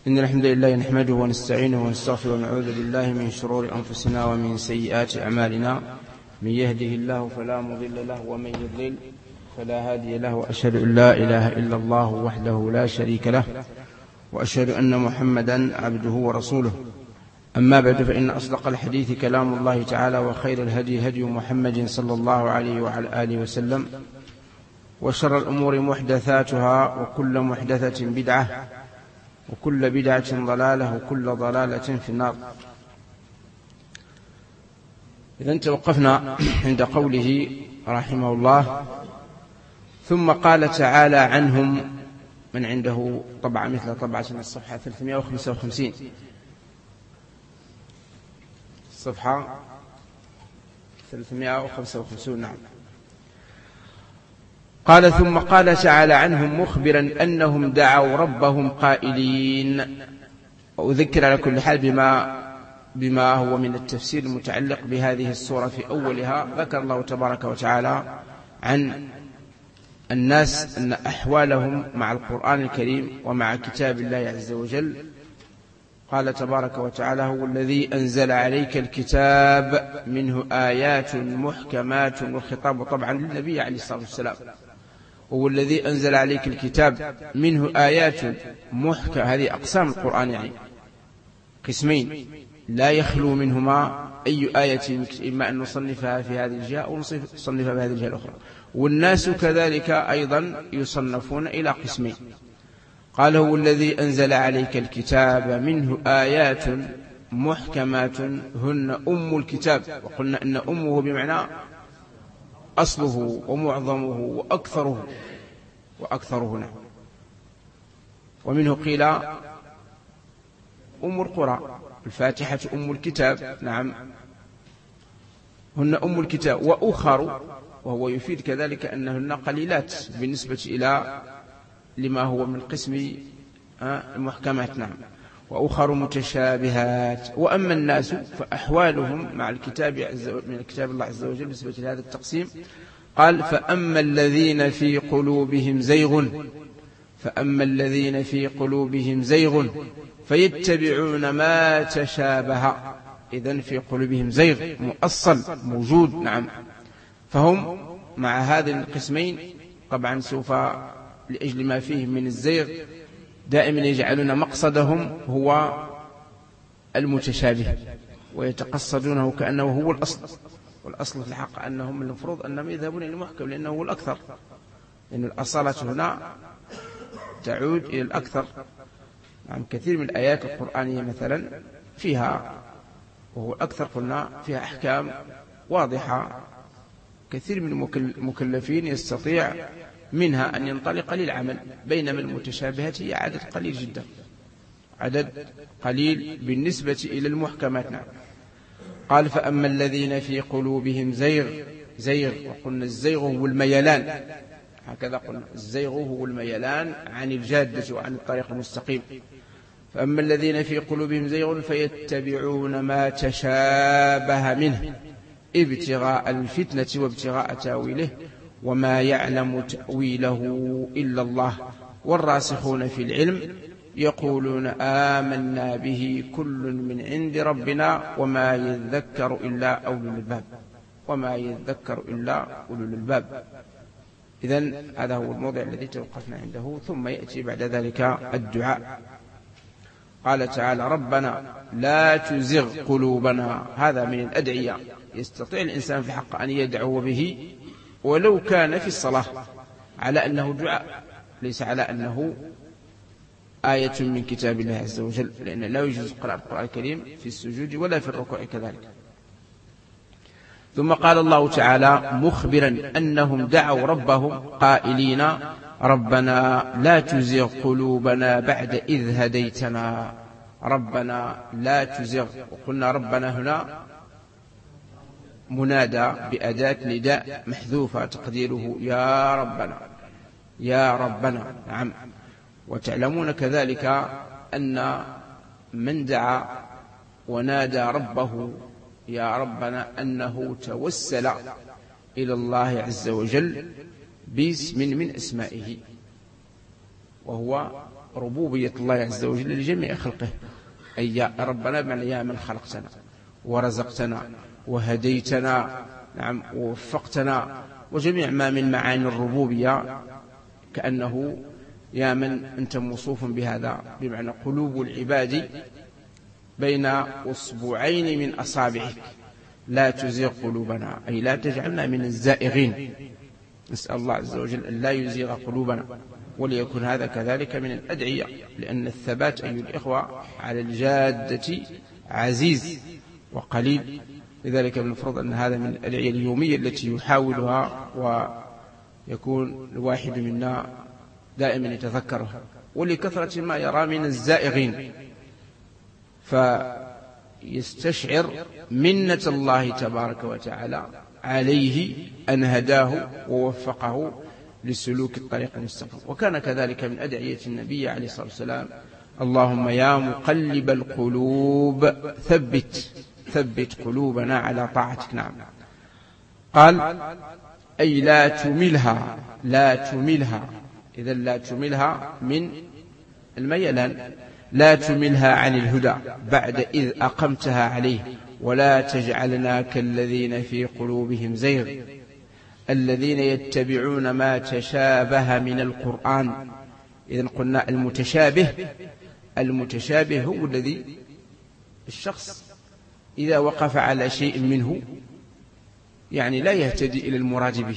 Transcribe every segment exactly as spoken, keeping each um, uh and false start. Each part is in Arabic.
إن الحمد لله نحمده ونستعينه ونستغفره ونعوذ بالله من شرور أنفسنا ومن سيئات أعمالنا. من يهده الله فلا مضل له ومن يضلل فلا هادي له، وأشهد أن لا إله إلا الله وحده لا شريك له، وأشهد أن محمدا عبده ورسوله. أما بعد، فإن أصدق الحديث كلام الله تعالى، وخير الهدي هدي محمد صلى الله عليه وعلى آله وسلم، وشر الأمور محدثاتها، وكل محدثة بدعة، وكل بدعة ضلالة، وكل ضلالة في النار. إذن توقفنا عند قوله رحمه الله: ثم قال تعالى عنهم. من عنده طبعة مثل طبعة الصفحة ثلاثمائة وخمسة وخمسين، الصفحة ثلاثمائة وخمسة وخمسين. نعم. قال: ثم قال تعالى عنهم مخبرا أنهم دعوا ربهم قائلين. وأذكر على كل حال بما, بما هو من التفسير المتعلق بهذه السورة. في أولها ذكر الله تبارك وتعالى عن الناس أن أحوالهم مع القرآن الكريم ومع كتاب الله عز وجل. قال تبارك وتعالى: هو الذي أنزل عليك الكتاب منه آيات محكمات. والخطاب طبعا للنبي عليه الصلاة والسلام. هو الذي أنزل عليك الكتاب منه آيات محكمة. هذه أقسام القرآن، يعني قسمين لا يخلو منهما أي آية، إما أن نصنفها في هذه الجهة أو نصنفها في هذه الجهة الأخرى. والناس كذلك أيضا يصنفون إلى قسمين. قال: هو الذي أنزل عليك الكتاب منه آيات محكمات هن أم الكتاب. وقلنا أن أمه بمعنى أصله ومعظمه وأكثره وأكثره نعم. ومنه قيل أم القرى، الفاتحة أم الكتاب. نعم، هن أم الكتاب. وأخر، وهو يفيد كذلك أنهن قليلات بالنسبة إلى لما هو من قسم المحكمات. نعم. وأخر متشابهات. وأما الناس فأحوالهم مع الكتاب من الكتاب الله عز وجل بالنسبة لهذا التقسيم. قال: فأما الذين في قلوبهم زيغ فأما الذين في قلوبهم زيغ فيتبعون ما تشابه. إذن في قلوبهم زيغ مؤصل موجود. نعم. فهم مع هذين القسمين طبعا سوف لأجل ما فيه من الزيغ دائما يجعلون مقصدهم هو المتشابه ويتقصدونه كأنه هو الأصل. والأصل في الحق أنهم من المفروض أنهم يذهبون إلى المحكم لأنه هو الأكثر، لأن الأصالة هنا تعود إلى الأكثر. نعم. كثير من الآيات القرآنية مثلا فيها، وهو الأكثر قلنا، فيها أحكام واضحة. كثير من المكلفين يستطيع منها أن ينطلق للعمل، بينما المتشابهات هي عدد قليل جدا، عدد قليل بالنسبة إلى المحكمات. نعم. قال: فأما الذين في قلوبهم زيغ زيغ وقلنا الزيغ هو الميلان، هكذا قلنا الزيغ هو الميلان عن الجادة وعن الطريق المستقيم. فأما الذين في قلوبهم زيغ فيتبعون ما تشابه منه ابتغاء الفتنة وابتغاء تاويله وما يعلم تأويله إلا الله والراسخون في العلم يقولون آمنا به كل من عند ربنا وما يذكر إلا أولو الألباب وما يذكر إلا أولو الألباب. إذن هذا هو الموضع الذي توقفنا عنده. ثم يأتي بعد ذلك الدعاء. قال تعالى: ربنا لا تزغ قلوبنا. هذا من الأدعية يستطيع الإنسان في الحق أن يدعو به ولو كان في الصلاة، على أنه دعاء، ليس على أنه آية من كتاب الله عز وجل، لأن لا يجوز قراءة القرآن الكريم في السجود ولا في الركوع كذلك. ثم قال الله تعالى مخبرا أنهم دعوا ربهم قائلين: ربنا لا تزغ قلوبنا بعد إذ هديتنا. ربنا لا تزغ. وقلنا ربنا هنا منادى بأداة نداء محذوفة تقديره يا ربنا يا ربنا. نعم. وتعلمون كذلك أن من دعا ونادى ربه يا ربنا أنه توسل إلى الله عز وجل باسم من أسمائه، وهو ربوبية الله عز وجل لجميع خلقه، أي يا ربنا بمعنى يا من خلقتنا ورزقتنا وهديتنا، نعم، ووفقتنا، وجميع ما من معاني الربوبية، كأنه يا من أنت موصوف بهذا، بمعنى قلوب العباد بين أصبعين من أصابعك، لا تزيغ قلوبنا، أي لا تجعلنا من الزائغين. نسأل الله عز وجل أن لا يزيغ قلوبنا، وليكن هذا كذلك من الأدعية، لأن الثبات أيها الإخوة على الجادة عزيز وقليل، لذلك المفروض أن هذا من الأدعية اليومية التي يحاولها ويكون الواحد منا دائما يتذكرها، ولكثرة ما يرى من الزائغين، فيستشعر منة الله تبارك وتعالى عليه أن هداه ووفقه لسلوك الطريق المستقيم. وكان كذلك من أدعية النبي عليه الصلاة والسلام: اللهم يا مقلب القلوب ثبت ثبت قلوبنا على طاعتك. نعم. قال: أي لا تملها لا تملها إذا لا تملها من الميلان، لا تملها عن الهدى بعد إذ أقمتها عليه، ولا تجعلنا كالذين في قلوبهم زيغ الذين يتبعون ما تشابه من القرآن. إذن قلنا المتشابه المتشابه هو الذي الشخص إذا وقف على شيء منه يعني لا يهتدي إلى المراد به،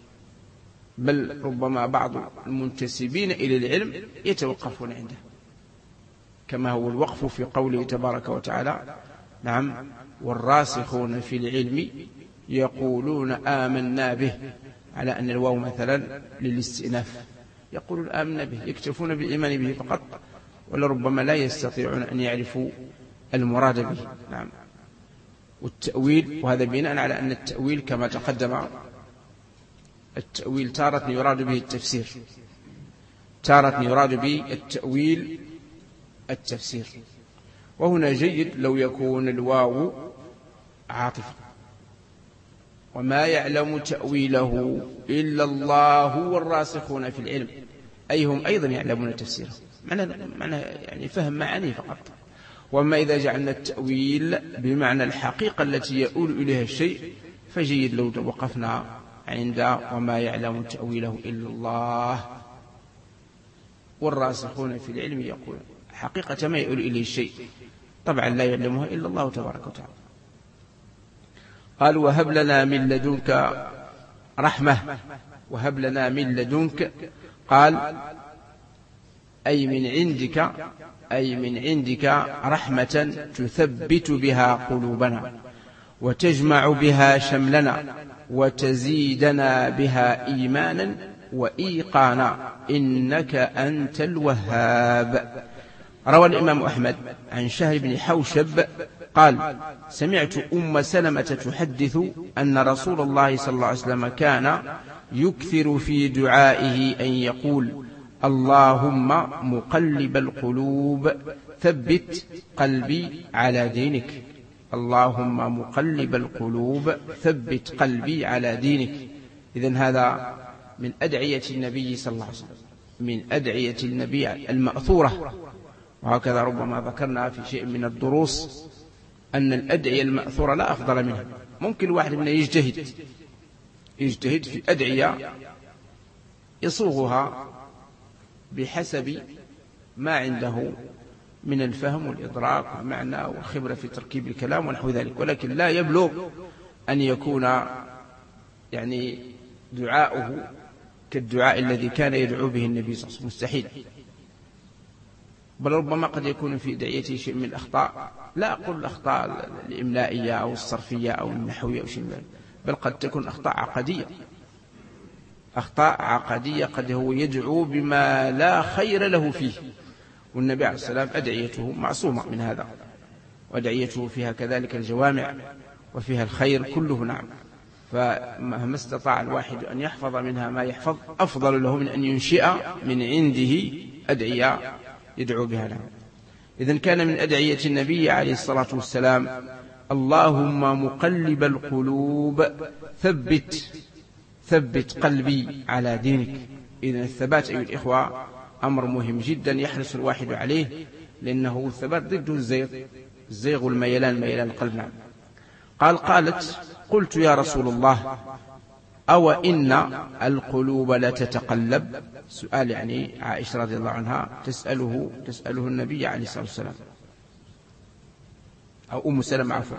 بل ربما بعض المنتسبين إلى العلم يتوقفون عنده، كما هو الوقف في قوله تبارك وتعالى: نعم، والراسخون في العلم يقولون آمنا به، على أن الواو مثلا للاستئناف، يقولون آمنا به، يكتفون بالإيمان به فقط، ولربما لا يستطيعون أن يعرفوا المراد به. نعم. والتأويل، وهذا بناء على أن التأويل كما تقدم، التأويل تارة يراد به التفسير، تارة يراد به التأويل التفسير، وهنا جيد لو يكون الواو عاطفة: وما يعلم تأويله إلا الله والراسخون في العلم، أي هم أيضا يعلمون تفسيره، معنى, معنى يعني فهم معاني فقط. وما إذا جعلنا التأويل بمعنى الحقيقة التي يؤول إليها الشيء، فجيد لو وقفنا عند وما يعلم تأويله إلا الله والراسخون في العلم يقول حقيقة ما يؤول إليه الشيء، طبعا لا يعلمها إلا الله تبارك وتعالى. قال: وهب لنا من لدنك رحمة. وهب لنا من لدنك، قال: أي من عندك، أي من عندك رحمة تثبت بها قلوبنا، وتجمع بها شملنا، وتزيدنا بها إيمانا وإيقانا، إنك أنت الوهاب. روى الإمام أحمد عن شهر بن حوشب قال: سمعت أم سلمة تحدث أن رسول الله صلى الله عليه وسلم كان يكثر في دعائه أن يقول: اللهم مقلب القلوب ثبت قلبي على دينك. اللهم مقلب القلوب ثبت قلبي على دينك. إذن هذا من أدعية النبي صلى الله عليه وسلم، من أدعية النبي المأثورة. وهكذا ربما ذكرنا في شيء من الدروس أن الأدعية المأثورة لا أفضل منها. ممكن الواحد منا يجتهد يجتهد في أدعية يصوغها بحسب ما عنده من الفهم والإدراك والمعنى والخبرة في تركيب الكلام ونحو ذلك، ولكن لا يبلغ أن يكون يعني دعاؤه كالدعاء الذي كان يدعو به النبي صلى الله عليه وسلم، مستحيل. بل ربما قد يكون في دعيته شيء من الأخطاء، لا أقول الأخطاء الإملائية أو الصرفية أو النحوية أو شيء من ذلك، بل قد تكون أخطاء عقدية، أخطاء عقدية قد هو يدعو بما لا خير له فيه، والنبي عليه السلام أدعيته معصومة من هذا، وأدعيته فيها كذلك الجوامع وفيها الخير كله. نعم. فمهما استطاع الواحد أن يحفظ منها ما يحفظ أفضل له من أن ينشئ من عنده أدعية يدعو بها له. إذن كان من أدعية النبي عليه الصلاة والسلام: اللهم مقلب القلوب ثبت ثبت قلبي على دينك. إذن الثبات أيها الإخوة أمر مهم جدا يحرص الواحد عليه، لأنه ثبات ضده الزيغ الزيغ والميلان ميلان القلب. نعم. قال قالت قلت يا رسول الله أو إن القلوب لتتقلب، سؤال يعني عائشة رضي الله عنها تسأله تسأله النبي عليه الصلاة والسلام، أو أم سلمة عفوا.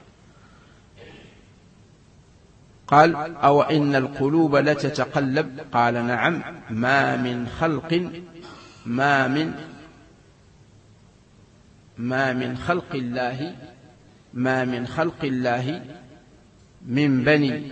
قال أو إن القلوب لتتقلب، قال نعم، ما من خلق ما من ما من خلق الله ما من خلق الله من بني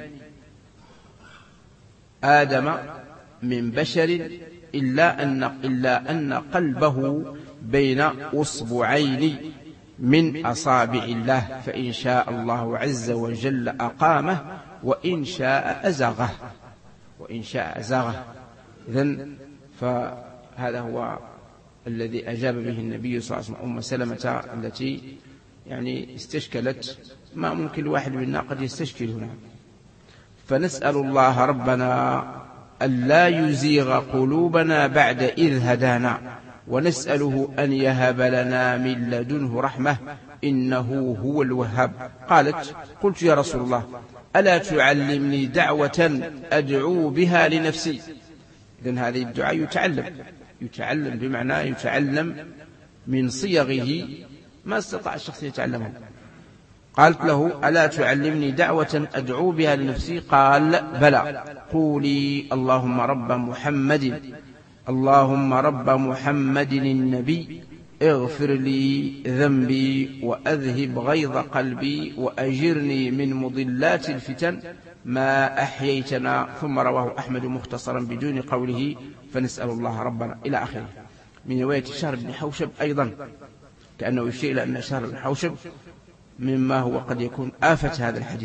آدم من بشر إلا أن إلا أن قلبه بين أصبعين من أصابع الله، فإن شاء الله عز وجل أقامه وإن شاء أزغه وإن شاء أزغه. إذن فهذا هو الذي أجاب به النبي صلى الله عليه وسلم أم سلمة التي يعني استشكلت ما ممكن الواحد منا قد يستشكل هنا. فنسأل الله ربنا ألا يزيغ قلوبنا بعد إذ هدانا، ونسأله أن يهب لنا من لدنه رحمة إنه هو الوهاب. قالت قلت يا رسول الله ألا تعلمني دعوة أدعو بها لنفسي؟ إذن هذه الدعاء يتعلم يتعلم بمعنى يتعلم من صيغه ما استطاع الشخص يتعلمه. قالت له ألا تعلمني دعوة أدعو بها لنفسي؟ قال بلى، قولي اللهم رب محمد اللهم رب محمد النبي اغفر لي ذنبي وأذهب غيظ قلبي وأجرني من مضلات الفتن ما أحييتنا. ثم رواه أحمد مختصرا بدون قوله فنسأل الله ربنا إلى آخره. من رواية شهر بن حوشب أيضا كأنه يشير إلى أن شهر بن حوشب مما هو قد يكون آفة هذا الحديث.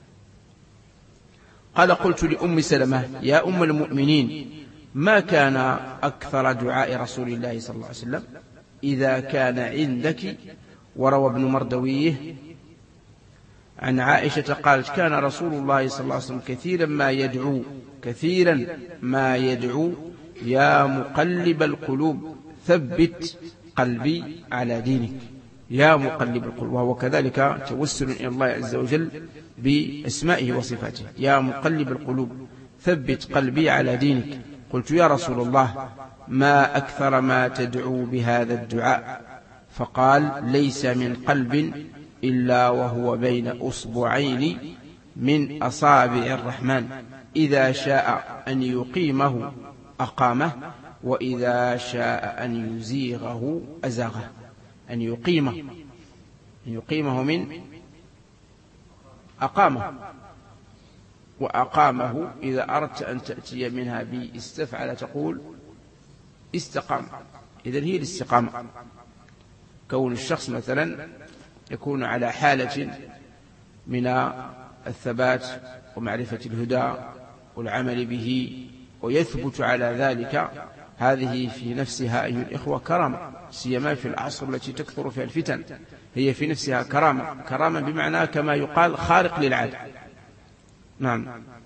قال قلت لأم سلمة يا أم المؤمنين ما كان أكثر دعاء رسول الله صلى الله عليه وسلم إذا كان عندك؟ وروى ابن مردويه عن عائشة قالت كان رسول الله صلى الله عليه وسلم كثيرا ما يدعو كثيرا ما يدعو يا مقلب القلوب ثبت قلبي على دينك، يا مقلب القلوب، وهو كذلك توسل إلى الله عز وجل بأسمائه وصفاته، يا مقلب القلوب ثبت قلبي على دينك. قلت يا رسول الله ما أكثر ما تدعو بهذا الدعاء؟ فقال ليس من قلب إلا وهو بين أصبعين من أصابع الرحمن إذا شاء أن يقيمه أقامه وإذا شاء أن يزيغه أزاغه. أن يقيمه أن يقيمه من أقامه، وأقامه إذا أردت أن تأتي منها باستفعل تقول استقام. إذن هي الاستقامة، كون الشخص مثلا يكون على حالة من الثبات ومعرفة الهدى والعمل به ويثبت على ذلك، هذه في نفسها أيها الإخوة كرامة، سيما في العصر التي تكثر فيها الفتن، هي في نفسها كرامة. كرامة بمعنى كما يقال خارق للعادة. نعم.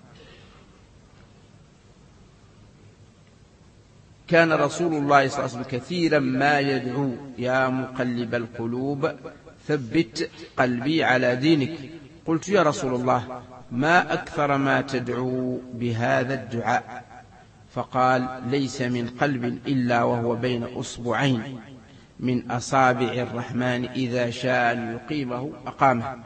كان رسول الله صلى الله عليه وسلم كثيرا ما يدعو يا مقلب القلوب ثبت قلبي على دينك. قلت يا رسول الله ما أكثر ما تدعو بهذا الدعاء؟ فقال ليس من قلب إلا وهو بين أصبعين من أصابع الرحمن إذا شاء أن يقيمه أقامه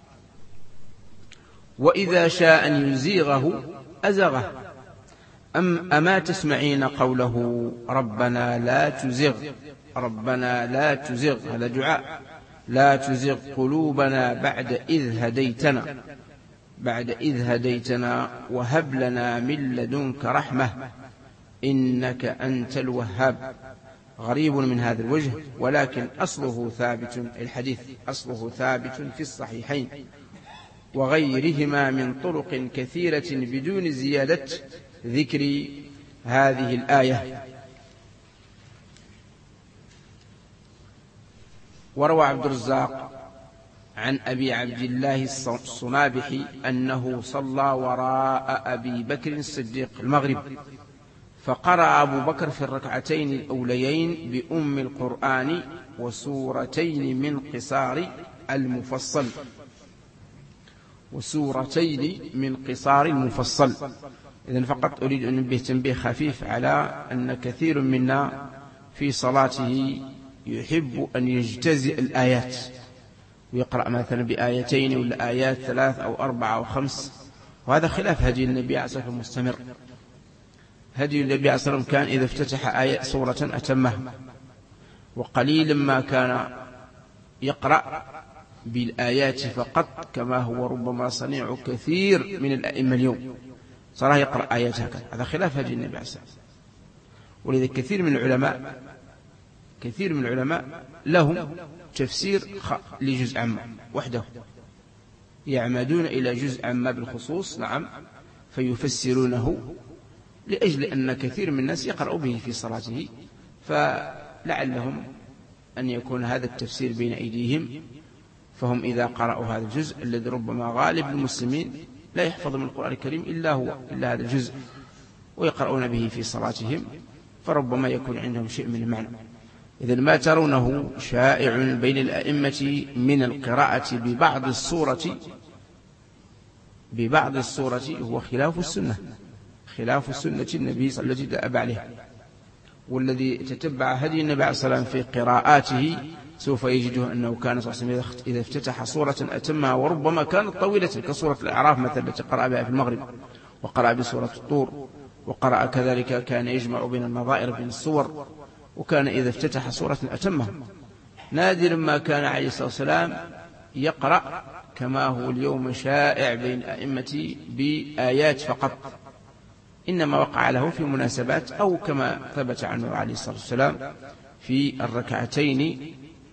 وإذا شاء أن يزيغه أزغه. أم أما تسمعين قوله ربنا لا تزغ ربنا لا تزغ، هذا دعاء، لا تزغ قلوبنا بعد إذ هديتنا بعد إذ هديتنا وهب لنا من لدنك رحمة إنك أنت الوهاب. غريب من هذا الوجه، ولكن أصله ثابت، الحديث أصله ثابت في الصحيحين وغيرهما من طرق كثيرة بدون زيادة ذكر هذه الآية. وروى عبد الرزاق عن أبي عبد الله الصنابحي أنه صلى وراء أبي بكر الصديق المغرب فقرأ أبو بكر في الركعتين الأوليين بأم القرآن وسورتين من قصار المفصل وسورتين من قصار المفصل. إذن فقط أريد أن أنبه تنبيه خفيف على أن كثير منا في صلاته يحب أن يجتزئ الآيات ويقرأ مثلا بآيتين ولا آيات ثلاث أو أربعة أو خمس، وهذا خلاف هدي النبي عليه الصلاة والسلام المستمر. هدي النبي عليه الصلاة والسلام كان إذا افتتح آية سورة أتمها، وقليلا ما كان يقرأ بالآيات فقط كما هو ربما صنيع كثير من الأئمة اليوم، صراحة يقرأ آيات هكذا. هذا خلاف هدي النبي عليه الصلاة والسلام. ولذلك كثير من العلماء كثير من العلماء لهم تفسير لجزء عامة وحده، يعمدون إلى جزء عامة بالخصوص، نعم، فيفسرونه لأجل أن كثير من الناس يقرأ به في صلاته، فلعلهم أن يكون هذا التفسير بين أيديهم، فهم إذا قرأوا هذا الجزء الذي ربما غالب المسلمين لا يحفظ من القرآن الكريم إلا هو إلا هذا الجزء، ويقرؤون به في صلاتهم، فربما يكون عندهم شيء من المعنى. إذن ما ترونه شائع بين الأئمة من القراءة ببعض الصورة ببعض الصورة هو خلاف السنة، خلاف السنة النبي صلى الله عليه وسلم التي دأب عليها. والذي تتبع هدي النبي عليه الصلاة والسلام في قراءاته سوف يجده أنه كان صلى الله عليه وسلم إذا افتتح صورة أتمها، وربما كانت طويلة كسورة الأعراف مثلا التي قرأ بها في المغرب، وقرأ بسورة الطور، وقرأ كذلك كان يجمع بين النظائر بين الصور، وكان إذا افتتح صورة أتمها. نادر ما كان عليه الصلاة والسلام يقرأ كما هو اليوم شائع بين أئمة بآيات فقط، إنما وقع له في مناسبات، أو كما ثبت عنه عليه الصلاة والسلام في الركعتين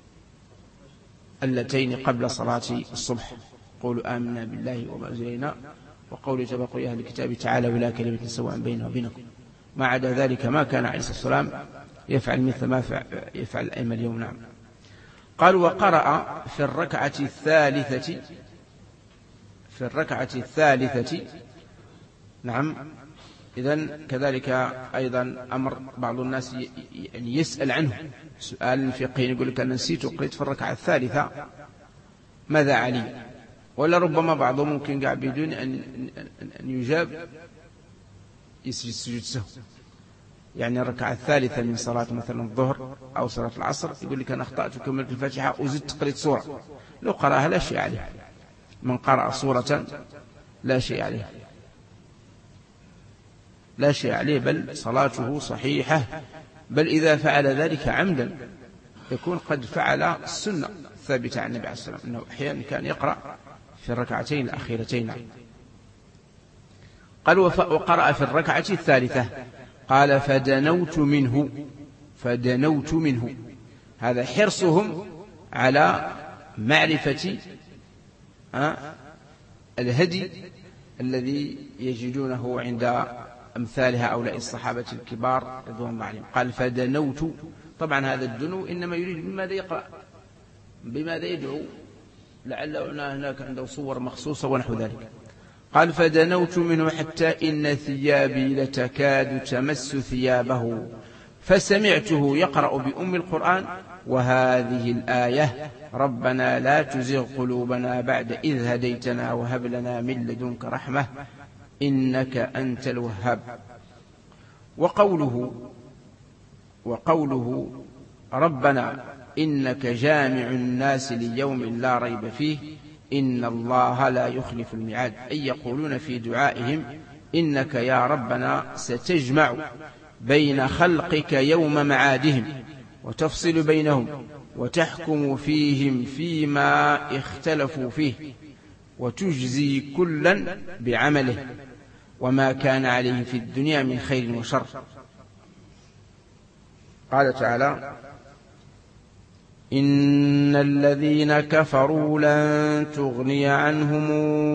اللتين قبل صلاة الصبح، قولوا آمنا بالله وما أنزل إلينا، وقولوا تبقوا يا أهل الكتاب تعالوا إلى كلمة سواء بيننا وبينكم. ما عدا ذلك ما كان عليه الصلاة والسلام يفعل مثل ما يفعل الأئمة اليوم. نعم. قال وقرأ في الركعة الثالثة في الركعة الثالثة نعم. إذن كذلك أيضا أمر بعض الناس يعني يسأل عنه سؤال فقهي، يقول لك أنا نسيت وقريت في الركعة الثالثة ماذا علي؟ ولا ربما بعضهم ممكن قاعد بدون أن أن يجاب يسجد سجود سهو، يعني الركعة الثالثة من صلاة مثلا الظهر أو صلاة العصر يقول لك أنا أخطأت وكملت الفاتحة وزدت قريت سورة، لو قرأها لا شيء عليه. من قرأ سورة لا شيء عليه، لا شيء عليه، بل صلاته صحيحة. بل إذا فعل ذلك عمدا يكون قد فعل السنة الثابتة عن النبي عليه الصلاة والسلام، أنه أحيانا كان يقرأ في الركعتين الأخيرتين. قال وقرأ في الركعة الثالثة قال فدنوت منه فدنوت منه هذا حرصهم على معرفة الهدي الذي يجدونه عند أمثال هؤلاء الصحابة الكبار رضوان الله عليهم. قال فدنوت، طبعا هذا الدنو إنما يريد بماذا يقرأ، بماذا يدعو، لعل هناك عنده صور مخصوصة ونحو ذلك. قال فدنوت منه حتى إن ثيابي لتكاد تمس ثيابه فسمعته يقرأ بأم القرآن وهذه الآية ربنا لا تزغ قلوبنا بعد إذ هديتنا وهب لنا من لدنك رحمة إنك أنت الوهاب. وقوله وقوله ربنا إنك جامع الناس ليوم لا ريب فيه إن الله لا يخلف الميعاد، أي يقولون في دعائهم إنك يا ربنا ستجمع بين خلقك يوم معادهم وتفصل بينهم وتحكم فيهم فيما اختلفوا فيه وتجزي كلا بعمله وما كان عليه في الدنيا من خير وشر. قال تعالى إن الذين كفروا لن تغني عنهم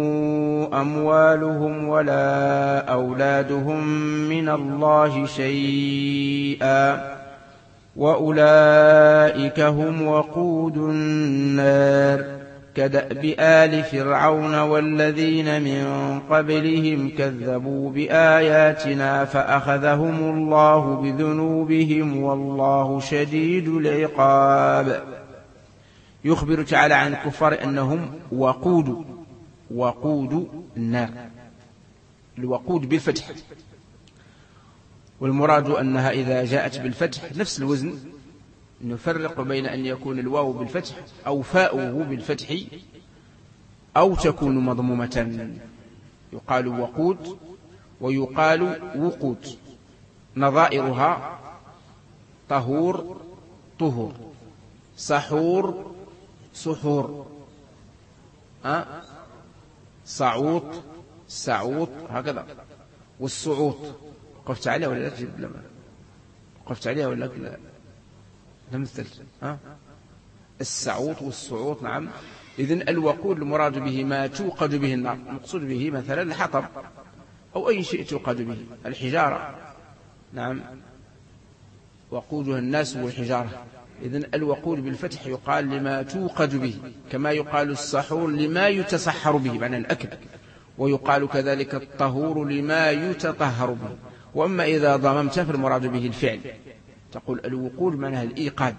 أموالهم ولا أولادهم من الله شيئا وأولئك هم وقود النار كدأب آل فرعون والذين من قبلهم كذبوا بآياتنا فأخذهم الله بذنوبهم والله شديد العقاب. يخبر تعالى عن الكفار أنهم وقود وقود النار، الوقود بالفتح، والمراد أنها إذا جاءت بالفتح نفس الوزن، نفرق بين أن يكون الواو بالفتح أو فاؤه بالفتح أو تكون مضمومة. يقال وقود ويقال وقود. نظائرها طهور طهور، سحور سحور، أه؟ صعوط سعوط، هكذا. والصعوط وقفت عليها ولا لا؟ وقفت عليها ولا لا؟ لم تثلث. أه؟ السعوط والصعوط، نعم. إذن الوقود المراد به ما توقد به النار، المقصود به مثلا الحطب أو أي شيء توقد به، الحجارة، نعم، وقودها الناس والحجارة. إذن الوقود بالفتح يقال لما توقد به، كما يقال السحور لما يتسحر به معنى الأكل، ويقال كذلك الطهور لما يتطهر به. وأما إذا ضممت فالمراد به الفعل، تقول الوقود معناها الإيقاد،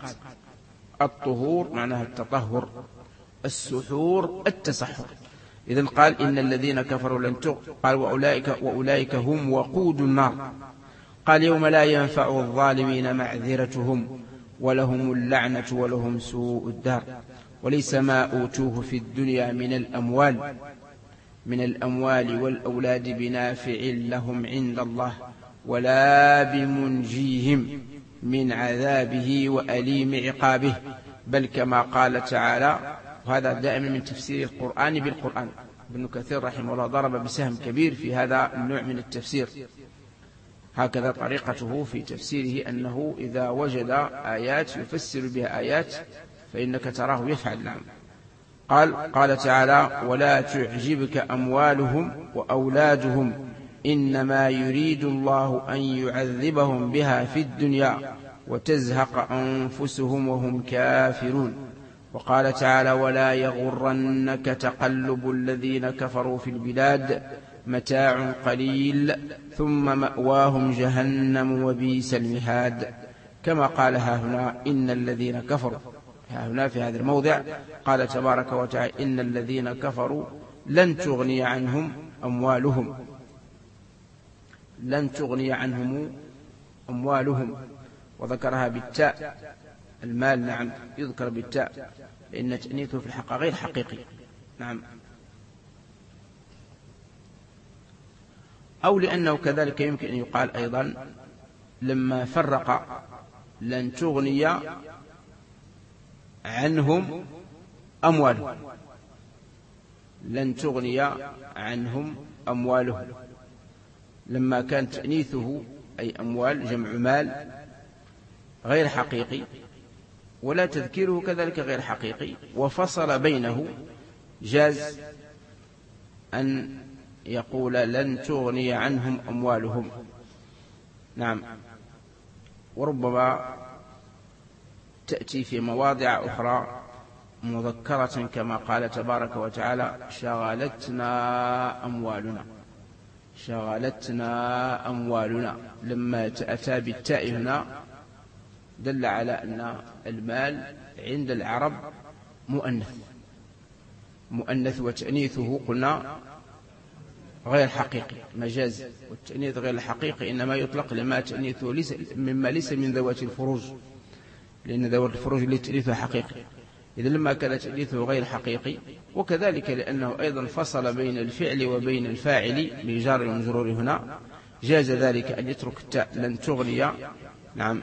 الطهور معناها التطهر، السحور التسحر. إذن قال إن الذين كفروا لن تغ قال وأولئك, وأولئك هم وقود النار. قال يوم لا ينفع الظالمين معذرتهم ولهم اللعنة ولهم سوء الدار. وليس ما أوتوه في الدنيا من الأموال من الأموال والأولاد بنافع لهم عند الله ولا بمنجيهم من عذابه وأليم عقابه، بل كما قال تعالى. وهذا دائما من تفسير القرآن بالقرآن. ابن كثير رحمه الله ضرب بسهم كبير في هذا النوع من التفسير، هكذا طريقته في تفسيره، أنه إذا وجد آيات يفسر بها آيات فإنك تراه يفعل. نعم. قال قال تعالى ولا تعجبك أموالهم وأولادهم إنما يريد الله أن يعذبهم بها في الدنيا وتزهق أنفسهم وهم كافرون. وقال تعالى ولا يغرنك تقلب الذين كفروا في البلاد متاع قليل ثم مأواهم جهنم وبئس المهاد. كما قال ها هنا إن الذين كفروا، ها هنا في هذا الموضع قال تبارك وتعالى إن الذين كفروا لن تغني عنهم أموالهم لن تغني عنهم أموالهم وذكرها بالتاء، المال، نعم، يذكر بالتاء لأن تأنيثه في الحق غير حقيقي. نعم. أو لأنه كذلك يمكن أن يقال أيضا لما فرق لن تغني عنهم أموالهم لن تغني عنهم أموالهم لما كان تأنيثه أي أموال جمع مال غير حقيقي، ولا تذكيره كذلك غير حقيقي، وفصل بينه، جاز أن يقول لن تغني عنهم أموالهم. نعم. وربما تأتي في مواضع أخرى مذكرة كما قال تبارك وتعالى شغلتنا أموالنا شغلتنا أموالنا. لما أتى بالتاء هنا دل على أن المال عند العرب مؤنث مؤنث وتأنيثه قلنا غير حقيقي مجاز، والتأنيث غير الحقيقي إنما يطلق لما تأنيثه ليس مما ليس من ذوات الفروج، لأن ذوات الفروج اللي تأنيثه حقيقي. إذا لما كان تأنيثه غير حقيقي، وكذلك لأنه أيضا فصل بين الفعل وبين الفاعل بجار ومجرور هنا، جاز ذلك أن يترك التاء لن تغني. نعم.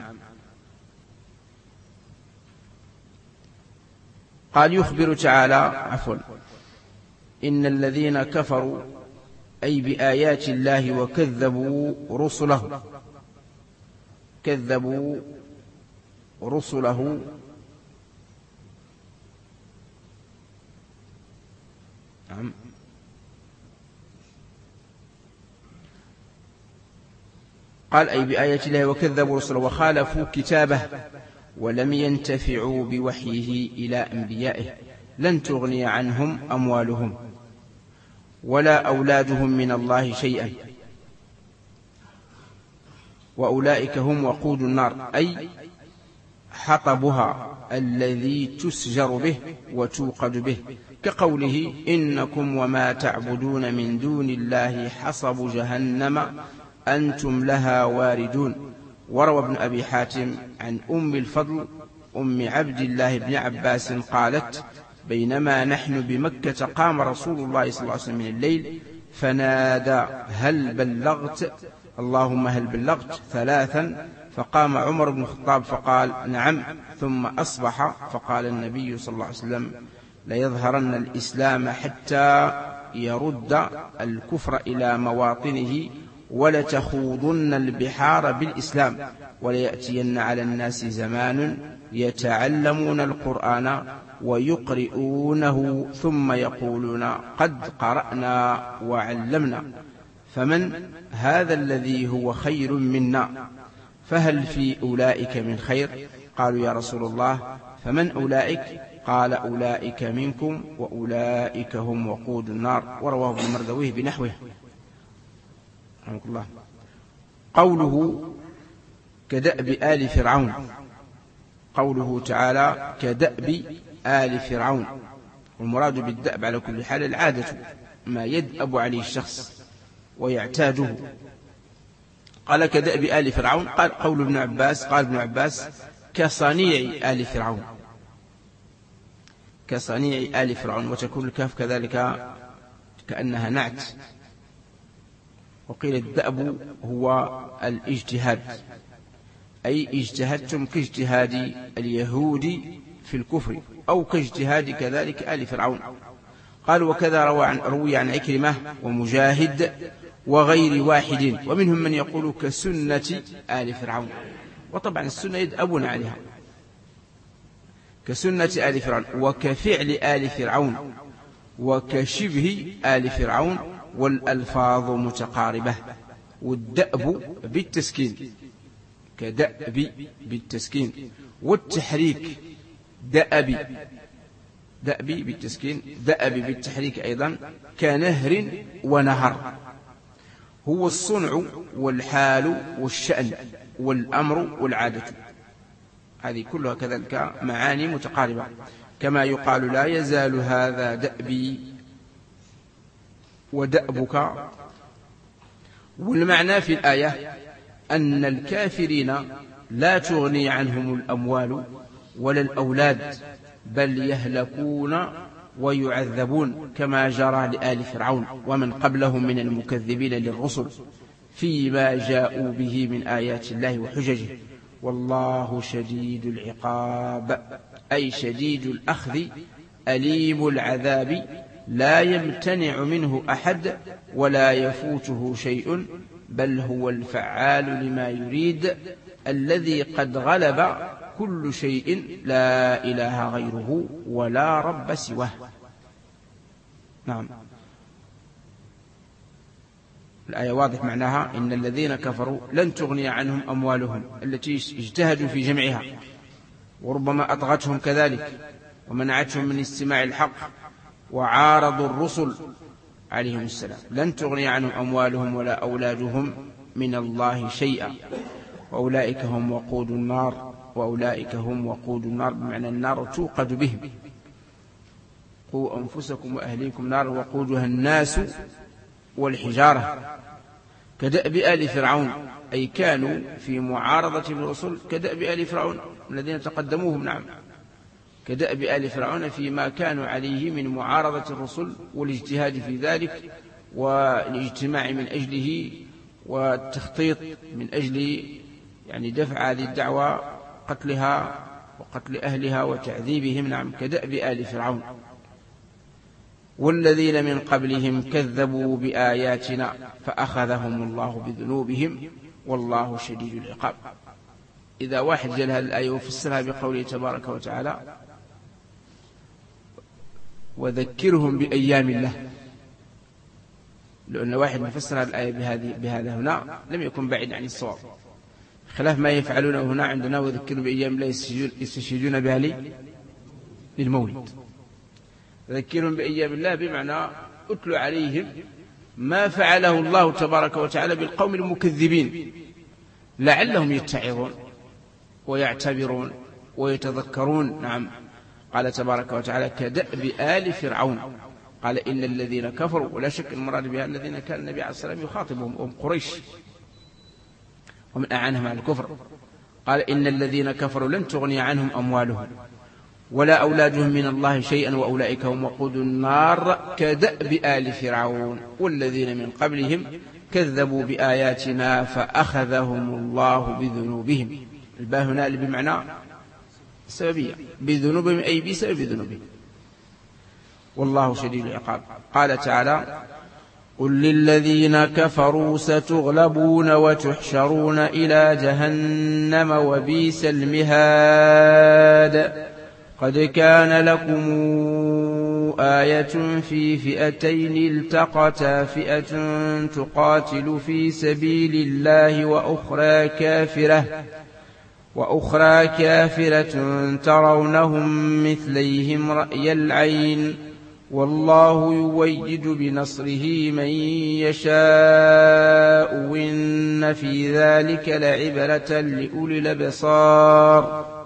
قال يخبر تعالى عفوا إن الذين كفروا أي بآيات الله وكذبوا رسله كذبوا رسله نعم قال أي بآيات الله وكذبوا رسله وخالفوا كتابه ولم ينتفعوا بوحيه إلى أنبيائه. لن تغني عنهم أموالهم ولا أولادهم من الله شيئا وأولئك هم وقود النار، أي حطبها الذي تسجر به وتوقد به، كقوله إنكم وما تعبدون من دون الله حصب جهنم أنتم لها واردون. وروى ابن أبي حاتم عن أم الفضل أم عبد الله بن عباس قالت بينما نحن بمكة قام رسول الله صلى الله عليه وسلم من الليل فنادى هل بلغت اللهم هل بلغت ثلاثا، فقام عمر بن الخطاب فقال نعم، ثم أصبح فقال النبي صلى الله عليه وسلم ليظهرن الإسلام حتى يرد الكفر إلى مواطنه ولتخوضن البحار بالإسلام وليأتين على الناس زمان يتعلمون القرآن ويقرؤونه ثم يقولون قد قرأنا وعلمنا، فمن هذا الذي هو خير منا؟ فهل في أولئك من خير؟ قالوا يا رسول الله فمن أولئك؟ قال أولئك منكم وأولئك هم وقود النار. ورواه ابن مردويه بنحوه رحمه الله. قوله كدأب آل فرعون، قوله تعالى كدأب آل فرعون، والمراد بالدأب على كل حال العادة، ما يدأب عليه الشخص ويعتاده. قال كدأب آل فرعون، قال قول ابن عباس قال ابن عباس كصنيع آل فرعون، كصنيع آل فرعون، وتكون الكاف كذلك كأنها نعت. وقيل الدأب هو الاجتهاد، أي اجتهدتم كاجتهاد اليهود في الكفر أو كاجتهاد كذلك آل فرعون. قال وكذا روى عن, روي عن عكرمة ومجاهد وغير واحد، ومنهم من يقول كسنة آل فرعون، وطبعا السنة يدأبون عليها، كسنة آل فرعون وكفعل آل فرعون وكشبه آل فرعون، والألفاظ متقاربة. والدأب بالتسكين كدأب بالتسكين، والتحريك دأبي دأبي بالتسكين دأبي بالتحريك أيضا كنهر ونهر، هو الصنع والحال والشأن والأمر والعادة، هذه كلها كذلك معاني متقاربة. كما يقال لا يزال هذا دأبي ودأبك. والمعنى في الآية أن الكافرين لا تغني عنهم الأموال ولا الأولاد، بل يهلكون ويعذبون كما جرى لآل فرعون ومن قبلهم من المكذبين للرسل فيما جاءوا به من آيات الله وحججه، والله شديد العقاب، أي شديد الأخذ أليم العذاب، لا يمتنع منه أحد ولا يفوته شيء، بل هو الفعال لما يريد الذي قد غلب كل شيء لا إله غيره ولا رب سواه. نعم، الآية واضح معناها إن الذين كفروا لن تغني عنهم أموالهم التي اجتهدوا في جمعها وربما أطغتهم كذلك ومنعتهم من استماع الحق وعارضوا الرسل عليهم السلام، لن تغني عنهم أموالهم ولا أولادهم من الله شيئا، وأولئك هم وقود النار، وأولئك هم وقود النار بمعنى النار توقد بهم. قوا أنفسكم وأهليكم نار وقودها الناس والحجارة. كدأب آل فرعون، أي كانوا في معارضة الرسل كدأب آل فرعون الذين تقدموهم. نعم، كدأب آل فرعون فيما كانوا عليه من معارضة الرسل والاجتهاد في ذلك والاجتماع من أجله والتخطيط من أجل يعني دفع هذه الدعوة، قتلها وقتل أهلها وتعذيبهم. نعم، كدأب آل فرعون. والذين من قبلهم كذبوا بآياتنا فأخذهم الله بذنوبهم والله شديد العقاب. إذا واحد جل هذه الآية وفسرها بقوله تبارك وتعالى وذكرهم بأيام الله، لأن واحد مفسر الآية بهذه بهذا هنا لم يكن بعيد عن الصواب، خلاف ما يفعلونه هنا عندنا وذكروا بأيام الله يستشهدون بها للمولد. ذكرهم بأيام الله بمعنى أتل عليهم ما فعله الله تبارك وتعالى بالقوم المكذبين لعلهم يتعظون ويعتبرون ويتذكرون. نعم. قال تبارك وتعالى كدأب آل فرعون. قال إن الذين كفروا، ولا شك المراد بها الذين كان النبي عليه الصلاة والسلام يخاطبهم وهم قريش ومن أعانهم على الكفر. قال إن الذين كفروا لن تغني عنهم أموالهم ولا أولادهم من الله شيئا وأولئك هم وقود النار كدأب آل فرعون والذين من قبلهم كذبوا بآياتنا فأخذهم الله بذنوبهم. الباء هنا بمعنى السببية، بذنوبهم أي بسبب ذنوبهم، والله شديد العقاب. قال تعالى قل للذين كفروا ستغلبون وتحشرون إلى جهنم وبئس المهاد. قد كان لكم آية في فئتين التقتا فئة تقاتل في سبيل الله وأخرى كافرة وأخرى كافرة ترونهم مثليهم رأي العين والله يؤيد بنصره من يشاء وإن في ذلك لعبرة لأولي الأبصار.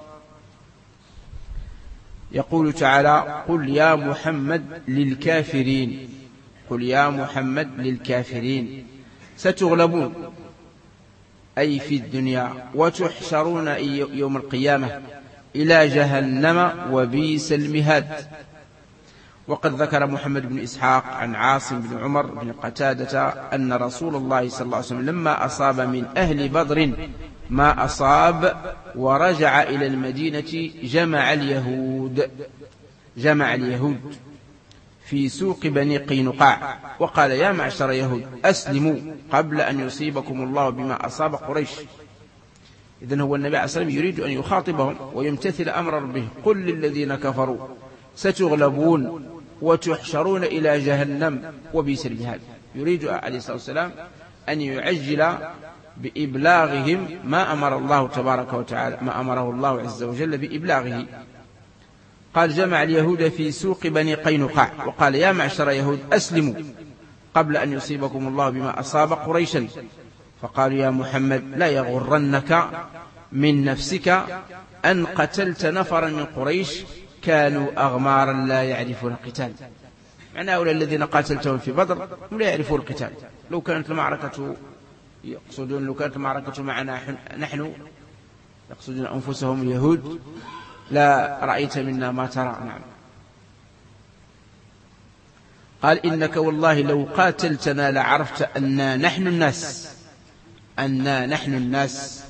يقول تعالى قل يا محمد للكافرين، قل يا محمد للكافرين ستغلبون أي في الدنيا وتحشرون يوم القيامة إلى جهنم وبئس المهاد. وقد ذكر محمد بن إسحاق عن عاصم بن عمر بن قتادة أن رسول الله صلى الله عليه وسلم لما أصاب من أهل بدر ما أصاب ورجع إلى المدينة جمع اليهود جمع اليهود في سوق بني قينقاع وقال يا معشر يهود أسلموا قبل أن يصيبكم الله بما أصاب قريش. إذن هو النبي عليه الصلاة والسلام يريد أن يخاطبهم ويمتثل أمر ربه. قل للذين كفروا ستغلبون وتحشرون إلى جهنم وبئس المهاد. يريد عليه الصلاة والسلام أن يعجل بإبلاغهم ما أمر الله تبارك وتعالى ما أمره الله عز وجل بإبلاغه. قال جمع اليهود في سوق بني قينقاع وقال يا معشر يهود أسلموا قبل أن يصيبكم الله بما أصاب قريشا. فقالوا يا محمد لا يغرنك من نفسك أن قتلت نفرا من قريش كانوا أغمارا لا يعرفون القتال. معنى هؤلاء الذين قاتلتهم في بدر هم لا يعرفون القتال. لو كانت المعركة يقصدون لو كانت المعركة معنا نحن يقصدون أنفسهم اليهود لا رأيت منا ما ترى. نعم. قال إنك والله لو قاتلتنا لعرفت أننا نحن الناس أننا نحن الناس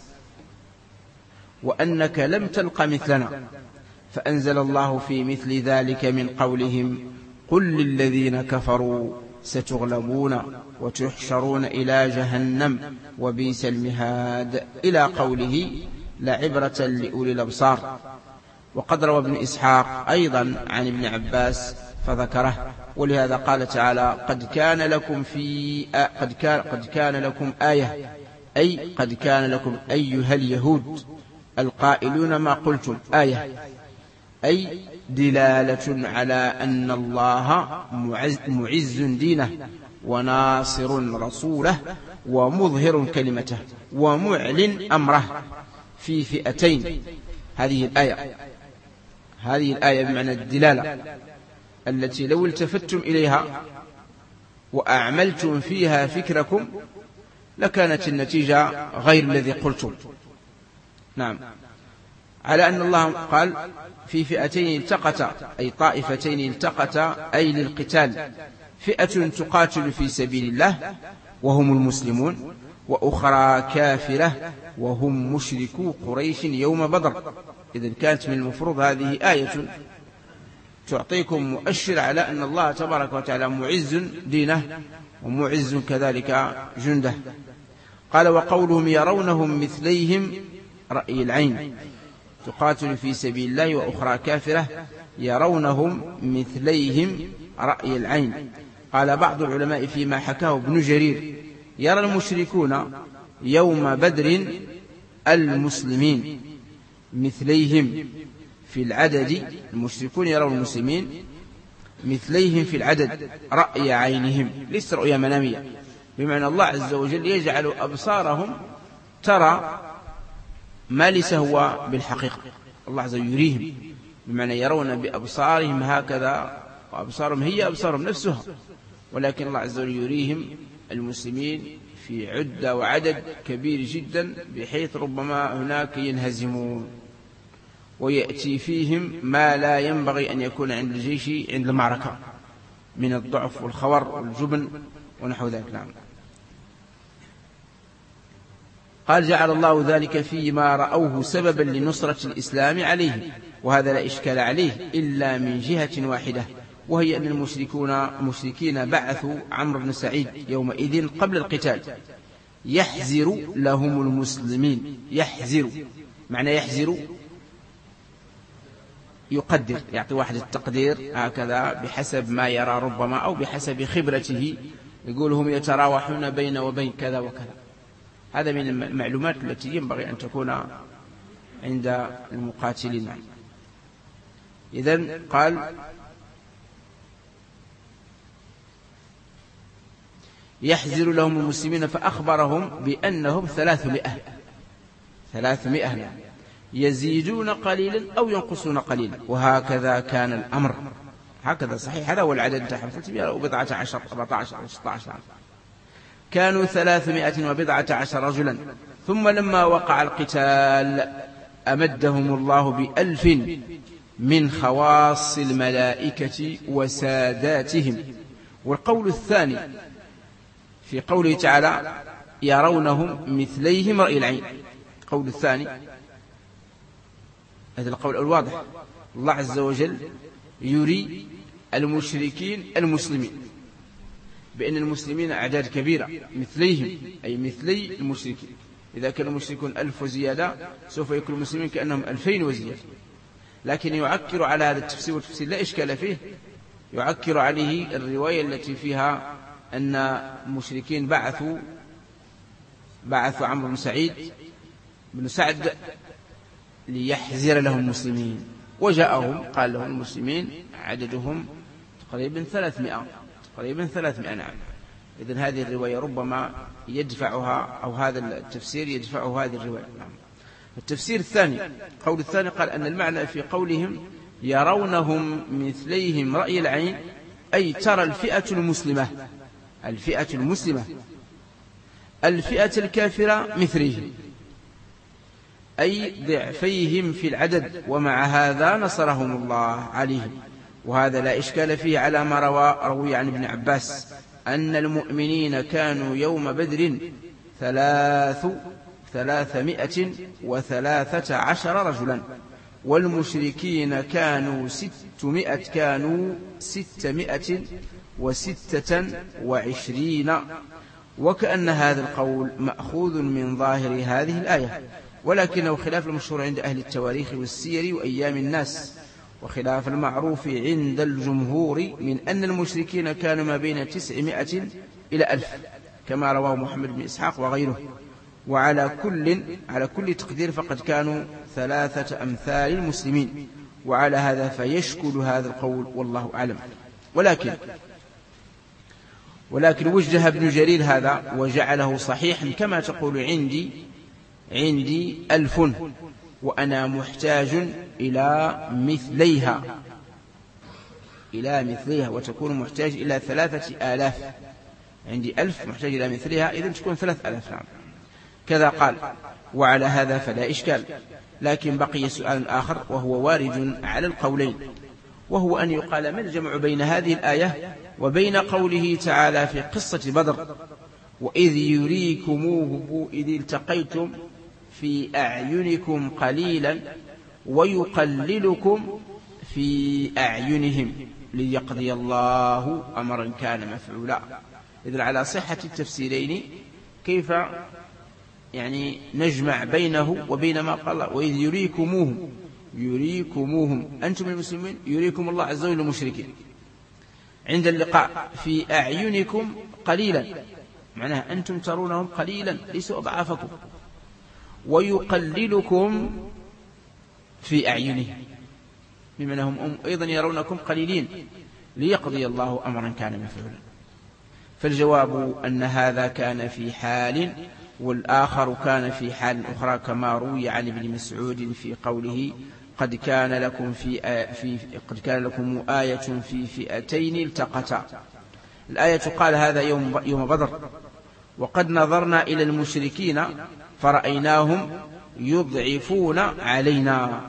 وأنك لم تلق مثلنا. فأنزل الله في مثل ذلك من قولهم قل للذين كفروا ستغلبون وتحشرون إلى جهنم وبئس المهاد إلى قوله لعبرة لأولي الأبصار. وقد روى ابن إسحاق أيضا عن ابن عباس فذكره. ولهذا قال تعالى قد كان لكم في قد كان قد كان لكم آية أي قد كان لكم أيها اليهود القائلون ما قلتم آية أي دلالة على أن الله معز, معز دينه وناصر رسوله ومظهر كلمته ومعلن أمره في فئتين. هذه الآية هذه الآية بمعنى الدلالة التي لو التفتم إليها وأعملتم فيها فكركم لكانت النتيجة غير الذي قلتم. نعم. على أن الله قال في فئتين التقتا أي طائفتين التقتا أي للقتال. فئة تقاتل في سبيل الله وهم المسلمون وأخرى كافرة وهم مشركو قريش يوم بدر. إذن كانت من المفروض هذه آية تعطيكم مؤشر على أن الله تبارك وتعالى معز دينه ومعز كذلك جنده. قال وقولهم يرونهم مثليهم رأي العين. تقاتل في سبيل الله وأخرى كافرة يرونهم مثليهم رأي العين. قال بعض العلماء فيما حكاه ابن جرير يرى المشركون يوم بدر المسلمين مثليهم في العدد. المشركون يرون المسلمين مثليهم في العدد رأي عينهم، ليس رؤيا منامية، بمعنى الله عز وجل يجعل أبصارهم ترى ما ليس هو بالحقيقة. الله عز وجل يريهم، بمعنى يرون بأبصارهم هكذا، وأبصارهم هي أبصارهم نفسها، ولكن الله عز وجل يريهم المسلمين في عدة وعدد كبير جدا، بحيث ربما هناك ينهزمون ويأتي فيهم ما لا ينبغي أن يكون عند الجيش عند المعركة من الضعف والخور والجبن ونحو ذلك. نعم. قال جعل الله ذلك فيما رأوه سببا لنصرة الإسلام عليه، وهذا لا إشكال عليه إلا من جهة واحدة، وهي أن المشركون مشركين بعثوا عمرو بن سعيد يومئذ قبل القتال يحزر لهم المسلمين. يحزر معنى يحزر يقدر، يعطي واحد التقدير هكذا بحسب ما يرى ربما أو بحسب خبرته، يقول هم يتراوحون بين وبين كذا وكذا. هذا من المعلومات التي ينبغي أن تكون عند المقاتلين. إذن قال يحزر لهم المسلمين، فأخبرهم بأنهم ثلاثمائة ثلاثمائة يزيدون قليلا أو ينقصون قليلا، وهكذا كان الأمر. هكذا صحيح، هذا هو العدد تحت ثلاثمائة وبضعة عشر أربعة عشر ستة عشر، كانوا ثلاثمائة وبضعة عشر رجلا. ثم لما وقع القتال أمدهم الله بألف من خواص الملائكة وساداتهم. والقول الثاني في قوله تعالى يرونهم مثليهم رأي العين، القول الثاني هذا القول الواضح، الله عز وجل يري المشركين المسلمين بأن المسلمين أعداد كبيرة مثليهم، أي مثلي المشركين. إذا كان المشركون ألف وزيادة سوف يكون المسلمين كأنهم ألفين وزيادة. لكن يعكر على هذا التفسير، والتفسير لا إشكال فيه، يعكر عليه الرواية التي فيها أن المشركين بعثوا بعثوا عمرو بن سعيد بن سعد ليحزر لهم المسلمين، وجاءهم قال لهم المسلمين عددهم تقريبا ثلاثمائة تقريبا ثلاثمائة. نعم. إذن هذه الرواية ربما يدفعها، أو هذا التفسير يدفعه هذه الرواية. نعم. التفسير الثاني، قول الثاني قال أن المعنى في قولهم يرونهم مثليهم رأي العين، أي ترى الفئة المسلمة الفئة المسلمة الفئة الكافرة مثليهم، أي ضعفيهم في العدد، ومع هذا نصرهم الله عليهم. وهذا لا إشكال فيه على ما روى روي عن ابن عباس أن المؤمنين كانوا يوم بدر ثلاث ثلاثمائة وثلاثة عشر رجلا، والمشركين كانوا ستمائة كانوا ستمائة وستة وعشرين. وكأن هذا القول مأخوذ من ظاهر هذه الآية، ولكنه خلاف المشهور عند أهل التواريخ والسير وأيام الناس، وخلاف المعروف عند الجمهور من أن المشركين كانوا ما بين تسعمائة إلى ألف، كما رواه محمد بن إسحاق وغيره. وعلى كل على كل تقدير فقد كانوا ثلاثة أمثال المسلمين، وعلى هذا فيشكل هذا القول، والله أعلم. ولكن ولكن وجه ابن جرير هذا وجعله صحيحا، كما تقول عندي عندي ألف وأنا محتاج إلى مثليها إلى مثليها وتكون محتاج إلى ثلاثة آلاف. عندي ألف محتاج إلى مثلها، إذن تكون ثلاث آلاف. نعم. كذا قال. وعلى هذا فلا إشكال. لكن بقي سؤال آخر وهو وارد على القولين، وهو أن يقال ما الجمع بين هذه الآية وبين قوله تعالى في قصة بدر وإذ يريكموه إذ التقيتم في أعينكم قليلا ويقللكم في أعينهم ليقضي الله أمرا كان مفعولا. إذن على صحة التفسيرين كيف يعني نجمع بينه وبين ما قال وإذ يريكموهم يريكموهم أنتم المسلمين، يريكم الله عز وجل المشركين عند اللقاء في أعينكم قليلا، معناها أنتم ترونهم قليلا ليسوا أضعافكم، ويقللكم في أعينهم بمعنى هم أيضا يرونكم قليلين، ليقضي الله أمرا كان مفعولا. فالجواب أن هذا كان في حال، والآخر كان في حال أخرى، كما روي عن ابن مسعود في قوله قد كان لكم في, في قد كان لكم آية في فئتين التقتا. الآية قال هذا يوم, يوم بدر. وقد نظرنا إلى المشركين فرأيناهم يضعفون علينا،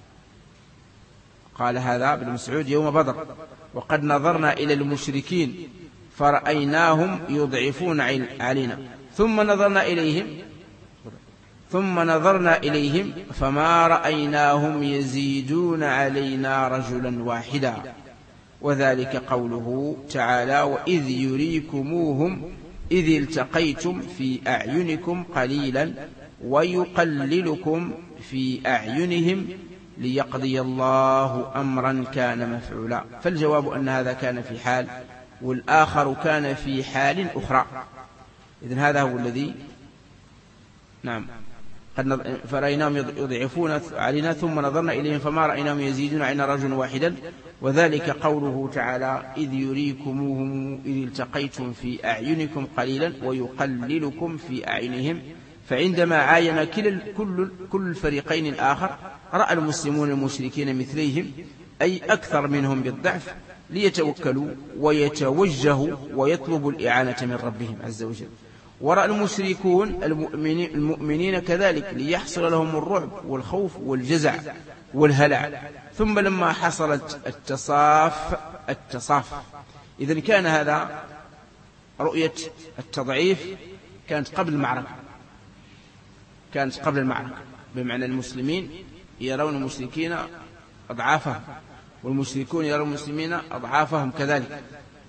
قال هذا ابن مسعود يوم بدر. وقد نظرنا إلى المشركين فرأيناهم يضعفون علينا ثم نظرنا إليهم ثم نظرنا إليهم فما رأيناهم يزيدون علينا رجلا واحدا. وذلك قوله تعالى وإذ يريكموهم إذ التقيتم في أعينكم قليلا ويقللكم في أعينهم ليقضي الله أمرا كان مفعولا. فالجواب أن هذا كان في حال، والآخر كان في حال أخرى. إذن هذا هو الذي نعم قد فرأيناهم يضعفون علينا ثم نظرنا إليهم فما رأيناهم يزيدون علينا رجلا واحدا. وذلك قوله تعالى إذ يريكموهم إذ التقيتم في أعينكم قليلا ويقللكم في أعينهم. فعندما عاين كل, كل, كل الفريقين الآخر رأى المسلمون المشركين مثليهم أي أكثر منهم بالضعف ليتوكلوا ويتوجهوا ويطلبوا الإعانة من ربهم عز وجل. ورأى المشركون المؤمنين, المؤمنين كذلك ليحصل لهم الرعب والخوف والجزع والهلع. ثم لما حصلت التصاف التصاف إذن كان هذا رؤية التضعيف كانت قبل المعركة، كانت قبل المعركة، بمعنى المسلمين يرون المشركين أضعافهم والمشركون يرون المسلمين أضعافهم كذلك.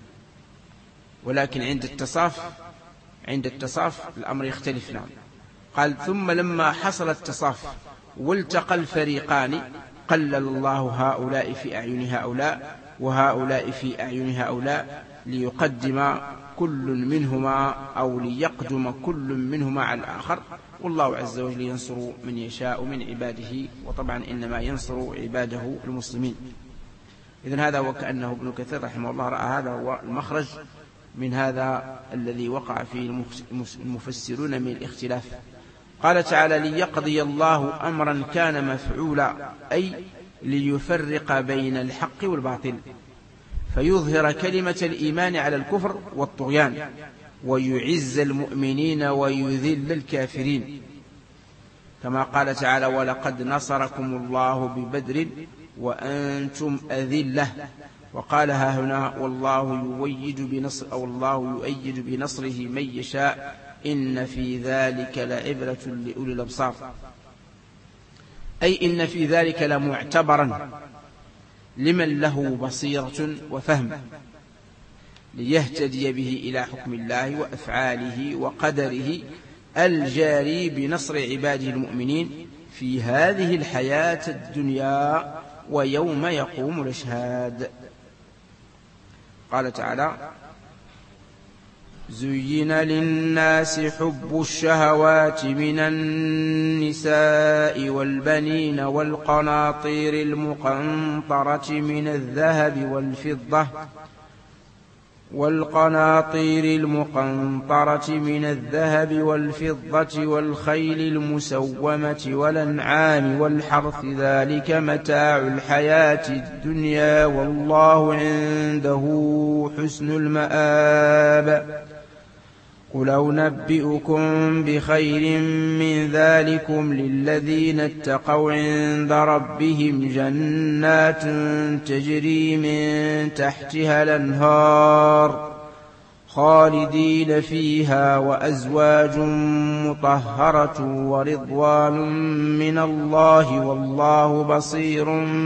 ولكن عند التصاف عند التصاف الأمر يختلف. نعم قال ثم لما حصل التصاف والتقى الفريقان قلل الله هؤلاء في أعين هؤلاء وهؤلاء في أعين هؤلاء ليقدم كل منهما أو ليقدم كل منهما على الآخر. والله عز وجل ينصر من يشاء من عباده، وطبعا إنما ينصر عباده المسلمين. إذن هذا وكأنه ابن كثير رحمه الله رأى هذا هو المخرج من هذا الذي وقع فيه المفسرون من الاختلاف. قال تعالى ليقضي الله أمرا كان مفعولا أي ليفرق بين الحق والباطل فيظهر كلمة الإيمان على الكفر والطغيان ويعز المؤمنين ويذل الكافرين، كما قال تعالى ولقد نصركم الله ببدر وأنتم أذلة. وقالها هنا والله يؤيد بنصر أو الله يؤيد بنصره من يشاء إن في ذلك لعبرة لأولي الأبصار، أي إن في ذلك لمعتبرا لمن له بصيرة وفهم ليهتدي به إلى حكم الله وأفعاله وقدره الجاري بنصر عباده المؤمنين في هذه الحياة الدنيا ويوم يقوم الأشهاد. قال تعالى زين للناس حب الشهوات من النساء والبنين والقناطير المقنطرة من الذهب والفضة والقناطير المقنطرة من الذهب والفضة والخيل المسومة والأنعام والحرث ذلك متاع الحياة الدنيا والله عنده حسن المآب. قل أنبئكم بخير من ذلكم للذين اتقوا عند ربهم جنات تجري من تحتها الأنهار خالدين فيها وأزواج مطهرة ورضوان من الله والله بصير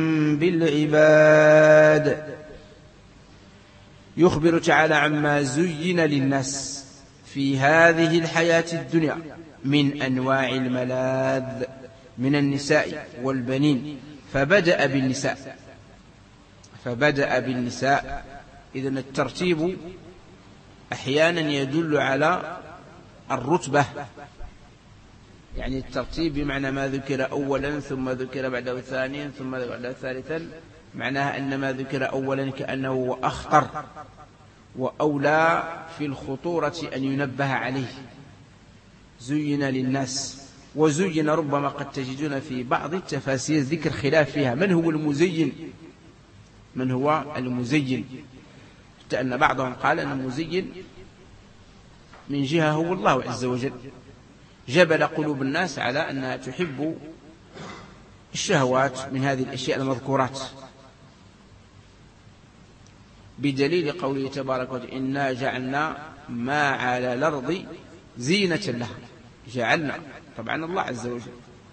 بالعباد. يخبر تعالى عما زين للناس في هذه الحياة الدنيا من أنواع الملاذ من النساء والبنين، فبدأ بالنساء فبدأ بالنساء إذن الترتيب أحيانا يدل على الرتبة، يعني الترتيب بمعنى ما ذكر أولا ثم ذكر بعده ثانيا ثم بعده ثالثا معناها أن ما ذكر أولا كأنه أخطر وأولى في الخطورة أن ينبه عليه. زين للناس، وزين ربما قد تجدون في بعض التفاسير ذكر خلاف فيها من هو المزين، من هو المزين، حتى أن بعضهم قال أن المزين من جهة هو الله عز وجل، جبل قلوب الناس على أنها تحب الشهوات من هذه الأشياء المذكورات، بدليل قوله تبارك وتعالى إنا جعلنا ما على الأرض زينة لها. جعلنا طبعا الله عز وجل.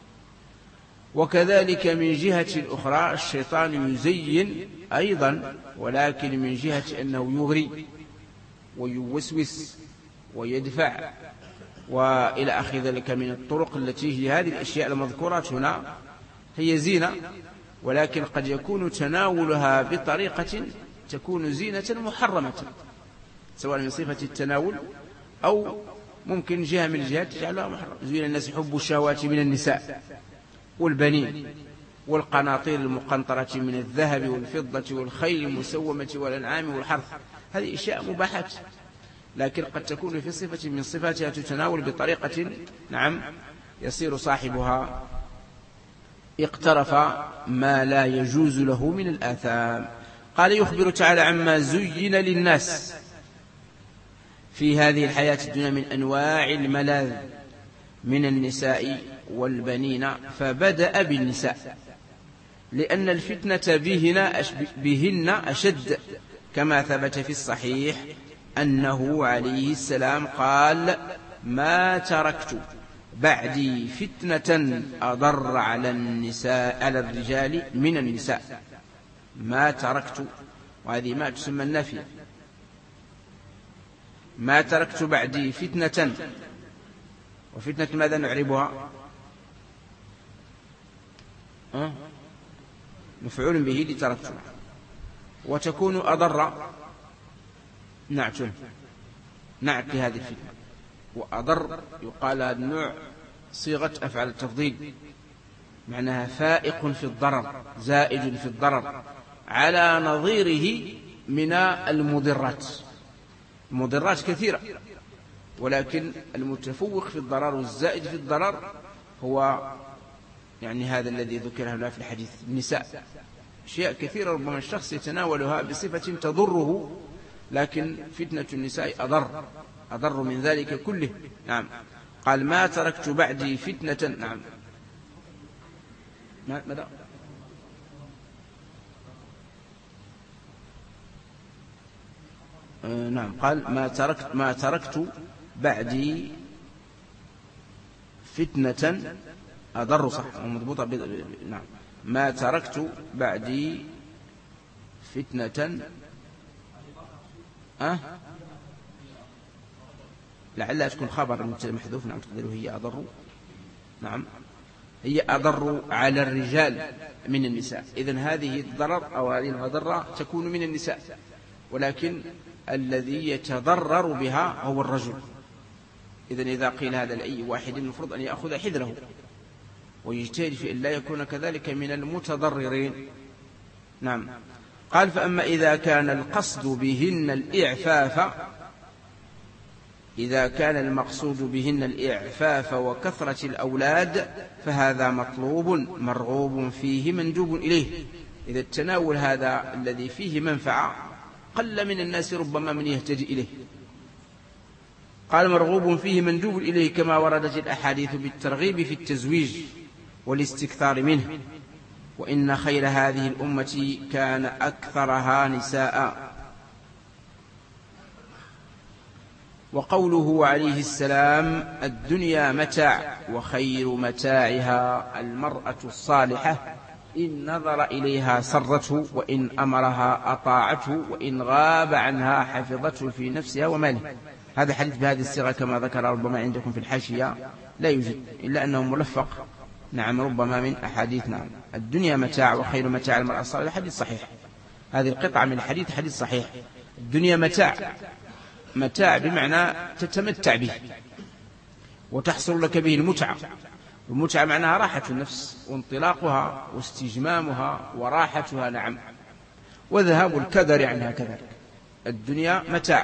وكذلك من جهة الأخرى الشيطان يزين أيضا، ولكن من جهة أنه يغري ويوسوس ويدفع وإلى آخر ذلك من الطرق التي هي هذه الأشياء المذكورات هنا هي زينة، ولكن قد يكون تناولها بطريقة تكون زينة محرمة، سواء من صفة التناول أو ممكن جهة من الجهات تجعلها محرمة. زين الناس حب الشهوات من النساء والبنين والقناطير المقنطرة من الذهب والفضة والخيل المسومة والأنعام والحرث، هذه أشياء مباحات، لكن قد تكون في صفة من صفاتها تتناول بطريقة نعم يصير صاحبها اقترف ما لا يجوز له من الآثام. قال يخبر تعالى عما زين للناس في هذه الحياة الدنيا من أنواع الملاذ من النساء والبنين، فبدأ بالنساء لأن الفتنة بهن, بهن أشد، كما ثبت في الصحيح أنه عليه السلام قال ما تركت بعدي فتنة أضر على النساء على الرجال من النساء. ما تركت، وهذه ما تسمى النفي، ما تركت بعدي فتنة، وفتنة ماذا نعربها؟ أه؟ مفعول به لتركت، وتكون أضر نعت نعت لهذه الفتنة، وأضر يقال هذا النوع صيغة أفعل التفضيل، معناها فائق في الضرر، زائد في الضرر، على نظيره من المضرات. المضرات كثيرة، ولكن المتفوق في الضرر والزائد في الضرر هو يعني هذا الذي ذكر هنا في الحديث. النساء أشياء كثيرة ربما الشخص يتناولها بصفة تضره، لكن فتنة النساء أضر أضر من ذلك كله. نعم قال ما تركت بعدي فتنة. نعم ماذا؟ آه نعم قال ما تركت ما تركت بعدي فتنة أضر، صح مضبوطة. نعم ما تركت بعدي فتنة أه؟ لعلها تكون خبر محذوف. نعم تقدر هي أضر. نعم هي أضر على الرجال من النساء. إذن هذه الضرر أو هذه المضرة تكون من النساء، ولكن الذي يتضرر بها هو الرجل. إذن إذا قيل هذا لأي واحد المفروض أن يأخذ حذره ويجتهد في أن لا يكون كذلك من المتضررين. نعم قال فأما إذا كان القصد بهن الإعفاف، إذا كان المقصود بهن الإعفاف وكثرة الأولاد فهذا مطلوب مرغوب فيه مندوب إليه. إذا التناول هذا الذي فيه منفعة قل من الناس ربما من يهتدي إليه. قال مرغوب فيه مندوب إليه، كما وردت الأحاديث بالترغيب في التزويج والاستكثار منه. وإن خير هذه الأمة كان أكثرها نساء. وقوله عليه السلام الدنيا متاع وخير متاعها المرأة الصالحة، إن نظر إليها سرته وإن أمرها أطاعته وإن غاب عنها حفظته في نفسها وماله. هذا حديث بهذه الصيغة كما ذكر ربما عندكم في الحاشية لا يوجد، إلا أنه ملفق نعم ربما من أحاديث. نعم الدنيا متاع وخير متاع المرأة الصالحة، حديث صحيح. هذه القطعة من الحديث حديث صحيح. الدنيا متاع، متاع بمعنى تتمتع به وتحصل لك به المتعة، المتعة معناها راحة النفس وانطلاقها واستجمامها وراحتها، نعم، وذهاب الكدر عنها كذلك. الدنيا متاع،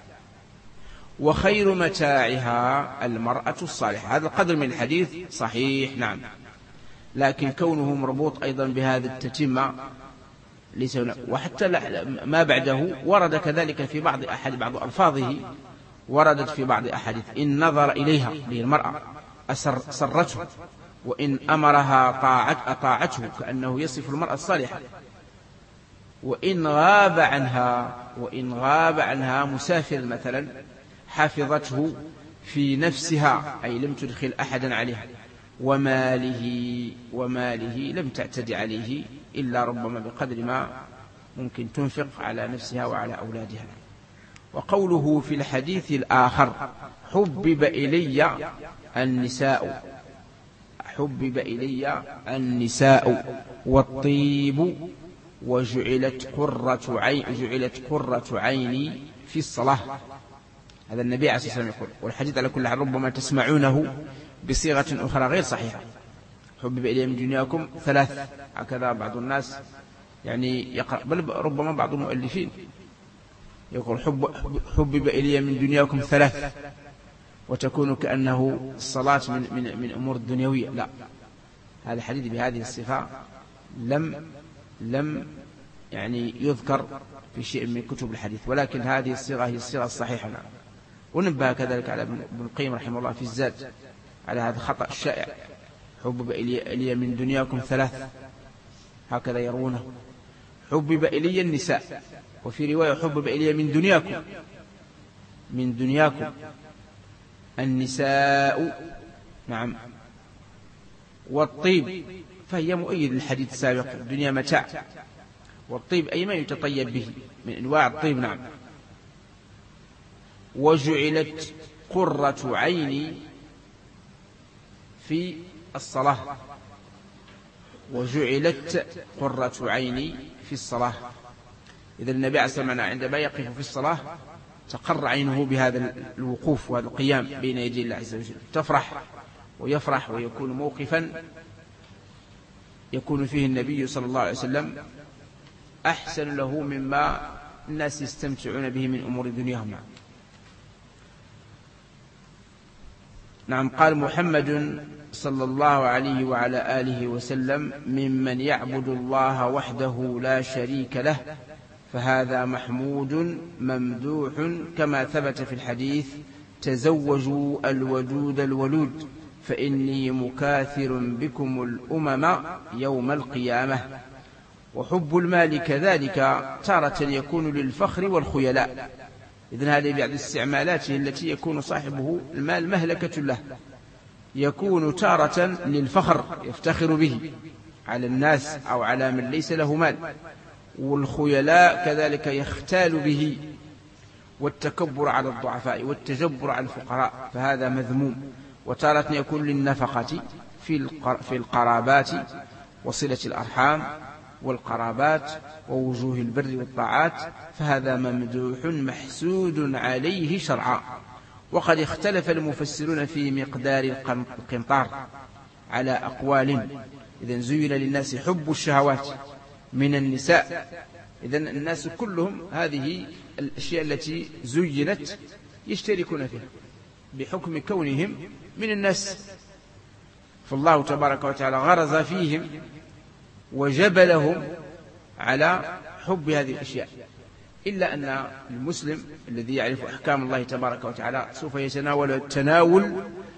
وخير متاعها المرأة الصالحة. هذا القدر من الحديث صحيح، نعم، لكن كونه مربوط أيضا بهذا التتمة ليس، وحتى ما بعده ورد كذلك في بعض أحد بعض ألفاظه وردت في بعض أحاديث: إن نظر إليها للمرأة أسر سرته، وإن أمرها طاعت أطاعته، كأنه يصف المرأة الصالحة. وإن غاب عنها وإن غاب عنها مسافر مثلا حفظته في نفسها، أي لم تدخل أحدا عليها، وماله وماله لم تعتدي عليه إلا ربما بقدر ما ممكن تنفق على نفسها وعلى أولادها. وقوله في الحديث الآخر: حبب إلي النساء حبب إلي النساء والطيب وجعلت قرة عين جعلت قرة عيني في الصلاة. هذا النبي عليه الصلاة والسلام يقول، والحديث على كل حال ربما تسمعونه بصيغة أخرى غير صحيحة: حبب إلي من دنياكم ثلاث، هكذا بعض الناس يعني يقرأ، بل ربما بعض المؤلفين يقول حب حبب إلي من دنياكم ثلاث، وتكون كأنه الصلاة من, من, من أمور الدنيوية. لا، هذا الحديث بهذه الصفة لم لم يعني يذكر في شيء من كتب الحديث، ولكن هذه الصيغة هي الصيغة الصحيحة. ونبه كذلك على ابن القيم رحمه الله في الزاد على هذا الخطأ الشائع: حبب إلي من دنياكم ثلاث، هكذا يرونه. حبب إلي النساء، وفي رواية حبب إلي من دنياكم من دنياكم النساء، نعم، والطيب، فهي مؤيد للحديث السابق: الدنيا متاع، والطيب أي ما يتطيب به من أنواع الطيب، نعم. وجعلت قرة عيني في الصلاة وجعلت قرة عيني في الصلاة. إذا النبي عليه الصلاة والسلام عندما يقف في الصلاة تقر عينه بهذا الوقوف وهذا القيام بين يدي الله عز وجل، تفرح ويفرح ويكون موقفا يكون فيه النبي صلى الله عليه وسلم أحسن له مما الناس يستمتعون به من أمور دنياهم. نعم. قال محمد صلى الله عليه وعلى آله وسلم: ممن يعبد الله وحده لا شريك له، فهذا محمود ممدوح، كما ثبت في الحديث: تزوجوا الودود الولود فإني مكاثر بكم الأمم يوم القيامة. وحب المال كذلك تارة يكون للفخر والخيلاء. إذن هذه بعض استعمالاته التي يكون صاحبه المال مهلكة له. يكون تارة للفخر يفتخر به على الناس أو على من ليس له مال، والخيلاء كذلك يختال به، والتكبر على الضعفاء والتجبر على الفقراء، فهذا مذموم. وتارة يكون للنفقة في القرابات وصلة الأرحام والقرابات ووجوه البر والطاعات، فهذا ممدوح محسود عليه شرعا. وقد اختلف المفسرون في مقدار القنطار على أقوال. إذن زين للناس حب الشهوات من النساء، إذن الناس كلهم هذه الأشياء التي زينت يشتركون فيها بحكم كونهم من الناس، فالله تبارك وتعالى غرز فيهم وجبلهم على حب هذه الأشياء. إلا أن المسلم الذي يعرف أحكام الله تبارك وتعالى سوف يتناول التناول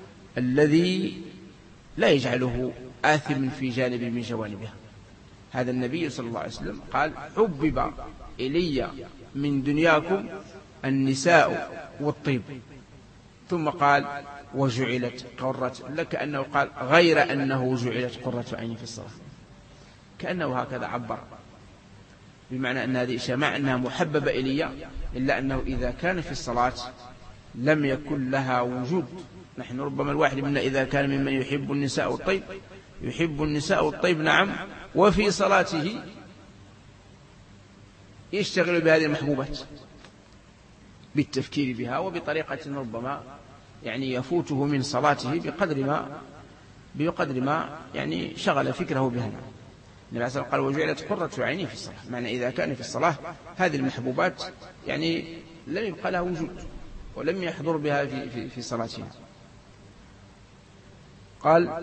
الذي لا يجعله آثم في جانب من جوانبها. هذا النبي صلى الله عليه وسلم قال: حبب إلي من دنياكم النساء والطيب، ثم قال: وجعلت قرة، لك أنه قال غير أنه جعلت قرة عيني في الصلاة، كأنه هكذا عبر، بمعنى أن هذه الأشياء مع أنها محببة إلي، إلا أنه إذا كان في الصلاة لم يكن لها وجود. نحن ربما الواحد منا إذا كان ممن يحب النساء والطيب يحب النساء والطيب، نعم، وفي صلاته يشتغل بهذه المحبوبات بالتفكير بها، وبطريقة ربما يعني يفوته من صلاته بقدر ما بقدر ما يعني شغل فكره بها. النبي عليه الصلاة والسلام قال وجعلت قرة عيني في الصلاة، معنى إذا كان في الصلاة هذه المحبوبات يعني لم يبقى لها وجود ولم يحضر بها في, في, في صلاتها. قال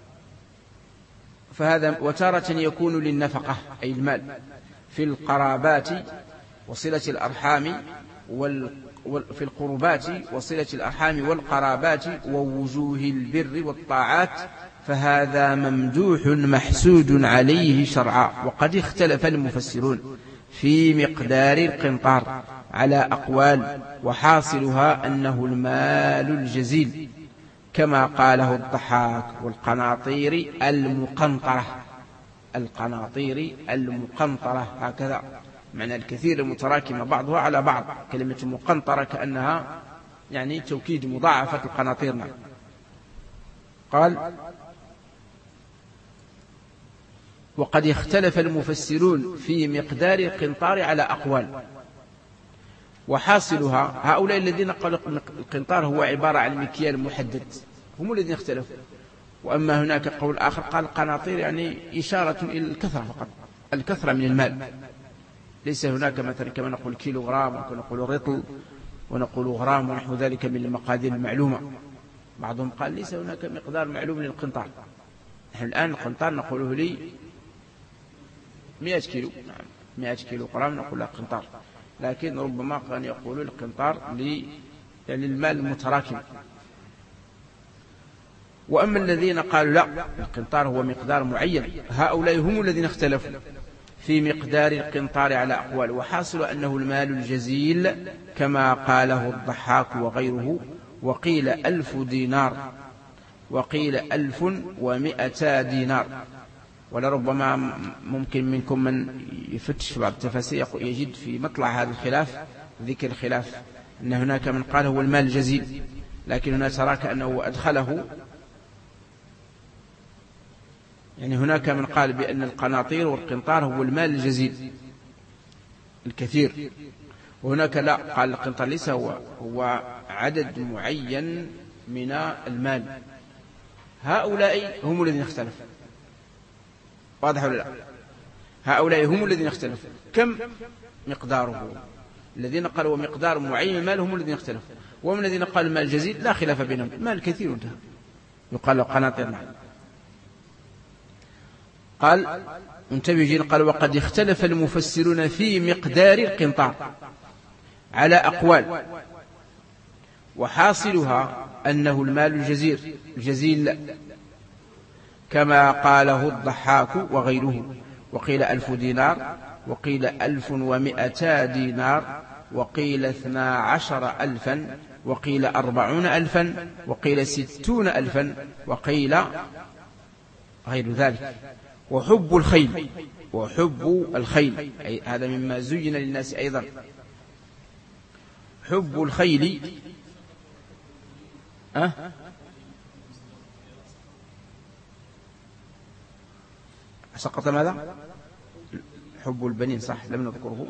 فهذا وتارة يكون للنفقة أي المال في القرابات وصلة الأرحام وال في القربات وصلة الأرحام والقرابات ووجوه البر والطاعات، فهذا ممدوح محسود عليه شرعا. وقد اختلف المفسرون في مقدار القنطار على أقوال، وحاصلها أنه المال الجزيل كما قاله الضحاك والقناطير المقنطرة. القناطير المقنطرة هكذا معنى الكثير المتراكمة بعضها على بعض. كلمة مقنطرة كأنها يعني توكيد مضاعفة القناطير. قال وقد اختلف المفسرون في مقدار القنطار على أقوال، وحاصلها هؤلاء الذين قالوا القنطار هو عبارة عن مكيال محدد هم الذين اختلفوا. وأما هناك قول آخر قال القناطير يعني إشارة إلى الكثرة فقط، الكثرة من المال، ليس هناك مثلا كما نقول كيلو غرام ونقول رطل ونقول غرام ونحو ذلك من المقادير المعلومة. بعضهم قال ليس هناك مقدار معلوم للقنطار. نحن الآن القنطار نقوله لي مئة كيلو، نعم مئة كيلو غرام نقول له قنطار، لكن ربما كان يقول القنطار للمال المتراكم. وأما الذين قالوا لا القنطار هو مقدار معين، هؤلاء هم الذين اختلفوا في مقدار القنطار على أقوال، وحاصل أنه المال الجزيل كما قاله الضحاك وغيره. وقيل ألف دينار وقيل ألف ومئتا دينار. ولربما ممكن منكم من يفتش بعض التفاسير يجد في مطلع هذا الخلاف ذكر الخلاف أن هناك من قال هو المال الجزيل، لكن هنا ترى كأنه أدخله يعني هناك من قال بأن القناطير والقنطار هو المال الجزيل الكثير، وهناك لا قال القنطار ليس هو هو عدد معين من المال. هؤلاء هم الذين اختلفوا، واضح ولا لا؟ هؤلاء هم الذين اختلفوا كم مقداره. الذين قالوا مقدار معين المال هم الذين اختلفوا، ومن الذين قالوا المال الجزيل لا خلاف بينهم، المال كثير انتهى يقال له قناطير. نعم. قال انتبه جيد، قال وقد اختلف المفسرون في مقدار القنطار على أقوال، وحاصلها أنه المال الجزير الجزيل كما قاله الضحاك وغيره. وقيل ألف دينار وقيل ألف ومئتا دينار وقيل اثنا عشر ألفا وقيل أربعون ألفا وقيل ستون ألفا وقيل غير ذلك. وحب الخيل وحب الخيل أي هذا مما زين للناس أيضا. حب الخيل أه؟ سقط ماذا؟ حب البنين صح لم نذكره.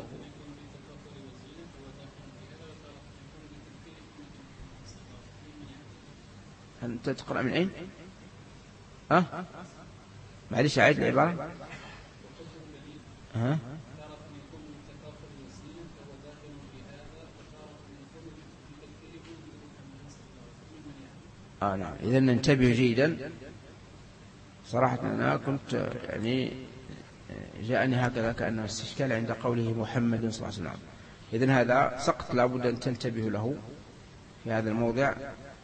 أنت تقرأ من أين؟ أه؟ معلش أعيد العبارة. أه؟ آه نعم. إذن ننتبه جيدا. صراحة أنا كنت يعني جاءني هكذا كأنه استشكال عند قوله محمد صلى الله عليه وسلم. إذن هذا سقط لابد أن تنتبه له في هذا الموضع.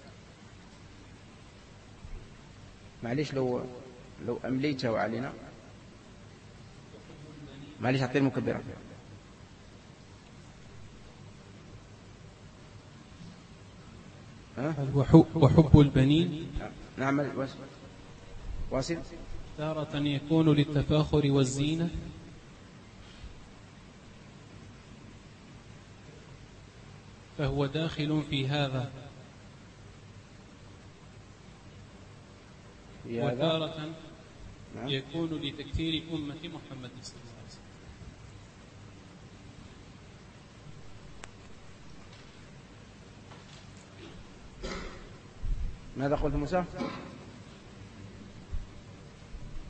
معليش لو لو أمليته علينا معليش أعطيه المكبرة. وحب البنين نعم واصل تارة يكون للتفاخر والزينة فهو داخل في هذا، وتارة يكون لتكثير أمة محمد صلى الله عليه وسلم. ماذا قلت موسى؟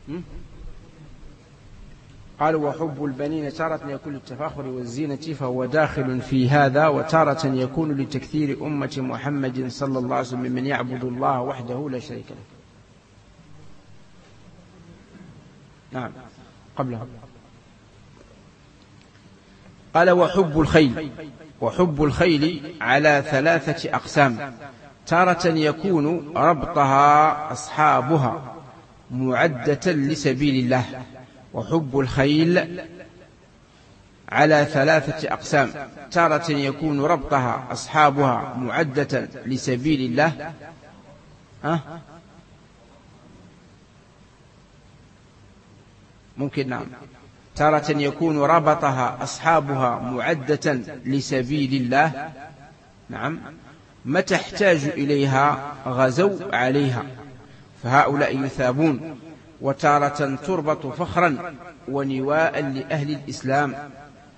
قال وحب البنين تارة يكون للتفاخر والزينة فهو داخل في هذا، وتارة يكون لتكثير أمة محمد صلى الله عليه وسلم من يعبد الله وحده لا شريك له. نعم قبلها قال وحب الخيل. وحب الخيل على ثلاثة أقسام، تارة يكون ربطها أصحابها معدة لسبيل الله. وحب الخيل على ثلاثة أقسام، تارة يكون ربطها أصحابها معدة لسبيل الله. أه؟ ممكن نعم، تارة يكون ربطها أصحابها معدة لسبيل الله. نعم، ما تحتاج إليها غزوا عليها فهؤلاء يثابون. وتارة تربط فخرا ونواء لأهل الإسلام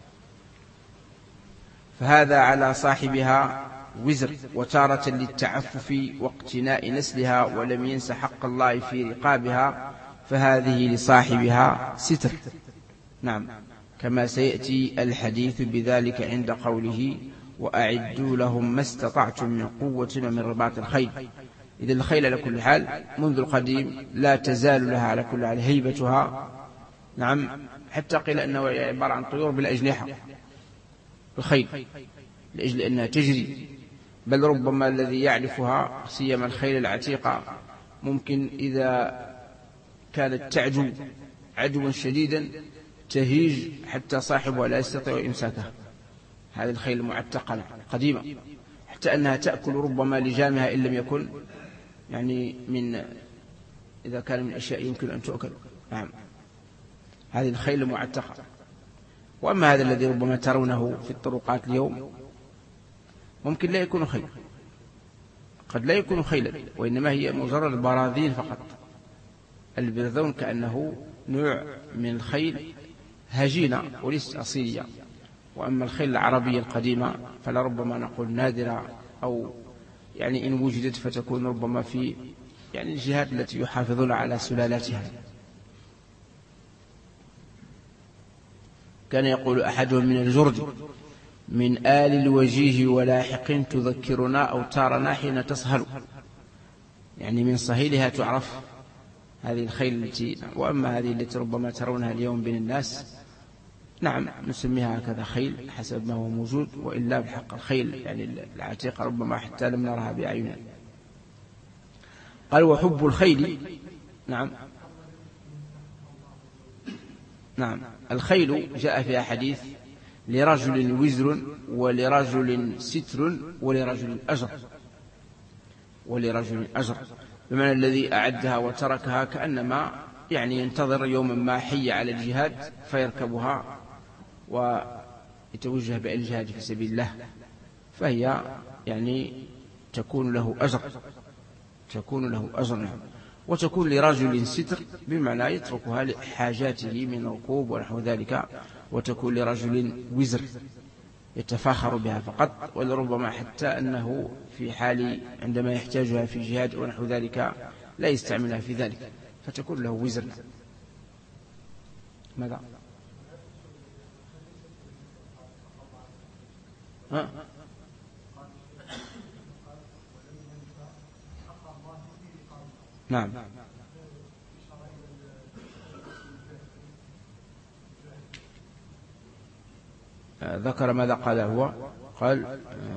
فهذا على صاحبها وزر. وتارة للتعفف واقتناء نسلها ولم ينس حق الله في رقابها فهذه لصاحبها ستر. نعم، كما سيأتي الحديث بذلك عند قوله وأعدوا لهم ما استطعتم من قوة ومن رباط الخيل. إذا الخيل على كل حال منذ القديم لا تزال لها على كل حال هيبتها. نعم، حتى قيل أنه عبارة عن طيور بالأجنحة الخيل لأجل أنها تجري، بل ربما الذي يعرفها سيما الخيل العتيقة ممكن إذا كانت تعدو عدوا شديدا تهيج حتى صاحبها لا يستطيع إمساكها. هذه الخيل المعتقلة قديمة حتى أنها تأكل ربما لجامها إن لم يكن يعني من إذا كان من أشياء يمكن أن تؤكل. نعم، هذه الخيل المعتقة. وأما هذا الذي ربما ترونه في الطرقات اليوم ممكن لا يكون خيل، قد لا يكون خيلا وإنما هي مجرد براذين فقط. البرذون كأنه نوع من الخيل هجينة وليست أصيلية. وأما الخيل العربية القديمة فلربما نقول نادرة، أو يعني إن وجدت فتكون ربما في يعني الجهات التي يحافظون على سلالاتها. كان يقول أحدهم من الجرد من آل الوجيه ولاحق تذكرنا أوتارنا حين تصهل، يعني من صهيلها تعرف هذه الخيل التي. وأما هذه التي ربما ترونها اليوم بين الناس نعم نسميها هكذا خيل حسب ما هو موجود، وإلا بحق الخيل يعني العتيقة ربما حتى لم نرها بأعيننا. قال وحب الخيل. نعم نعم الخيل جاء فيها حديث لرجل وزر ولرجل ستر ولرجل أجر. ولرجل أجر بمعنى الذي أعدها وتركها كأنما يعني ينتظر يوما ما حي على الجهاد فيركبها ويتوجه بالجهاد في سبيل الله، فهي يعني تكون له أجر تكون له أجر وتكون لرجل ستر بمعنى يتركها لحاجاته من ركوب ونحو ذلك، وتكون لرجل وزر يتفاخر بها فقط، ولربما حتى أنه في حال عندما يحتاجها في جهاد ونحو ذلك لا يستعملها في ذلك فتكون له وزر. ماذا؟ ها؟ نعم ذكر ماذا قال هو قال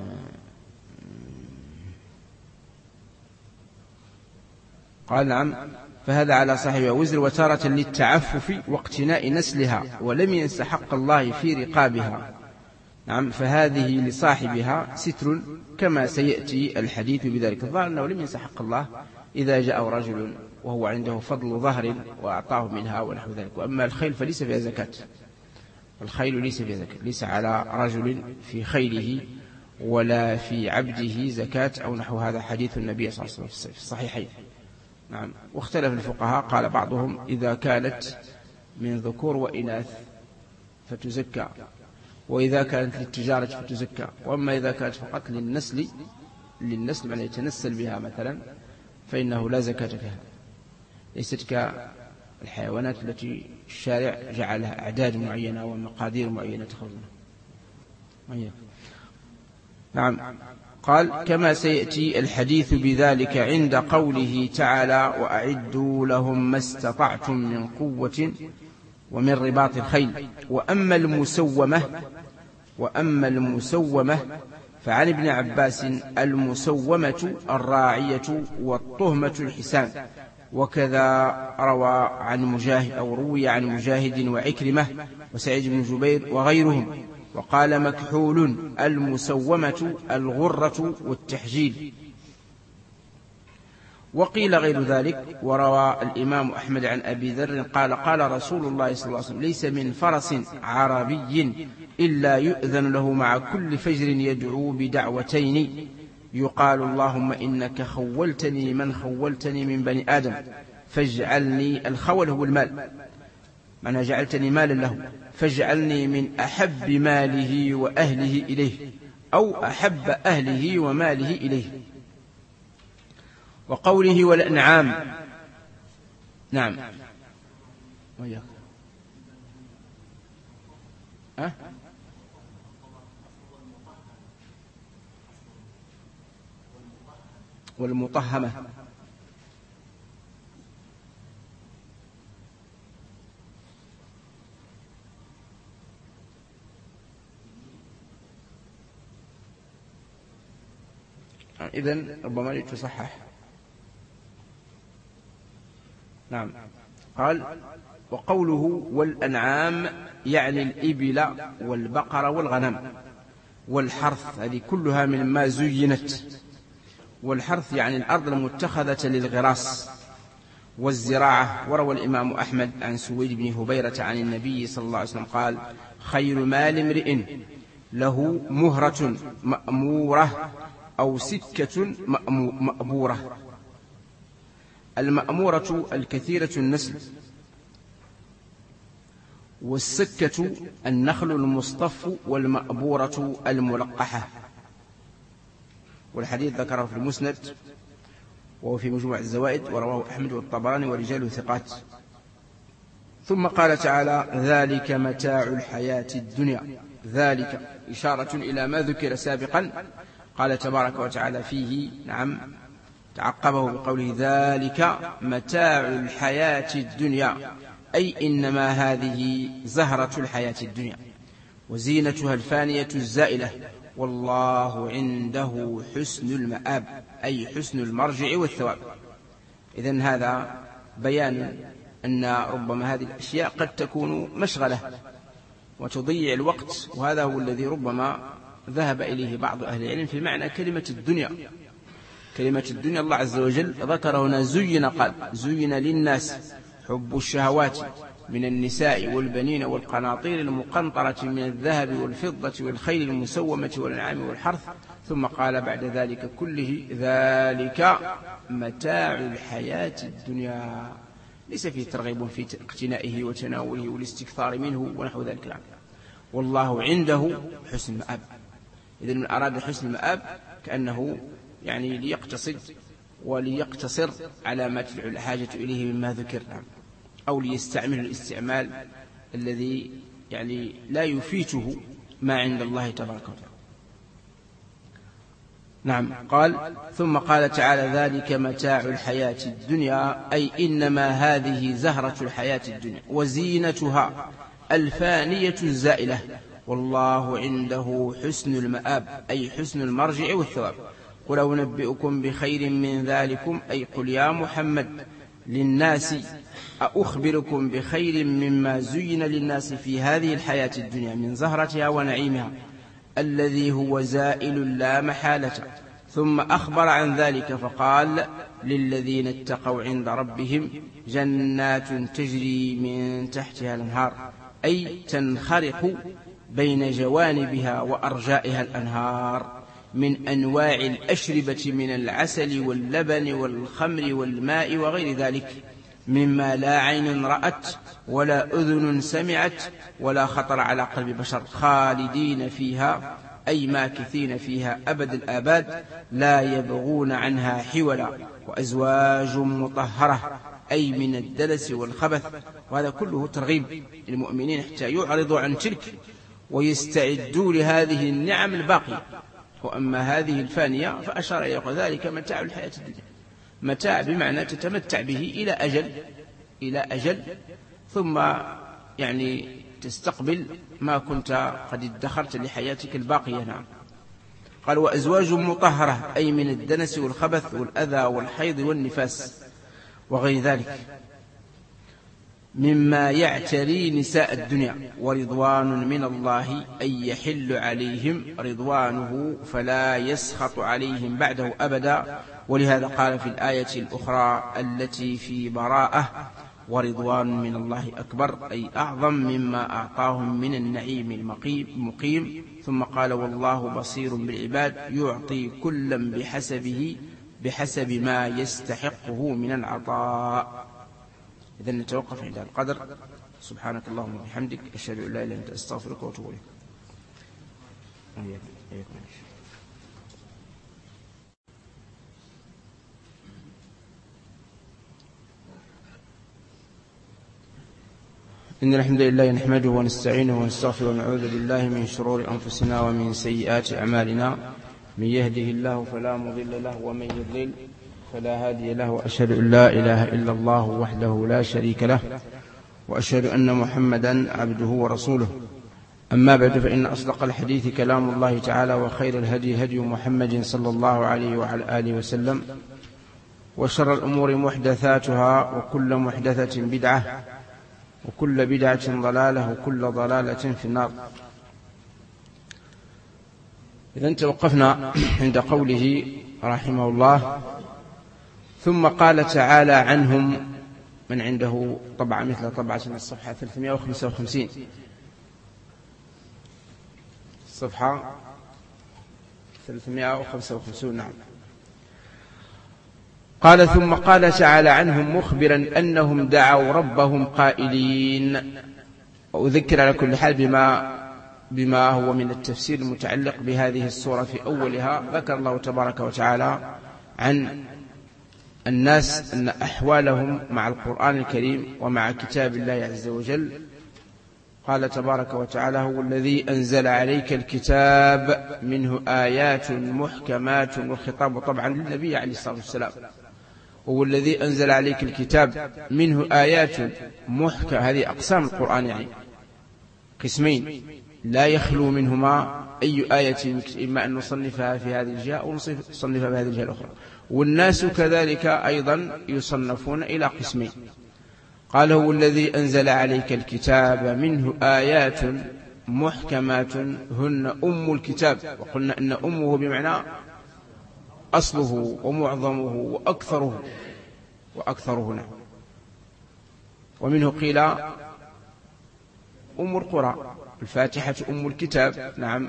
قال نعم فهذا على صاحبها وزر. وتارة للتعفف واقتناء نسلها ولم ينس حق الله في رقابها. نعم فهذه لصاحبها ستر كما سيأتي الحديث بذلك. الظاهر أنه لم ينس حق الله إذا جاء رجل وهو عنده فضل ظهر وأعطاه منها ونحو ذلك. وأما الخيل فليس فيها زكاة، الخيل ليس فيها زكاة، ليس على رجل في خيله ولا في عبده زكاة أو نحو هذا حديث النبي صلى الله عليه وسلم في الصحيحين. نعم واختلف الفقهاء، قال بعضهم إذا كانت من ذكور وإناث فتزكى، وإذا كانت للتجارة فتزكى، وأما إذا كانت فقط للنسل للنسل من يتنسل بها مثلا فإنه لا زكاة فيها، ليست الحيوانات التي الشارع جعلها أعداد معينة ومقادير معينة تخرجنا. نعم. قال كما سيأتي الحديث بذلك عند قوله تعالى وأعدوا لهم ما استطعتم من قوة ومن رباط الخيل. وأما المسومة وأما المسومة فعن ابن عباس المسومة الراعية والطهمة الحسان. وكذا روى عن مجاهد أو روي عن مجاهد وعكرمة وسعيد بن جبير وغيرهم. وقال مكحول المسومة الغرة والتحجيل. وقيل غير ذلك. وروى الإمام أحمد عن أبي ذر قال قال رسول الله صلى الله عليه وسلم ليس من فرس عربي إلا يؤذن له مع كل فجر يدعو بدعوتين يقال اللهم إنك خولتني من خولتني من بني آدم فاجعلني، الخول هو المال، معنى جعلتني مالا له، فاجعلني من أحب ماله وأهله إليه أو أحب أهله وماله إليه. وقوله والأنعام. نعم. وياك. أه؟ والمطهمة. إذن ربما يتصحح. نعم. قال وقوله والأنعام يعني الإبل والبقر والغنم والحرث، هذه كلها من ما زينت. والحرث يعني الأرض المتخذة للغراس والزراعة. وروى الإمام أحمد عن سويد بن هبيرة عن النبي صلى الله عليه وسلم قال خير مال امرئ له مهرة مأمورة أو سكة مأبورة. المأمورة الكثيرة النسل، والسكة النخل المصطف، والمأبورة الملقحة. والحديث ذكره في المسند وهو في مجموع الزوائد، ورواه أحمد والطبراني ورجاله ثقات. ثم قال تعالى ذلك متاع الحياة الدنيا. ذلك إشارة إلى ما ذكر سابقا. قال تبارك وتعالى فيه نعم تعقبه بقوله ذلك متاع الحياة الدنيا، أي إنما هذه زهرة الحياة الدنيا وزينتها الفانية الزائلة، والله عنده حسن المآب، أي حسن المرجع والثواب. إذن هذا بيان أن ربما هذه الأشياء قد تكون مشغلة وتضيع الوقت، وهذا هو الذي ربما ذهب إليه بعض أهل العلم في معنى كلمة الدنيا. كلمة الدنيا الله عز وجل ذكر هنا زين، قال زين للناس حب الشهوات من النساء والبنين والقناطير المقنطرة من الذهب والفضة والخيل المسومة والأنعام والحرث، ثم قال بعد ذلك كله ذلك متاع الحياة الدنيا. ليس فيه ترغيب في اقتنائه وتناوله والاستكثار منه ونحو ذلك، والله عنده حسن المآب. إذن من أراد حسن المآب كأنه يعني ليقتصد وليقتصر على ما تدعو الحاجة إليه مما ذكر، أو ليستعمل الاستعمال الذي يعني لا يفيته ما عند الله تبارك وتعالى. نعم. قال ثم قال تعالى ذلك متاع الحياة الدنيا، أي إنما هذه زهرة الحياة الدنيا وزينتها الفانية الزائلة، والله عنده حسن المآب، أي حسن المرجع والثواب. قل أنبئكم بخير من ذلكم، أي قل يا محمد للناس أخبركم بخير مما زين للناس في هذه الحياة الدنيا من زهرتها ونعيمها الذي هو زائل لا محالة. ثم أخبر عن ذلك فقال للذين اتقوا عند ربهم جنات تجري من تحتها الأنهار، أي تنخرق بين جوانبها وأرجائها الأنهار من أنواع الأشربة من العسل واللبن والخمر والماء وغير ذلك مما لا عين رأت ولا أذن سمعت ولا خطر على قلب بشر، خالدين فيها أي ماكثين فيها أبد الآباد لا يبغون عنها حولا. وأزواج مطهرة أي من الدنس والخبث. وهذا كله ترغيب للمؤمنين حتى يعرضوا عن تلك ويستعدوا لهذه النعم الباقية. وأما هذه الفانية فأشار إلى ذلك متاع الحياة الدنيا، متاع بمعنى تتمتع به إلى أجل إلى أجل ثم يعني تستقبل ما كنت قد ادخرت لحياتك الباقية. نعم. قال وأزواج مطهرة أي من الدنس والخبث والأذى والحيض والنفاس وغير ذلك مما يعتري نساء الدنيا. ورضوان من الله أي يحل عليهم رضوانه فلا يسخط عليهم بعده أبدا. ولهذا قال في الآية الأخرى التي في براءة ورضوان من الله أكبر أي أعظم مما أعطاهم من النعيم المقيم. ثم قال والله بصير بالعباد يعطي كلا بحسبه بحسب ما يستحقه من العطاء. إذن نتوقف عند القدر. سبحانك اللهم وبحمدك أشهد أن لا إله إلا أنت أستغفرك وأتوب إليك. إن الحمد لله نحمده ونستعينه ونستغفره ونعوذ بالله من شرور أنفسنا ومن سيئات أعمالنا. من يهده الله فلا مضل له ومن يضلل فلا هادي له. وأشهد أن لا إله إلا الله وحده لا شريك له وأشهد أن محمدا عبده ورسوله. أما بعد فإن أصدق الحديث كلام الله تعالى وخير الهدي هدي محمد صلى الله عليه وعلى آله وسلم وشر الأمور محدثاتها وكل محدثة بدعة وكل بدعة ضلالة وكل ضلالة في النار. إذن توقفنا عند قوله رحمه الله ثم قال تعالى عنهم. من عنده طبعة مثل طبعة من الصفحة ثلاثمائة وخمسة وخمسين الصفحة ثلاثمائة وخمسة وخمسين. نعم. قال ثم قال تعالى عنهم مخبرا أنهم دعوا ربهم قائلين. وأذكر على كل حال بما بما هو من التفسير المتعلق بهذه السورة. في أولها ذكر الله تبارك وتعالى عن الناس أن أحوالهم مع القرآن الكريم ومع كتاب الله عز وجل. قال تبارك وتعالى هو الذي أنزل عليك الكتاب منه آيات محكمات. والخطاب طبعا للنبي عليه الصلاة والسلام. هو الذي أنزل عليك الكتاب منه آيات محكمة. هذه أقسام القرآن يعني قسمين لا يخلو منهما أي آية، إما أن نصنفها في هذه الجهة أو نصنفها في هذه الجهة الأخرى. والناس كذلك أيضا يصنفون إلى قسمين. قال هو الذي أنزل عليك الكتاب منه آيات محكمات هن أم الكتاب. وقلنا أن أمه بمعنى أصله ومعظمه وأكثره وأكثره. نعم. ومنه قيل أم القرى. الفاتحة أم الكتاب. نعم.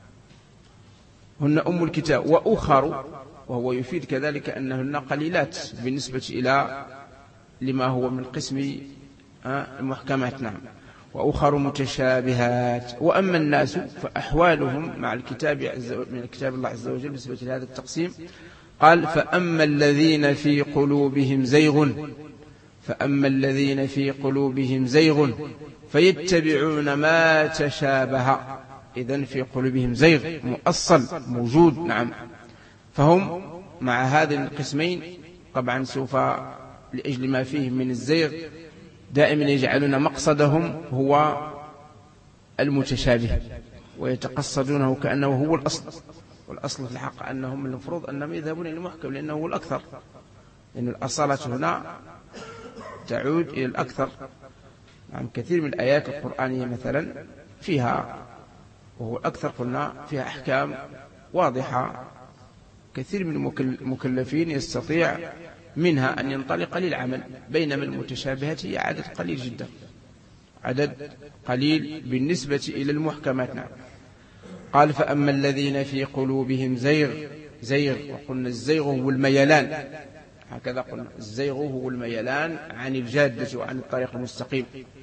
هن أم الكتاب. وأخر وهو يفيد كذلك أنهن قليلات بالنسبة إلى لما هو من قسم المحكمات. نعم. وأخر متشابهات. وأما الناس فأحوالهم مع الكتاب من الكتاب الله عز وجل بالنسبة لهذا التقسيم. قال فأما الذين في قلوبهم زيغ فأما الذين في قلوبهم زيغ فيتبعون ما تشابه. إذن في قلوبهم زيغ مؤصل موجود. نعم. فهم مع هذين القسمين طبعا سوف لأجل ما فيه من الزيغ دائما يجعلون مقصدهم هو المتشابه ويتقصدونه كأنه هو الأصل. والأصل في الحق أنهم المفروض أنهم يذهبون إلى المحكم لأنه هو الأكثر. لأن الأصالة هنا تعود إلى الأكثر. عن كثير من الآيات القرآنية مثلا فيها وهو الأكثر قلنا فيها أحكام واضحة. كثير من المكلفين يستطيع منها أن ينطلق للعمل. بينما المتشابهات هي عدد قليل جدا، عدد قليل بالنسبة إلى المحكمات. نعم. قال فأما الذين في قلوبهم زيغ. زيغ وقلنا الزيغ هو الميلان. هكذا قلنا الزيغ هو الميلان عن الجادة وعن الطريق المستقيم.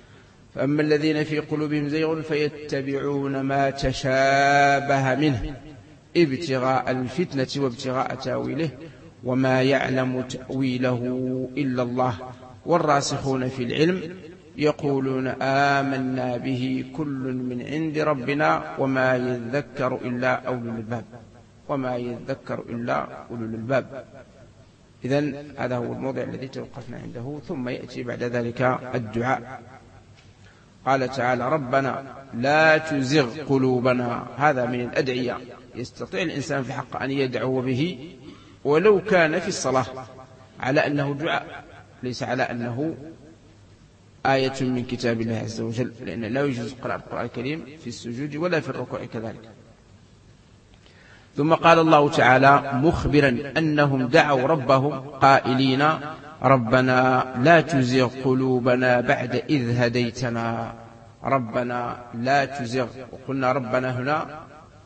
فأما الذين في قلوبهم زيغ فيتبعون ما تشابه منه ابتغاء الفتنة وابتغاء تاويله وما يعلم تأويله إلا الله والراسخون في العلم يقولون آمنا به كل من عند ربنا وما يذكر إلا أولو الألباب وما يذكر إلا أولو الألباب. إذن هذا هو الموضع الذي توقفنا عنده. ثم يأتي بعد ذلك الدعاء. قال تعالى ربنا لا تزغ قلوبنا. هذا من الأدعية يستطيع الإنسان في حق أن يدعو به ولو كان في الصلاة على أنه دعاء ليس على أنه آية من كتاب الله عز وجل، لأن لا يجوز قراءة القرآن الكريم في السجود ولا في الركوع كذلك. ثم قال الله تعالى مخبرا أنهم دعوا ربهم قائلين ربنا لا تزغ قلوبنا بعد إذ هديتنا. ربنا لا تزغ، وقلنا ربنا هنا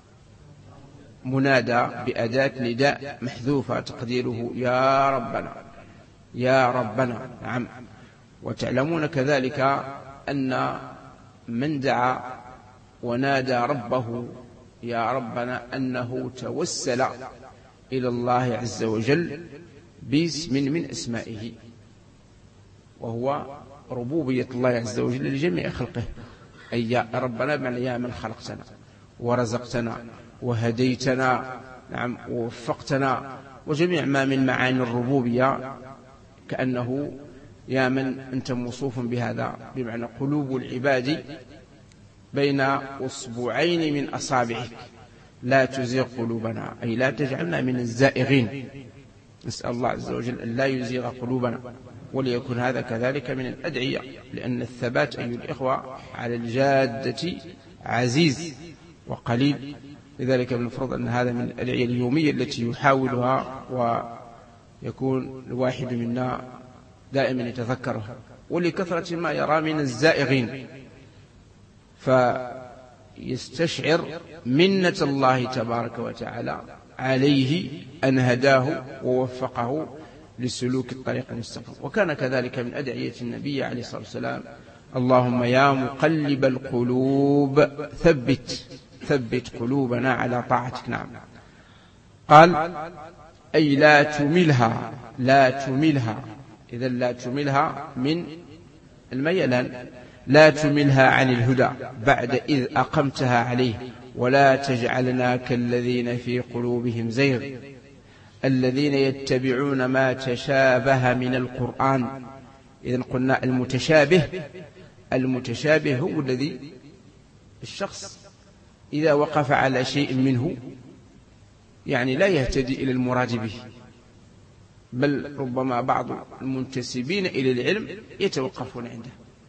منادى بأداة نداء محذوفة تقديره يا ربنا يا ربنا. نعم. وتعلمون كذلك أن من دعا ونادى ربه يا ربنا أنه توسل إلى الله عز وجل باسم من أسمائه، وهو ربوبية الله عز وجل لجميع خلقه، أي يا ربنا بمعنى يا من خلقتنا ورزقتنا وهديتنا. نعم. ووفقتنا وجميع ما من معاني الربوبية، كأنه يا من أنت موصوف بهذا، بمعنى قلوب العباد بين أصبعين من أصابعك لا تزيغ قلوبنا، أي لا تجعلنا من الزائغين. نسأل الله عز وجل أن لا يزيغ قلوبنا، وليكن هذا كذلك من الأدعية، لأن الثبات أيها الإخوة على الجادة عزيز وقليل. لذلك من المفروض أن هذا من الأدعية اليومية التي يحاولها ويكون الواحد منا دائما يتذكرها، ولكثرة ما يرى من الزائغين فيستشعر منة الله تبارك وتعالى عليه أن هداه ووفقه لسلوك الطريق المستقيم. وكان كذلك من أدعية النبي عليه الصلاة والسلام اللهم يا مقلب القلوب ثبت ثبت قلوبنا على طاعتك. نعم. قال أي لا تملها لا تملها إذا لا تملها من الميلان، لا تملها عن الهدى بعد إذ أقمتها عليه، ولا تجعلنا كالذين في قلوبهم زيغ الذين يتبعون ما تشابه من القرآن. إذن قلنا المتشابه المتشابه هو الذي الشخص إذا وقف على شيء منه يعني لا يهتدي إلى المراد به، بل ربما بعض المنتسبين إلى العلم يتوقفون عنده،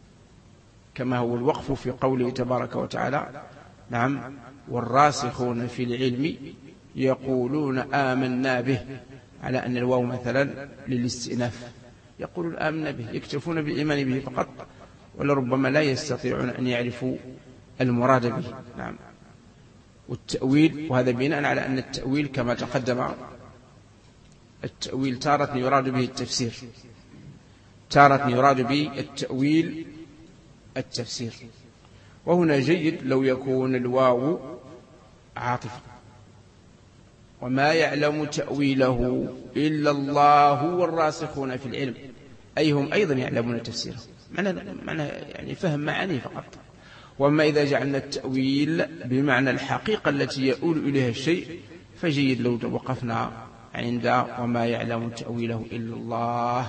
كما هو الوقف في قوله تبارك وتعالى نعم والراسخون في العلم يقولون آمنا به، على أن الواو مثلا للاستئناف، يقولون آمنا به، يكتفون بالإيمان به فقط، ولربما لا يستطيعون أن يعرفوا المراد به. نعم. والتأويل، وهذا بناء على أن التأويل كما تقدم التأويل تارة يراد به التفسير، تارة يراد به التأويل التفسير. وهنا جيد لو يكون الواو عاطفة، وما يعلم تأويله إلا الله والراسخون في العلم، أي هم أيضا يعلمون تفسيره، معنى, معنى يعني فهم معاني فقط. وما إذا جعلنا التأويل بمعنى الحقيقة التي يؤول إليها الشيء فجيد لو وقفنا عند وما يعلم تأويله إلا الله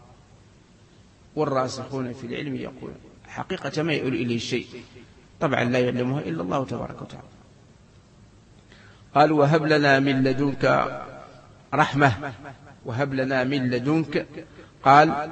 والراسخون في العلم يقولون، حقيقة ما يؤول إليه الشيء طبعا لا يعلمها إلا الله تبارك وتعالى. قال وهب لنا من لدنك رحمة، وهب لنا من لدنك، قال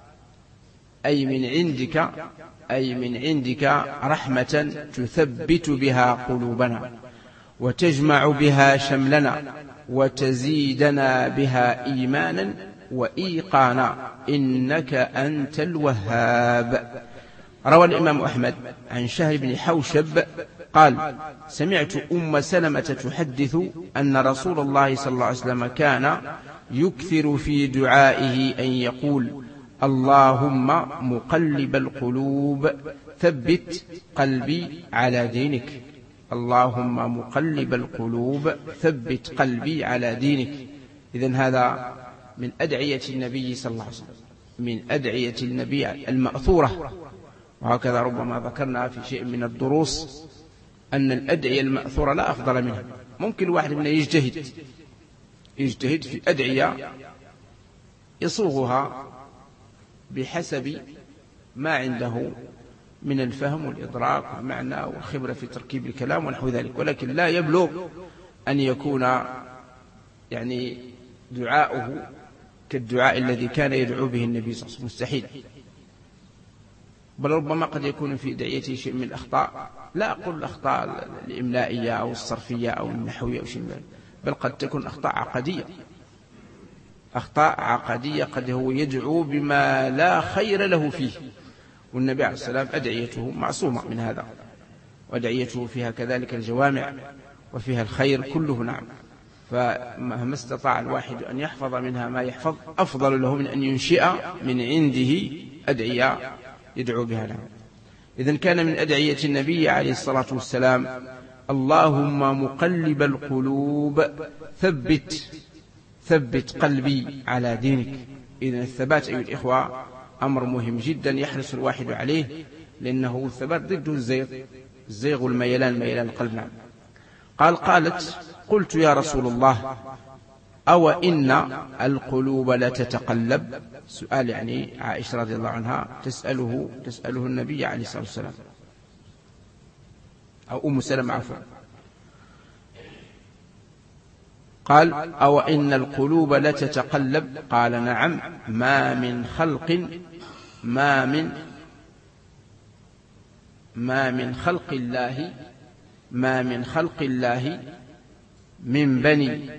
أي من عندك، أي من عندك رحمة تثبت بها قلوبنا وتجمع بها شملنا وتزيدنا بها إيمانا وإيقانا إنك أنت الوهاب. روى الإمام أحمد عن شهر بن حوشب قال سمعت أم سلمة تحدث أن رسول الله صلى الله عليه وسلم كان يكثر في دعائه أن يقول اللهم مقلب القلوب ثبت قلبي على دينك. اللهم مقلب القلوب ثبت قلبي على دينك. إذن هذا من أدعية النبي صلى الله عليه وسلم، من أدعية النبي المأثورة. وهكذا ربما ذكرنا في شيء من الدروس أن الأدعية المأثورة لا أفضل منها. ممكن الواحد منا يجتهد يجتهد في أدعية يصوغها بحسب ما عنده من الفهم والإدراك والمعنى والخبرة في تركيب الكلام ونحو ذلك، ولكن لا يبلغ أن يكون يعني دعاؤه كالدعاء الذي كان يدعو به النبي صلى الله عليه وسلم، مستحيل. بل ربما قد يكون في دعيته شيء من الأخطاء، لا أقول الأخطاء الإملائية أو الصرفية أو النحوية أو شيء من ذلك، بل قد تكون أخطاء عقدية، أخطاء عقدية قد هو يدعو بما لا خير له فيه، والنبي عليه السلام أدعيته معصومة من هذا، وأدعيته فيها كذلك الجوامع وفيها الخير كله. نعم، فمهما استطاع الواحد أن يحفظ منها ما يحفظ أفضل له من أن ينشئ من عنده أدعية يدعو بها. نعم. إذن كان من أدعية النبي عليه الصلاة والسلام اللهم مقلب القلوب ثبت ثبت قلبي على دينك. إذن الثبات أيها الإخوة أمر مهم جدا يحرص الواحد عليه، لأنه الثبات ضده الزيغ، الزيغ والميلان، ميلان القلب. نعم. قال قالت قلت يا رسول الله أو إن القلوب لتتقلب. سؤال يعني عائشة رضي الله عنها تسأله تسأله النبي عليه الصلاة والسلام، أو أم سلمة عفوا. قال أو إن القلوب لتتقلب؟ قال نعم، ما من خلق ما من ما من خلق الله ما من خلق الله من بني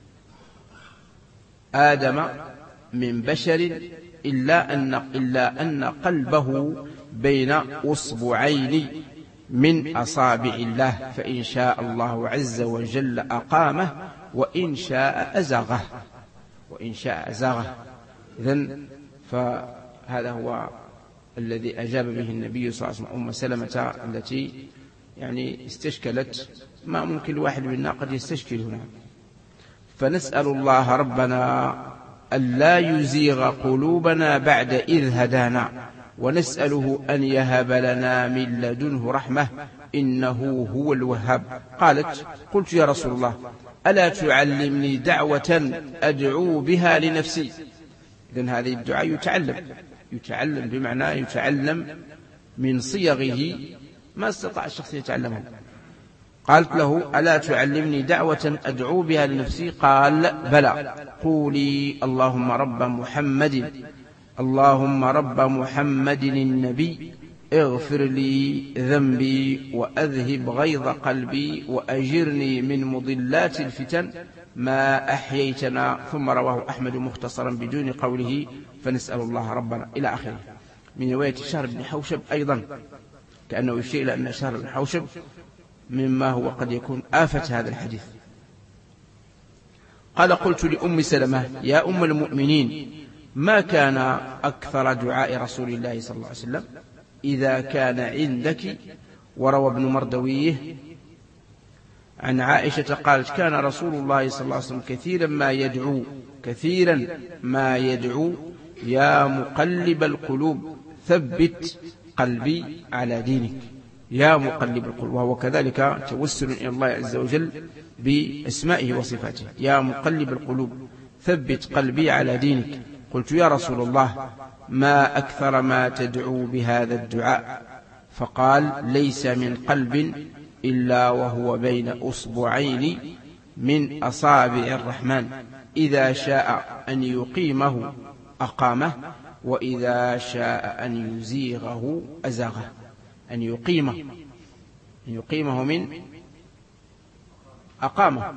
آدم من بشر إلا أن إلا أن قلبه بين أصبعين من أصابع الله، فإن شاء الله عز وجل أقامه وإن شاء أزغه وإن شاء أزغه. إذن فهذا هو الذي أجاب به النبي صلى الله عليه وسلم أم سلمة التي يعني استشكلت ما ممكن الواحد منا قد يستشكل هنا. فنسأل الله ربنا ألا يزيغ قلوبنا بعد إذ هدانا، ونسأله أن يهب لنا من لدنه رحمة إنه هو الوهاب. قالت قلت يا رسول الله ألا تعلمني دعوة أدعو بها لنفسي؟ إذن هذه الدعاء يتعلم يتعلم بمعنى يتعلم من صيغه ما استطاع الشخص يتعلمه. قالت له ألا تعلمني دعوة أدعو بها لنفسي؟ قال بلى، قولي اللهم رب محمد اللهم رب محمد النبي اغفر لي ذنبي وأذهب غيظ قلبي وأجرني من مضلات الفتن ما أحييتنا. ثم رواه أحمد مختصرا بدون قوله فنسأل الله ربنا إلى آخره. من رواية شهر بن حوشب أيضا كأنه يشير إلى أن شهر بن حوشب مما هو قد يكون آفة هذا الحديث. قال قلت لأم سلمة يا أم المؤمنين ما كان أكثر دعاء رسول الله صلى الله عليه وسلم إذا كان عندك؟ وروى ابن مردويه عن عائشة قالت كان رسول الله صلى الله عليه وسلم كثيرا ما يدعو كثيرا ما يدعو يا مقلب القلوب ثبت قلبي على دينك. يا مقلب القلوب، وهو كذلك توسل إلى الله عز وجل بأسمائه وصفاته. يا مقلب القلوب ثبت قلبي على دينك. قلت يا رسول الله ما أكثر ما تدعو بهذا الدعاء؟ فقال ليس من قلب إلا وهو بين أصبعين من أصابع الرحمن إذا شاء أن يقيمه أقامه وإذا شاء أن يزيغه أزاغه. أن يقيمه أن يقيمه من أقامه،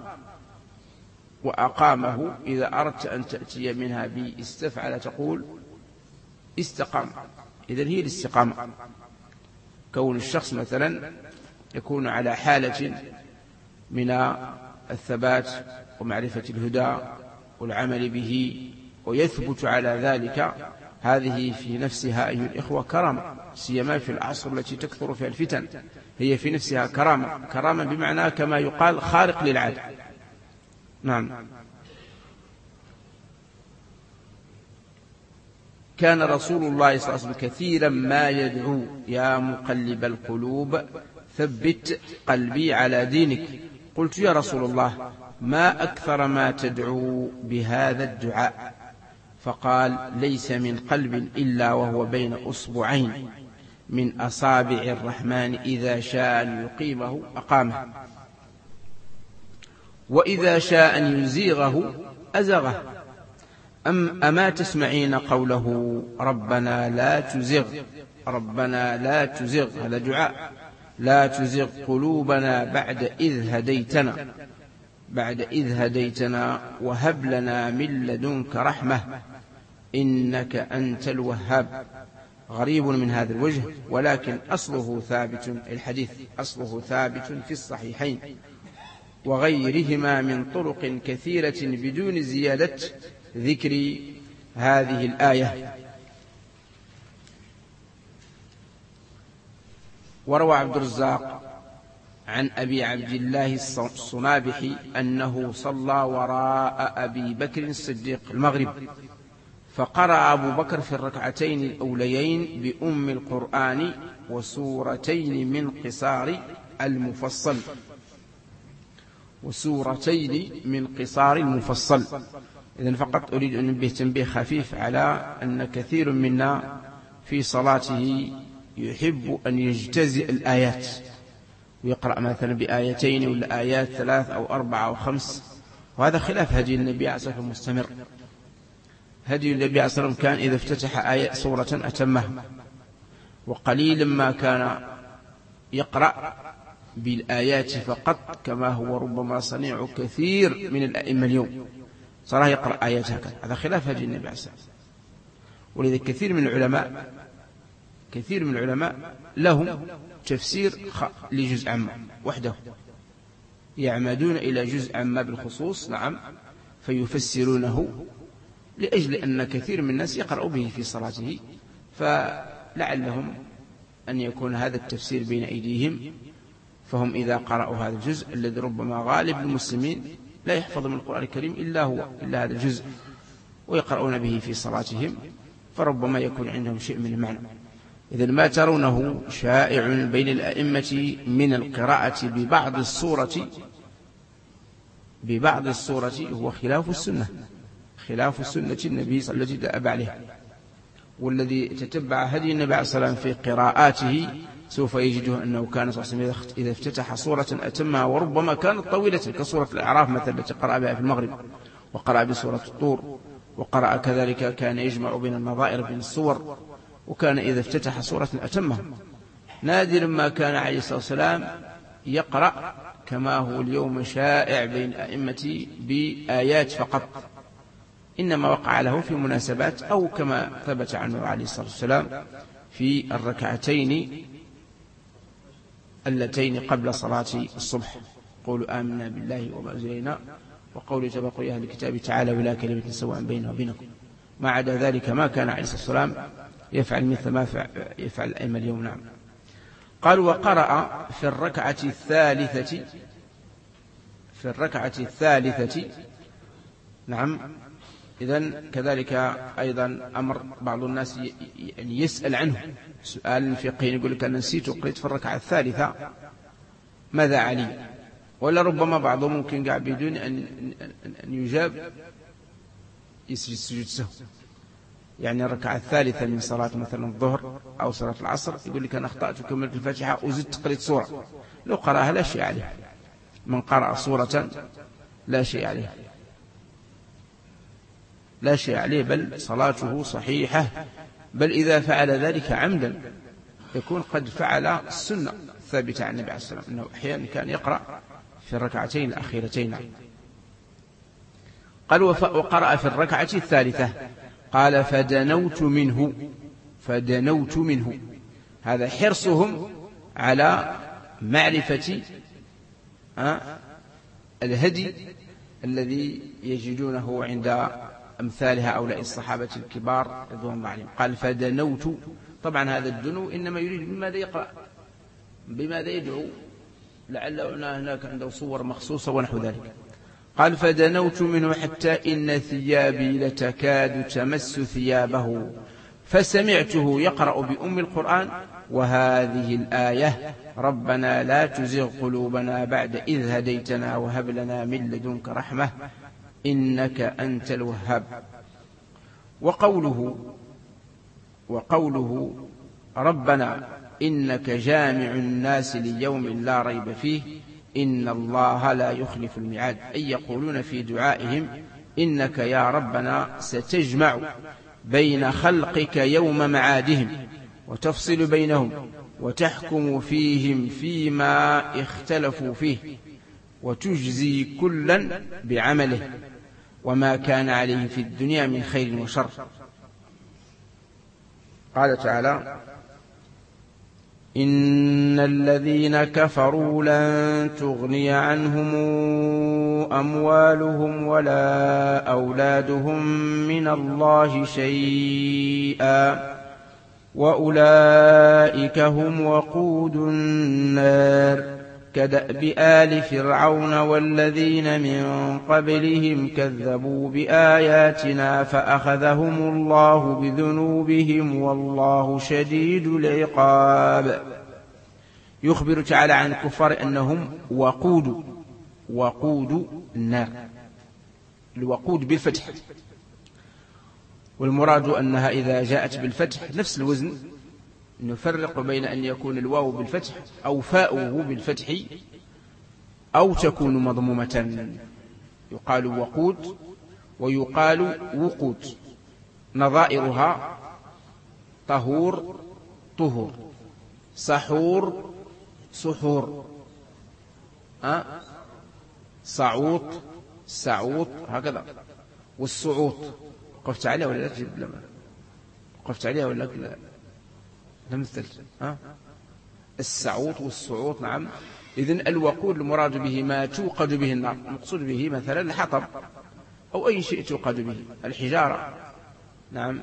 وأقامه إذا أردت أن تأتي منها باستفعل تقول استقام. إذن هي الاستقامة، كون الشخص مثلا يكون على حالة من الثبات ومعرفة الهدى والعمل به ويثبت على ذلك هذه في نفسها أيها الإخوة كرامة، سيما في العصر التي تكثر فيها الفتن، هي في نفسها كرامة، كرامة بمعنى كما يقال خارق للعادة. نعم. كان رسول الله صلى الله عليه وسلم كثيرا ما يدعو يا مقلب القلوب ثبت قلبي على دينك. قلت يا رسول الله ما أكثر ما تدعو بهذا الدعاء؟ فقال ليس من قلب إلا وهو بين أصبعين من أصابع الرحمن إذا شاء أن يقيمه أقامه وإذا شاء أن يزيغه أزغه. أم أما تسمعين قوله ربنا لا تزغ ربنا لا تزغ، هذا دعاء، لا تزغ قلوبنا بعد إذ هديتنا بعد إذ هديتنا وهب لنا من لدنك رحمة إنك أنت الوهاب. غريب من هذا الوجه، ولكن أصله ثابت، الحديث أصله ثابت في الصحيحين وغيرهما من طرق كثيرة بدون زيادة ذكر هذه الآية. وروى عبد الرزاق عن أبي عبد الله الصنابحي أنه صلى وراء أبي بكر الصديق المغرب، فقرأ أبو بكر في الركعتين الأوليين بأم القرآن وسورتين من قصار المفصل وسورتين من قصار المفصل. إذن فقط أريد أن ننبه تنبيه خفيف على أن كثير منا في صلاته يحب أن يجتزئ الآيات ويقرأ مثلا بآيتين ولا آيات ثلاث أو أربعة أو خمس، وهذا خلاف هدي النبي عليه الصلاة والسلام المستمر. هدي النبي عليه الصلاة والسلام كان إذا افتتح آية سورة أتمها، وقليلا ما كان يقرأ بالآيات فقط كما هو ربما صنيع كثير من الأئمة اليوم، صراحة يقرأ آيات هكذا، هذا خلاف هدي النبي عليه الصلاة والسلام. ولذا كثير من العلماء كثير من العلماء لهم تفسير لجزء عام وحده، يعمدون إلى جزء عام بالخصوص، نعم، فيفسرونه لأجل أن كثير من الناس يقرأ به في صلاته، فلعلهم أن يكون هذا التفسير بين أيديهم، فهم إذا قرأوا هذا الجزء الذي ربما غالب المسلمين لا يحفظ من القرآن الكريم إلا هو إلا هذا الجزء ويقرؤون به في صلاتهم، فربما يكون عندهم شيء من المعنى. إذن ما ترونه شائع بين الأئمة من القراءة ببعض الصورة ببعض الصورة هو خلاف السنة، خلاف السنة النبي صلى الله عليه وسلم التي دأب عليها. والذي تتبع هدي النبي عليه الصلاة والسلام في قراءاته سوف يجده أنه كان صلى الله عليه وسلم إذا افتتح صورة أتمها، وربما كانت طويلة كسورة الأعراف مثلا التي قرأ بها في المغرب، وقرأ بسورة الطور، وقرأ كذلك كان يجمع بين النظائر بين الصور، وكان إذا افتتح صورة أتمها. نادر ما كان عليه الصلاة والسلام يقرأ كما هو اليوم شائع بين الأئمة بآيات فقط، إنما وقع له في مناسبات أو كما ثبت عنه عليه الصلاة والسلام في الركعتين اللتين قبل صلاة الصبح، قولوا آمنا بالله وما أنزل إلينا وقولوا تبقوا يا أهل الكتاب تعالوا إلى كلمة سواء بيننا وبينكم. ما عدا ذلك ما كان عليه الصلاة والسلام يفعل مثل ما يفعل الأئمة اليوم. نعم. قال وقرأ في الركعة الثالثة في الركعة الثالثة نعم. إذن كذلك أيضا أمر بعض الناس يعني يسأل عنه سؤال فقهي، يقول لك أنا نسيت وقرأت في الركعة الثالثة ماذا علي؟ ولا ربما بعضهم ممكن قاعد بدون أن أن يجاب يسجد سجود سهو، يعني الركعة الثالثة من صلاة مثلا الظهر أو صلاة العصر يقول لك أنا أخطأت وكملت الفاتحة وزدت قرأت سورة، لو قرأها لا شيء عليه، من قرأ سورة لا شيء عليه لا شيء عليه بل صلاته صحيحة، بل إذا فعل ذلك عمدا يكون قد فعل السنة الثابتة عن النبي عليه الصلاة والسلام، أنه أحيانا كان يقرأ في الركعتين الأخيرتين. قال وقرأ في الركعة الثالثة قال فدنوت منه فدنوت منه هذا حرصهم على معرفة الهدي الذي يجدونه عند وأمثال هؤلاء الصحابة الكبار رضوان الله عليهم. قال فدنوت، طبعا هذا الدنو إنما يريد بماذا يقرأ، بماذا يدعو، لعل هناك عنده صور مخصوصة ونحو ذلك. قال فدنوت منه حتى إن ثيابي لتكاد تمس ثيابه فسمعته يقرأ بأم القرآن وهذه الآية ربنا لا تزغ قلوبنا بعد إذ هديتنا وهب لنا من لدنك رحمة إنك أنت الوهاب. وقوله وقوله ربنا إنك جامع الناس ليوم لا ريب فيه إن الله لا يخلف الميعاد، أي يقولون في دعائهم إنك يا ربنا ستجمع بين خلقك يوم معادهم وتفصل بينهم وتحكم فيهم فيما اختلفوا فيه وتجزي كلا بعمله وما كان عليه في الدنيا من خير وشر. قال تعالى إن الذين كفروا لن تغني عنهم أموالهم ولا أولادهم من الله شيئا وأولئك هم وقود النار كدأب آل فرعون والذين من قبلهم كذبوا بآياتنا فأخذهم الله بذنوبهم والله شديد العقاب. يخبر تعالى عن الكفار أنهم وقود وقود النار، الوقود بالفتح، والمراد أنها إذا جاءت بالفتح نفس الوزن، نفرق بين أن يكون الواو بالفتح أو فاؤه بالفتح أو تكون مضمومة، يقال وقود ويقال وقود. نظائرها طهور طهور، سحور سحور، أه؟ صعوط سعوط، هكذا. والصعوط وقفت عليها ولا لا؟ وقفت عليها ولا لا؟ مثل ها السعوط والصعوط، نعم. إذن الوقود المراد به ما توقد به النار، المقصود به مثلا الحطب أو أي شيء توقد به، الحجارة، نعم،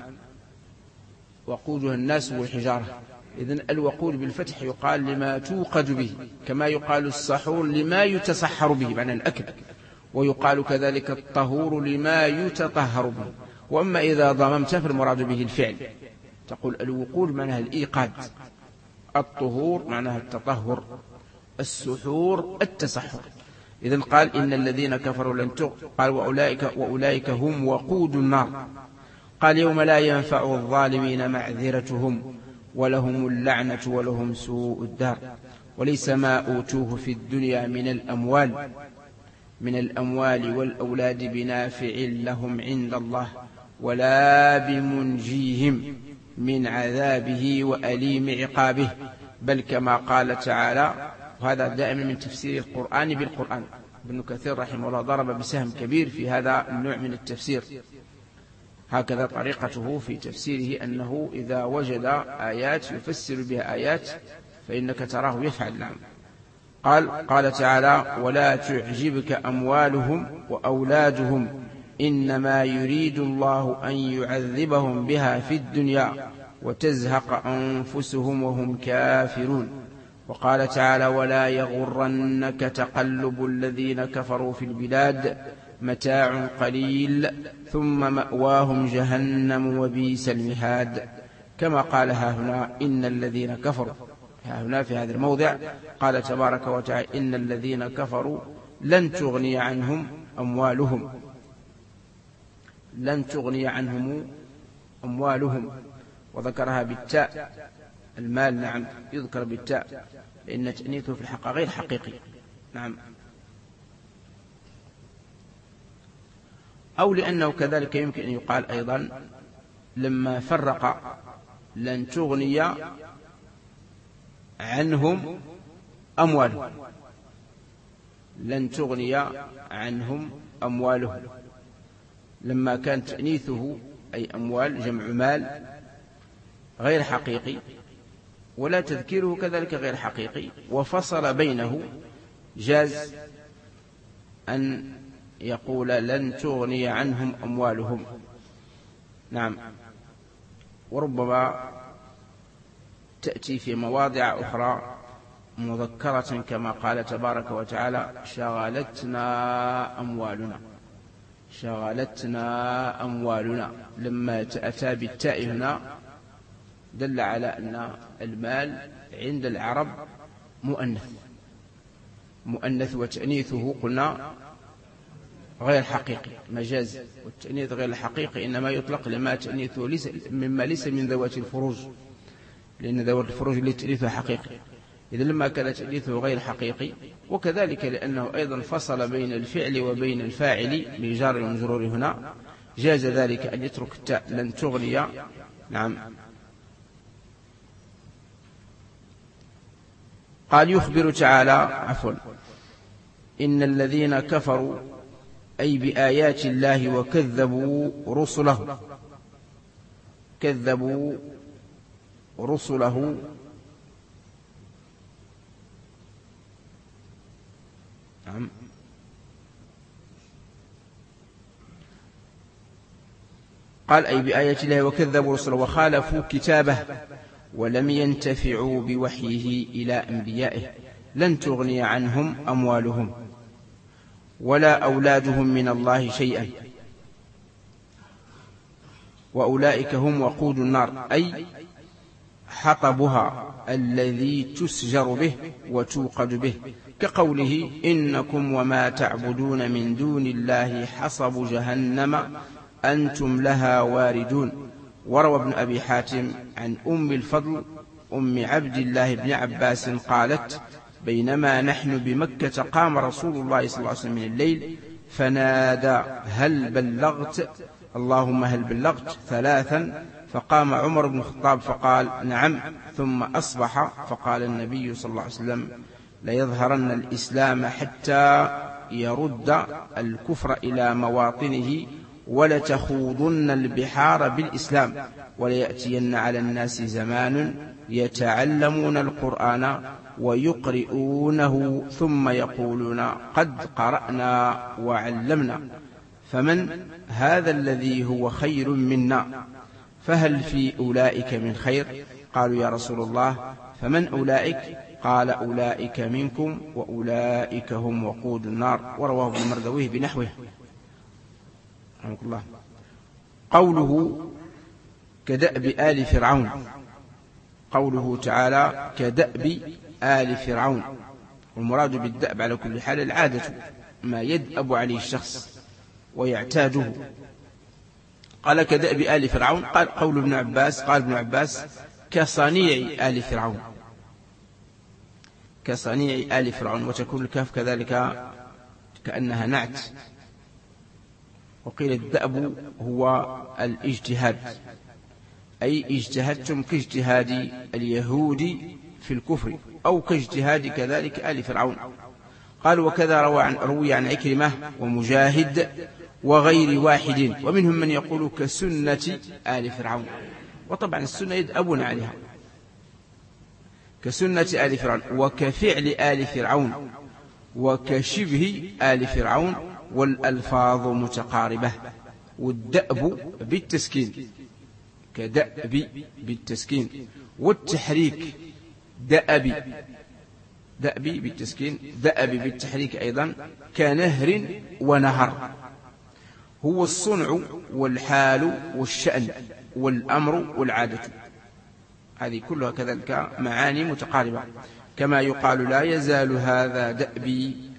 وقودها الناس والحجارة. إذن الوقود بالفتح يقال لما توقد به، كما يقال السحور لما يتسحر به معنى الأكل، ويقال كذلك الطهور لما يتطهر به. وأما إذا ضممت فالمراد به الفعل، تقول الوقود معناها الإيقاد، الطهور معناها التطهر، السحور التسحر. إذن قال إن الذين كفروا لن تغ قال وأولئك, وأولئك هم وقود النار. قال يوم لا ينفع الظالمين معذرتهم ولهم اللعنة ولهم سوء الدار وليس ما أوتوه في الدنيا من الأموال من الأموال والأولاد بنافع لهم عند الله ولا بمنجيهم من عذابه وأليم عقابه، بل كما قال تعالى، وهذا دائما من تفسير القرآن بالقرآن. ابن كثير رحمه الله ضرب بسهم كبير في هذا النوع من التفسير، هكذا طريقته في تفسيره أنه إذا وجد آيات يفسر بها آيات فإنك تراه يفعل. نعم. قال قال تعالى ولا تعجبك أموالهم وأولادهم إنما يريد الله أن يعذبهم بها في الدنيا وتزهق أنفسهم وهم كافرون. وقال تعالى ولا يغرنك تقلب الذين كفروا في البلاد متاع قليل ثم مأواهم جهنم وبئس المهاد. كما قال ها هنا إن الذين كفروا، ها هنا في هذا الموضع قال تبارك وتعالى إن الذين كفروا لن تغني عنهم أموالهم لن تغني عنهم أموالهم وذكرها بالتاء، المال نعم يذكر بالتاء لأن تأنيثه في الحق غير حقيقي. نعم. أو لأنه كذلك يمكن أن يقال أيضا لما فرق لن تغني عنهم أموالهم لن تغني عنهم أموالهم لما كان تأنيثه أي أموال جمع مال غير حقيقي ولا تذكيره كذلك غير حقيقي، وفصل بينه جاز أن يقول لن تغني عنهم أموالهم. نعم. وربما تأتي في مواضع أخرى مذكرة كما قال تبارك وتعالى شغلتنا أموالنا، شغلتنا أموالنا. لما أتى بالتاء هنا دل على أن المال عند العرب مؤنث، مؤنث وتأنيثه قلنا غير حقيقي مجاز، والتأنيث غير الحقيقي إنما يطلق لما تأنيثه ليس مما ليس من ذوات الفروج، لأن ذوات الفروج اللي تأنيثه حقيقي. إذا لما كان تأنيثه غير حقيقي، وكذلك لأنه أيضا فصل بين الفعل وبين الفاعل بجار ومجرور هنا، جاز ذلك أن يترك التاء لن تغني. نعم. قال يخبر تعالى عفوا إن الذين كفروا أي بآيات الله وكذبوا رسله، كذبوا رسله نعم. قال أي بآيات الله وكذبوا رسله وخالفوا كتابه ولم ينتفعوا بوحيه إلى أنبيائه لن تغني عنهم أموالهم ولا أولادهم من الله شيئا وأولئك هم وقود النار، أي حطبها الذي تسجر به وتوقد به، كقوله إنكم وما تعبدون من دون الله حصب جهنم أنتم لها واردون. وروى ابن أبي حاتم عن أم الفضل أم عبد الله بن عباس قالت بينما نحن بمكة قام رسول الله صلى الله عليه وسلم من الليل فنادى هل بلغت اللهم هل بلغت ثلاثا، فقام عمر بن الخطاب فقال نعم، ثم أصبح فقال النبي صلى الله عليه وسلم ليظهرن الإسلام حتى يرد الكفر إلى مواطنه ولتخوضن البحار بالإسلام وليأتين على الناس زمان يتعلمون القرآن ويقرؤونه ثم يقولون قد قرأنا وعلمنا، فمن هذا الذي هو خير منا، فهل في أولئك من خير؟ قالوا يا رسول الله فمن أولئك؟ قال أولئك منكم وأولئك هم وقود النار. ورواه ابن مردويه بنحوه رحمه الله. قوله كدأب آل فرعون، قوله تعالى كدأب آل فرعون، والمراد بالدأب على كل حال العادة ما يدأب عليه الشخص ويعتاده. قال كدأب آل فرعون، قال قول ابن عباس قال ابن عباس كصنيع آل فرعون، كصنيع آل فرعون، وتكون الكاف كذلك كأنها نعت. وقيل الدأب هو الاجتهاد، أي اجتهدتم كاجتهاد اليهود في الكفر أو كاجتهاد كذلك آل فرعون. قال وكذا روى عن, روي عن عكرمة ومجاهد وغير واحد، ومنهم من يقول كسنة آل فرعون، وطبعا السنة يدأبون عليها، كسنة آل فرعون وكفعل آل فرعون وكشبه آل فرعون، والألفاظ متقاربة. والدأب بالتسكين كدأب بالتسكين، والتحريك دأب دأب بالتسكين دأب بالتحريك أيضا كنهر ونهر، هو الصنع والحال والشأن والأمر والعادة، هذه كلها كذلك معاني متقاربة. كما يقال لا يزال هذا دأبي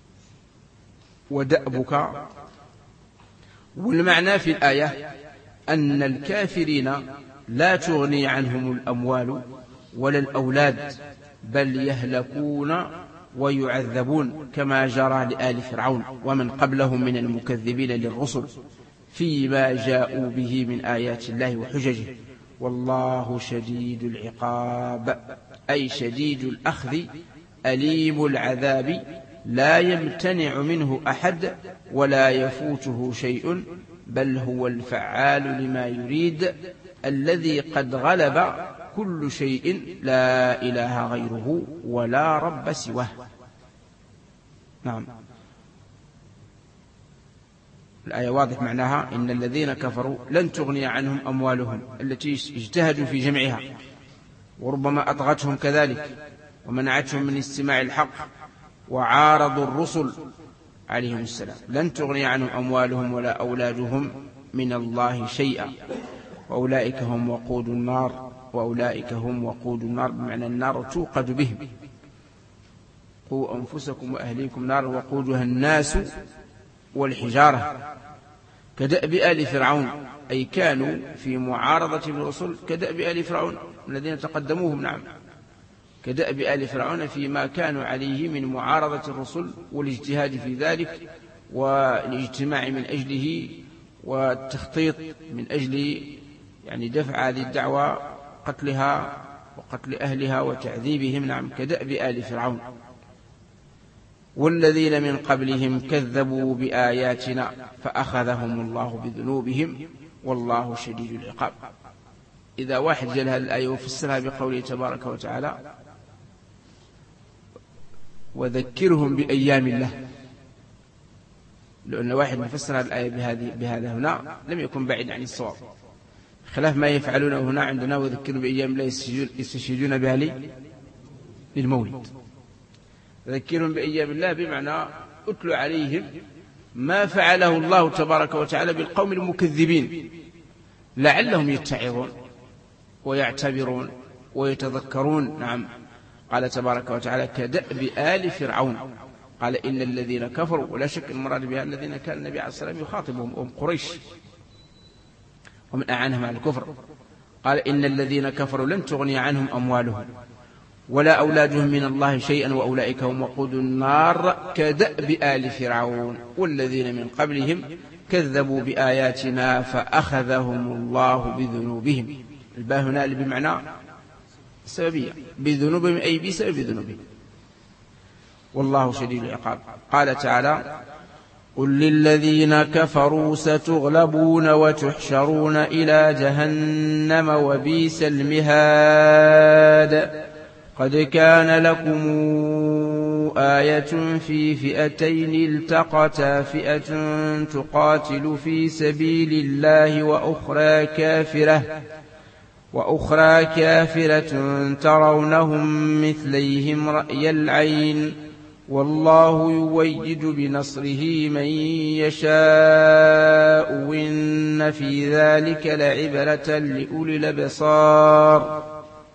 ودأبك. والمعنى في الآية أن الكافرين لا تغني عنهم الأموال ولا الأولاد، بل يهلكون ويعذبون كما جرى لآل فرعون ومن قبلهم من المكذبين للرسل فيما جاءوا به من آيات الله وحججه، والله شديد العقاب، أي شديد الأخذ أليم العذاب، لا يمتنع منه أحد ولا يفوته شيء، بل هو الفعال لما يريد الذي قد غلب كل شيء لا إله غيره ولا رب سواه. نعم. الآية واضح معناها إن الذين كفروا لن تغني عنهم أموالهم التي اجتهدوا في جمعها وربما أطغتهم كذلك ومنعتهم من استماع الحق وعارضوا الرسل عليهم السلام، لن تغني عنهم أموالهم ولا أولادهم من الله شيئا وأولئك هم وقود النار وأولئك هم وقود النار بمعنى النار توقد بهم. قوا أنفسكم وأهليكم نار وقودها الناس والحجارة كدأب آل فرعون، أي كانوا في معارضة الرسل كدأب آل فرعون الذين تقدموهم. نعم، كدأب آل فرعون فيما كانوا عليه من معارضة الرسل والاجتهاد في ذلك والاجتماع من أجله والتخطيط من أجل يعني دفع هذه الدعوة، قتلها وقتل أهلها وتعذيبهم. نعم، كدأب آل فرعون. والذين من قبلهم كذبوا بآياتنا فأخذهم الله بذنوبهم والله شديد العقاب. إذا واحد جل هذه الآية وفسرها بقوله تبارك وتعالى وذكرهم بأيام الله، لأن واحد مفسر هذه الآية بهذه بهذا هنا لم يكن بعيد عن الصواب، خلاف ما يفعلونه هنا عندنا وذكروا بأيام الله يستشهدون بها للمولد. ذكرهم بأيام الله بمعنى أتلوا عليهم ما فعله الله تبارك وتعالى بالقوم المكذبين لعلهم يتعظون ويعتبرون ويتذكرون. نعم، قال تبارك وتعالى كدأب آل فرعون، قال إن الذين كفروا، ولا شك المراد بها الذين كان النبي عليه الصلاة والسلام يخاطبهم وهم قريش ومن أعانهم على الكفر. قال إن الذين كفروا لن تغني عنهم أموالهم ولا أولادهم من الله شيئا وأولئك هم وقود النار كدأب آل فرعون والذين من قبلهم كذبوا بآياتنا فأخذهم الله بذنوبهم. الباء هنا بمعنى السببية، بذنوبهم أي بسبب ذنوبهم، والله شديد العقاب. قال تعالى قل للذين كفروا ستغلبون وتحشرون إلى جهنم وبئس المهاد. قد كان لكم آية في فئتين التقتا فئة تقاتل في سبيل الله وأخرى كافرة وأخرى كافرة ترونهم مثليهم رأي العين والله يؤيد بنصره من يشاء وإن في ذلك لعبرة لأولي الأبصار.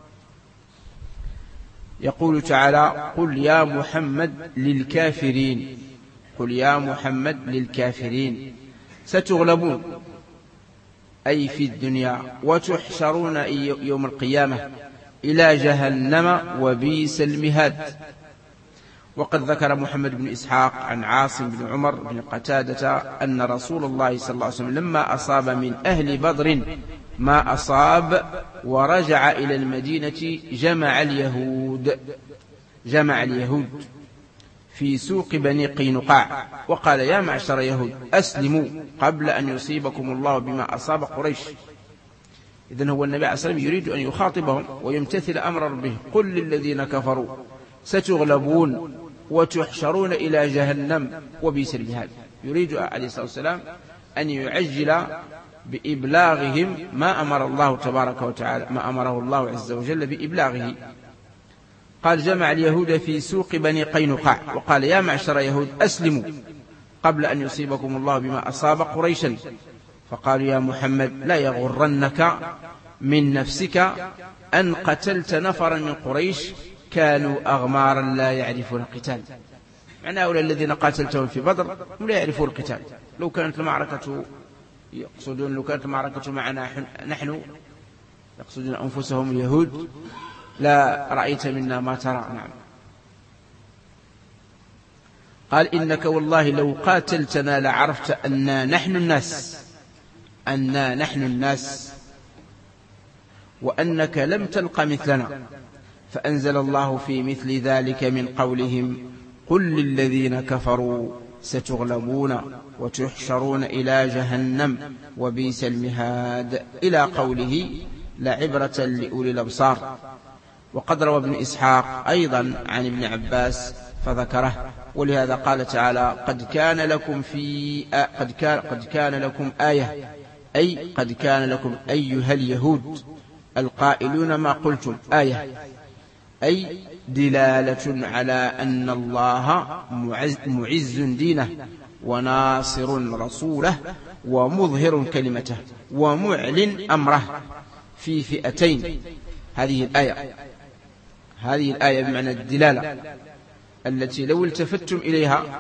يقول تعالى قل يا محمد للكافرين، قل يا محمد للكافرين ستغلبون أي في الدنيا وتحشرون يوم القيامة إلى جهنم وبئس المهاد. وقد ذكر محمد بن إسحاق عن عاصم بن عمر بن قتادة أن رسول الله صلى الله عليه وسلم لما أصاب من أهل بدر ما أصاب ورجع إلى المدينة جمع اليهود جمع اليهود في سوق بني قينقاع وقال يا معشر يهود أسلموا قبل أن يصيبكم الله بما أصاب قريش. إذن هو النبي عليه الصلاة والسلام يريد أن يخاطبهم ويمتثل أمر ربه. قل للذين كفروا ستغلبون وتحشرون إلى جهنم وبئس المهاد. يريد عليه الصلاة والسلام أن يعجل بإبلاغهم ما أمر الله تبارك وتعالى ما أمره الله عز وجل بإبلاغه. قال جمع اليهود في سوق بني قينقاع وقال يا معشر يهود أسلموا قبل أن يصيبكم الله بما أصاب قريشا. فقالوا يا محمد لا يغرنك من نفسك أن قتلت نفرا من قريش كانوا أغمارا لا يعرفون القتال. معنى هؤلاء الذين قاتلتهم في بدر هم لا يعرفون القتال. لو كانت المعركة يقصدون لو كانت المعركة معنا نحن يقصدون أنفسهم اليهود لا رأيت منا ما ترى. نعم. قال إنك والله لو قاتلتنا لعرفت أننا نحن الناس أننا نحن الناس وأنك لم تلق مثلنا. فأنزل الله في مثل ذلك من قولهم قل للذين كفروا ستغلبون وتحشرون إلى جهنم وبئس المهاد إلى قوله لعبرة لأولي الأبصار. وقد روى ابن إسحاق أيضا عن ابن عباس فذكره. ولهذا قال تعالى قد كان لكم في قد كان قد كان لكم آية، أي قد كان لكم أيها اليهود القائلون ما قلتم، آية أي دلالة على أن الله معز, معز دينه وناصر رسوله ومظهر كلمته ومعلن أمره في فئتين. هذه الآية هذه الآية بمعنى الدلالة التي لو التفتم إليها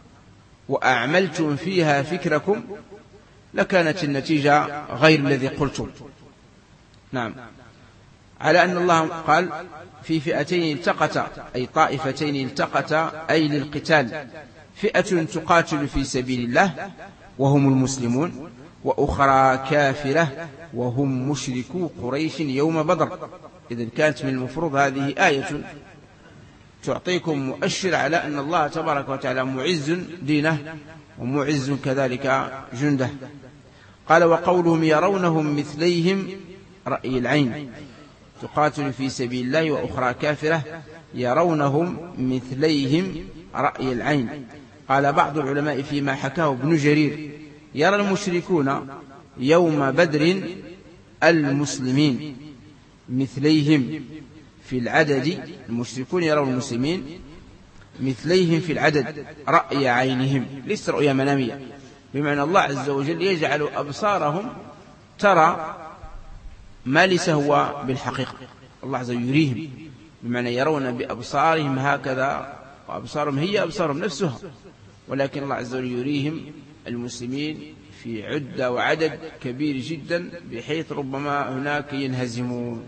وأعملتم فيها فكركم لكانت النتيجة غير الذي قلتم. نعم، على أن الله قال في فئتين التقتا، أي طائفتين التقتا، أي للقتال، فئة تقاتل في سبيل الله وهم المسلمون، وأخرى كافرة وهم مشركو قريش يوم بدر. إذن كانت من المفروض هذه آية تعطيكم مؤشر على أن الله تبارك وتعالى معز دينه ومعز كذلك جنده. قال وقولهم يرونهم مثليهم رأي العين، تقاتل في سبيل الله وأخرى كافرة يرونهم مثليهم رأي العين. قال بعض العلماء فيما حكاه ابن جرير يرى المشركون يوم بدر المسلمين مثليهم في العدد، المشركون يرون المسلمين مثليهم في العدد رأي عينهم، ليس رؤيا منامية، بمعنى الله عز وجل يجعل أبصارهم ترى ما ليس هو بالحقيقة. الله عز وجل يريهم بمعنى يرون بأبصارهم هكذا، وأبصارهم هي أبصارهم نفسها، ولكن الله عز وجل يريهم المسلمين في عدة وعدد كبير جدا بحيث ربما هناك ينهزمون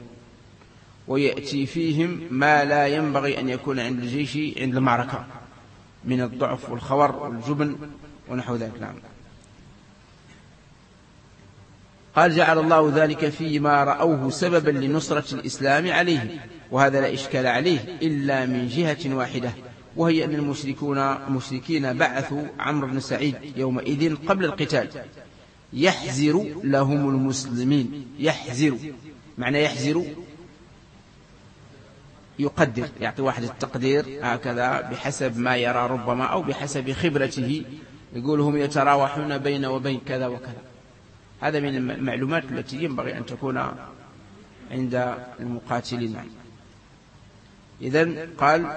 ويأتي فيهم ما لا ينبغي أن يكون عند الجيش عند المعركة من الضعف والخور والجبن ونحو ذلك. نعم. قال جعل الله ذلك فيما رأوه سببا لنصرة الإسلام عليه، وهذا لا إشكال عليه إلا من جهة واحدة، وهي أن المشركون مشركين بعثوا عمرو بن سعيد يومئذ قبل القتال يحزر لهم المسلمين. يحزر معنى يحزر يقدر، يعطي واحد التقدير هكذا بحسب ما يرى ربما أو بحسب خبرته، يقول هم يتراوحون بين وبين كذا وكذا. هذا من المعلومات التي ينبغي أن تكون عند المقاتلين. إذن قال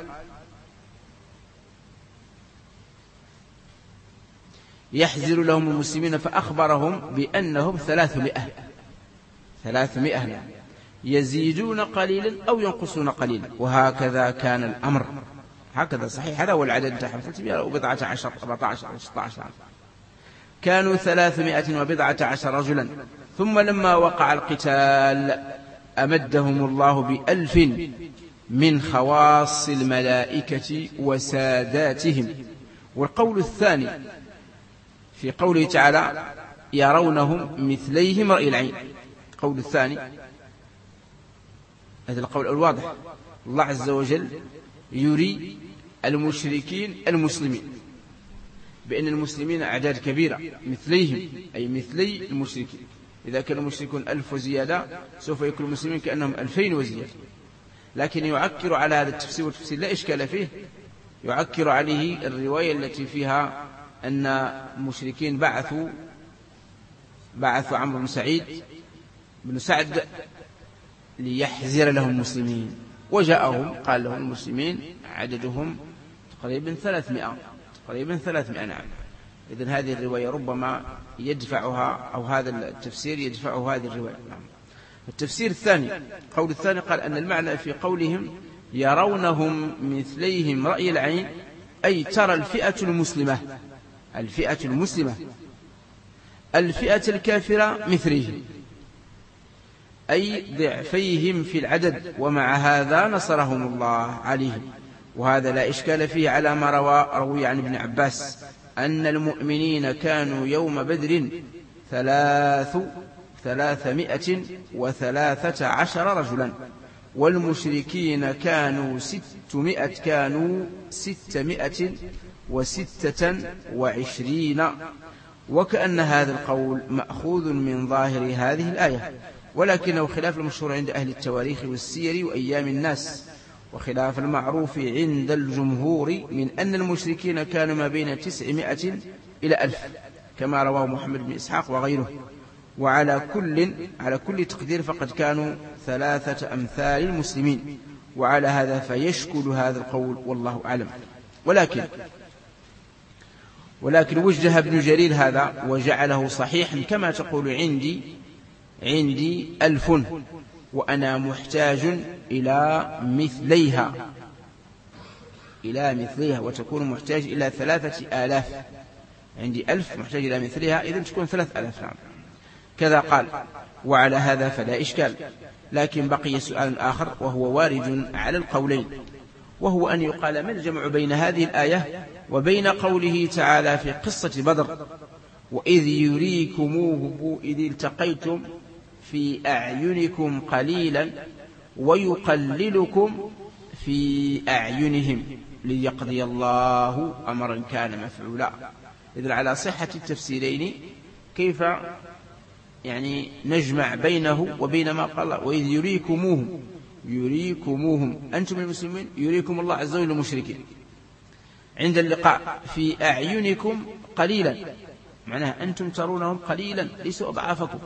يحزر لهم المسلمين فأخبرهم بأنهم ثلاثمائة ثلاثمائة يزيدون قليلا أو ينقصون قليلا، وهكذا كان الأمر. هكذا صحيح، هذا هو العدد تحت ثلاثمائة وبضعة عشر أربعة عشر ستة عشر، كانوا ثلاثمائة وبضعة عشر رجلا. ثم لما وقع القتال أمدهم الله بألف من خواص الملائكة وساداتهم. والقول الثاني في قوله تعالى يرونهم مثليهم رأي العين، القول الثاني هذا القول الواضح، الله عز وجل يري المشركين المسلمين بأن المسلمين أعداد كبيرة مثليهم، أي مثلي المشركين. إذا كانوا المشركون ألف وزيادة سوف يكون المسلمين كأنهم ألفين وزيادة. لكن يعكر على هذا التفسير والتفسير لا إشكال فيه، يعكر عليه الرواية التي فيها أن المشركين بعثوا بعثوا عمرو بن سعيد بن سعد ليحزر لهم المسلمين، وجاءهم قال لهم المسلمين عددهم تقريبا ثلاثمائة تقريبا ثلاثمائة. نعم. إذن هذه الرواية ربما يدفعها أو هذا التفسير يدفعه هذه الرواية. نعم. التفسير الثاني قول الثاني قال أن المعنى في قولهم يرونهم مثليهم رأي العين أي ترى الفئة المسلمة الفئة المسلمة الفئة الكافرة مثليهم أي ضعفيهم في العدد، ومع هذا نصرهم الله عليهم. وهذا لا إشكال فيه على ما روى روي عن ابن عباس أن المؤمنين كانوا يوم بدر ثلاث ثلاثمائة وثلاثة عشر رجلا، والمشركين كانوا ستمائة كانوا ستمائة وستة وعشرين. وكأن هذا القول مأخوذ من ظاهر هذه الآية، ولكنه خلاف المشهور عند أهل التواريخ والسير وأيام الناس، وخلاف المعروف عند الجمهور من أن المشركين كانوا ما بين تسعمائة إلى ألف كما رواه محمد بن إسحاق وغيره، وعلى كل على كل تقدير فقد كانوا ثلاثة أمثال المسلمين، وعلى هذا فيشكل هذا القول والله أعلم. ولكن ولكن وجه ابن جرير هذا وجعله صحيحا كما تقول عندي عندي ألف وأنا محتاج إلى مثليها إلى مثليها وتكون محتاج إلى ثلاثة آلاف، عندي ألف محتاج إلى مثلها إذن تكون ثلاث آلاف. نعم كذا قال، وعلى هذا فلا إشكال. لكن بقي سؤال آخر وهو وارد على القولين، وهو أن يقال ما الجمع بين هذه الآية وبين قوله تعالى في قصة بدر: وإذ يريكموه إذ التقيتم في أعينكم قليلا ويقللكم في أعينهم ليقضي الله أمرا كان مفعولا. إذن على صحة التفسيرين كيف يعني نجمع بينه وبين ما قال وإذ يريكموهم يريكموهم أنتم المسلمين يريكم الله عز وجل المشركين عند اللقاء في أعينكم قليلا، معناها أنتم ترونهم قليلا ليسوا أضعافكم،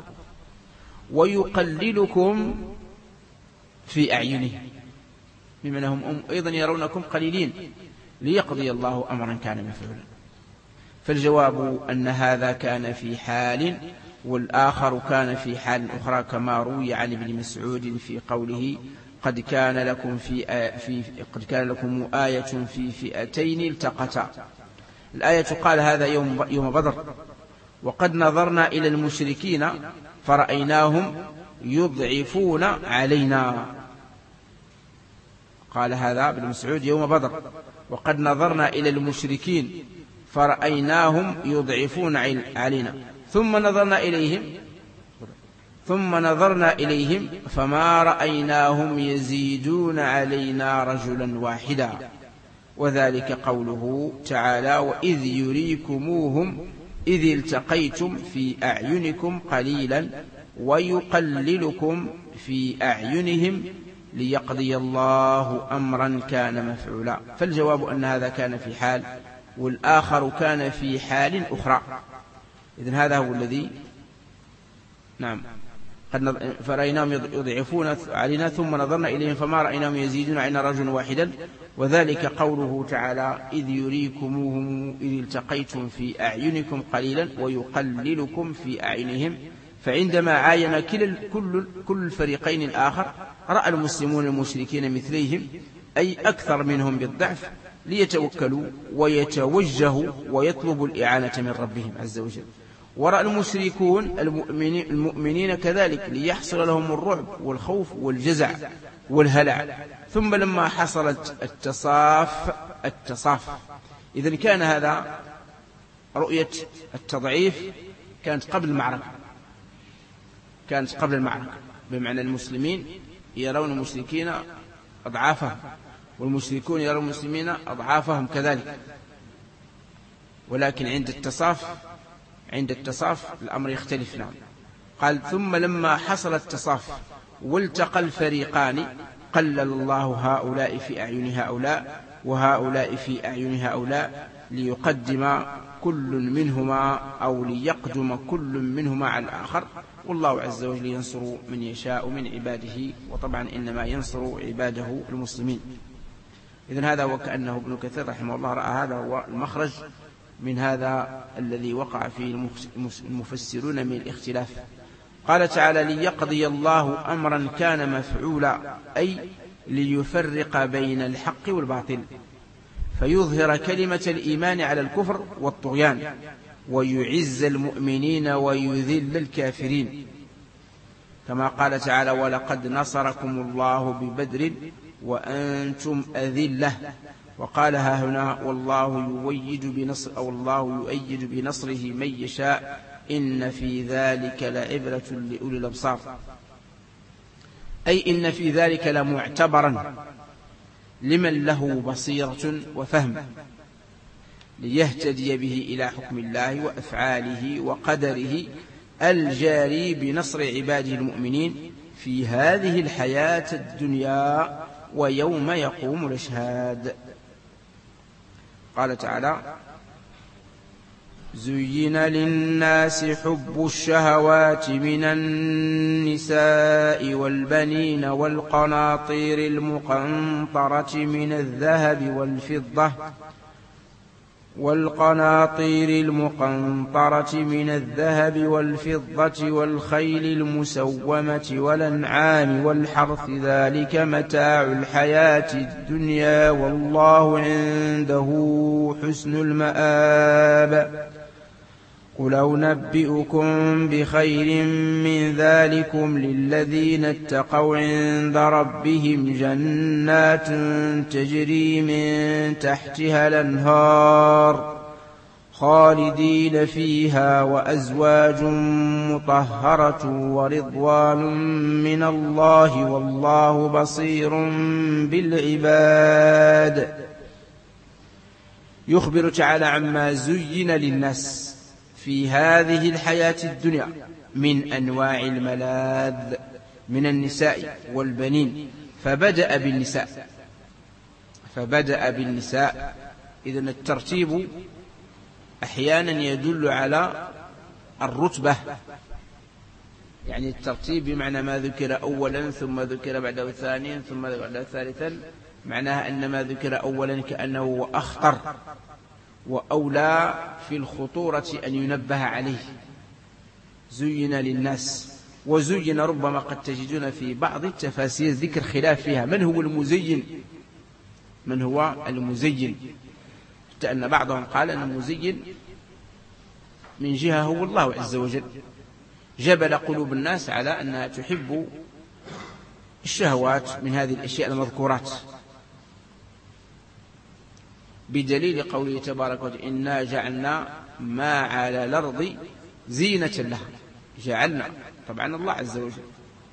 ويقللكم في أعينهم بمعنى هم أيضا يرونكم قليلين ليقضي الله أمرا كان مفعولا. فالجواب أن هذا كان في حال والآخر كان في حال أخرى كما روي عن ابن مسعود في قوله: قد كان لكم في, في قد كان لكم آية في فئتين التقتا. الآية قال هذا يوم يوم بدر، وقد نظرنا إلى المشركين فرأيناهم يضعفون علينا. قال هذا ابن مسعود يوم بدر، وقد نظرنا إلى المشركين فرأيناهم يضعفون علينا، ثم نظرنا إليهم ثم نظرنا إليهم فما رأيناهم يزيدون علينا رجلا واحدا. وذلك قوله تعالى: وإذ يريكموهم إذ التقيتم في أعينكم قليلا ويقللكم في أعينهم ليقضي الله أمرا كان مفعولا. فالجواب أن هذا كان في حال والآخر كان في حال أخرى. إذن هذا هو الذي نعم قد فرأيناهم يضعفون علينا ثم نظرنا إليهم فما رأيناهم يزيدون علينا رجلا واحدا. وذلك قوله تعالى: إذ يريكموهم إذ التقيتم في أعينكم قليلا ويقللكم في أعينهم. فعندما عاين كل, كل, كل الفريقين الآخر رأى المسلمون المشركين مثليهم أي أكثر منهم بالضعف ليتوكلوا ويتوجهوا ويطلبوا الإعانة من ربهم عز وجل. ورأى المشركون المؤمنين, المؤمنين كذلك ليحصل لهم الرعب والخوف والجزع والهلع. ثم لما حصلت التصاف التصاف إذن كان هذا رؤية التضعيف كانت قبل المعركة كانت قبل المعركة بمعنى المسلمين يرون المشركين أضعافهم والمشركون يرون المسلمين أضعافهم كذلك. ولكن عند التصاف عند التصاف الأمر يختلف. نعم قال: ثم لما حصل التصاف والتقى الفريقان قلل الله هؤلاء في أعين هؤلاء وهؤلاء في أعين هؤلاء ليقدم كل منهما أو ليقدم كل منهما على الآخر. والله عز وجل ينصر من يشاء من عباده، وطبعا إنما ينصر عباده المسلمين. إذن هذا وكأنه ابن كثير رحمه الله رأى هذا هو المخرج من هذا الذي وقع فيه المفسرون من الاختلاف. قال تعالى: ليقضي الله أمرا كان مفعولا، أي ليفرق بين الحق والباطل فيظهر كلمة الإيمان على الكفر والطغيان ويعز المؤمنين ويذل الكافرين، كما قال تعالى: ولقد نصركم الله ببدر وأنتم أذلة. وقال ها هنا: والله يؤيد بنصر أو الله يؤيد بنصره من يشاء إن في ذلك لعبرة لأولي الأبصار، أي إن في ذلك لمعتبرا لمن له بصيرة وفهم ليهتدي به إلى حكم الله وأفعاله وقدره الجاري بنصر عباده المؤمنين في هذه الحياة الدنيا ويوم يقوم الأشهاد. قال تعالى: زين للناس حب الشهوات من النساء والبنين والقناطير المقنطرة من الذهب والفضة والقناطير المقنطرة من الذهب والفضة والخيل المسومة والأنعام والحرث، ذلك متاع الحياة الدنيا والله عنده حسن المآب. قل أنبئكم بخير من ذلكم للذين اتقوا عند ربهم جنات تجري من تحتها الأنهار خالدين فيها وأزواج مطهرة ورضوان من الله والله بصير بالعباد. يخبر تعالى عما زين للناس في هذه الحياة الدنيا من أنواع الملاذ من النساء والبنين، فبدأ بالنساء فبدأ بالنساء إذن الترتيب أحيانا يدل على الرتبة، يعني الترتيب بمعنى ما ذكر أولا ثم ذكر بعده ثانيا ثم بعده ثالثا، معناها أن ما ذكر أولا كأنه أخطر وأولى في الخطورة أن ينبه عليه. زين للناس، وزين ربما قد تجدون في بعض التفاسير ذكر خلاف فيها، من هو المزين من هو المزين لأن بعضهم قال أن المزين من جهة هو الله عز وجل، جبل قلوب الناس على أنها تحب الشهوات من هذه الأشياء المذكورات، بدليل قوله تبارك وتعالى: إنا جعلنا ما على الأرض زينة لها. جعلنا طبعا الله عز وجل.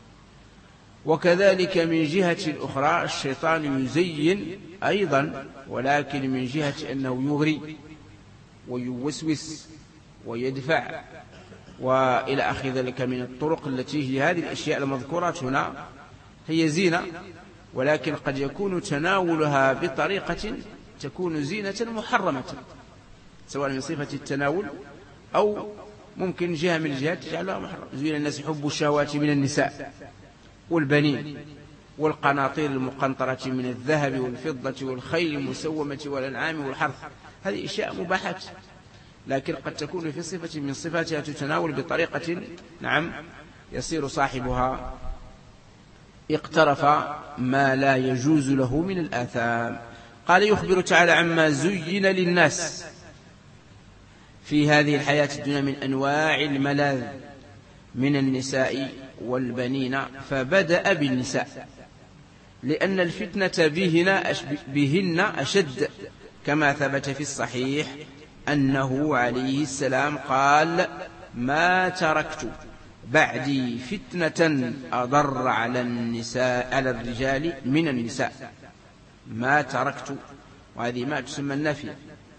وكذلك من جهة الأخرى الشيطان يزين أيضا، ولكن من جهة أنه يغري ويوسوس ويدفع وإلى آخر ذلك من الطرق التي هي هذه الأشياء المذكورات هنا هي زينة، ولكن قد يكون تناولها بطريقة تكون زينة محرمة، سواء من صفة التناول أو ممكن جهة من الجهات تجعلها محرمة. زين الناس حب الشهوات من النساء والبنين والقناطير المقنطرة من الذهب والفضة والخيل المسومة والأنعام والحرث، هذه أشياء مباحات، لكن قد تكون في صفة من صفاتها تتناول بطريقة نعم يصير صاحبها اقترف ما لا يجوز له من الآثام. قال: يخبر تعالى عما زين للناس في هذه الحياة الدنيا من أنواع الملاذ من النساء والبنين، فبدأ بالنساء لأن الفتنة بهن, بهن أشد، كما ثبت في الصحيح أنه عليه السلام قال: ما تركت بعدي فتنة أضر على النساء على الرجال من النساء. ما تركت، وهذه ما تسمى النافية.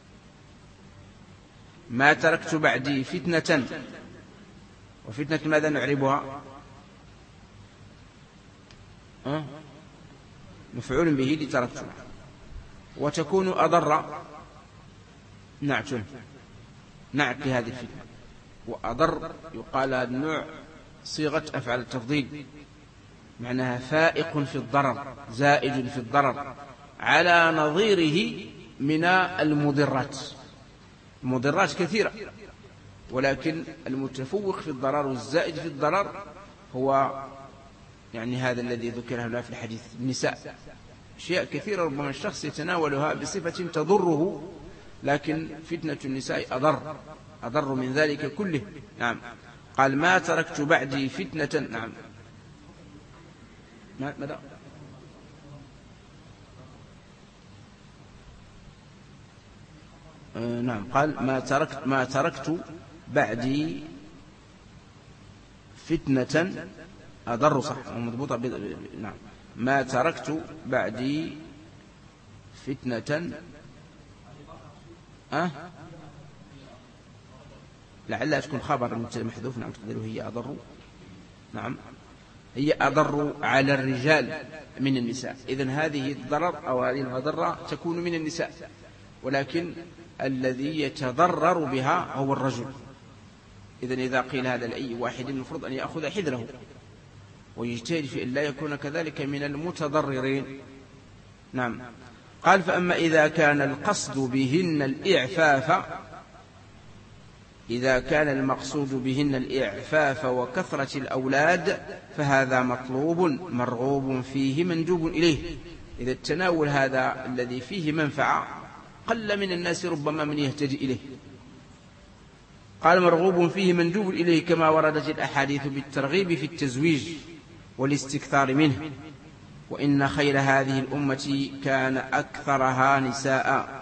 ما تركت بعدي فتنة، وفتنة ماذا نعربها؟ أه؟ مفعول به لتركت، وتكون أضر نعت نعت لهذه الفتنة. وأضر يقال هذا النوع صيغة أفعل التفضيل، معناها فائق في الضرر، زائد في الضرر، على نظيره من المضرات. المضرات كثيرة، ولكن المتفوق في الضرر والزائد في الضرر هو يعني هذا الذي ذكر هنا في الحديث. النساء أشياء كثيرة ربما الشخص يتناولها بصفة تضره، لكن فتنة النساء أضر أضر من ذلك كله. نعم. قال: ما تركت بعدي فتنة. نعم. ماذا؟ آه نعم. قال: ما تركت ما تركت بعدي فتنة أضر، صح مضبوطة. نعم. ما تركت بعدي فتنة أه؟ لعلها تكون خبر محذوف. نعم. تقدر هي أضر. نعم. هي أضر على الرجال من النساء. إذن هذه الضرر أو هذه المضرة تكون من النساء، ولكن الذي يتضرر بها هو الرجل. إذن إذا قيل هذا لأي واحد المفروض أن يأخذ حذره ويجتهد في أن لا يكون كذلك من المتضررين. نعم. قال فأما إذا كان القصد بهن الإعفاف، إذا كان المقصود بهن الإعفاف وكثرة الأولاد فهذا مطلوب مرغوب فيه مندوب إليه. إذا التناول هذا الذي فيه منفعة قل من الناس ربما من يهتدي إليه. قال مرغوب فيه مندوب إليه كما وردت الأحاديث بالترغيب في التزويج والاستكثار منه. وإن خير هذه الأمة كان أكثرها نساء.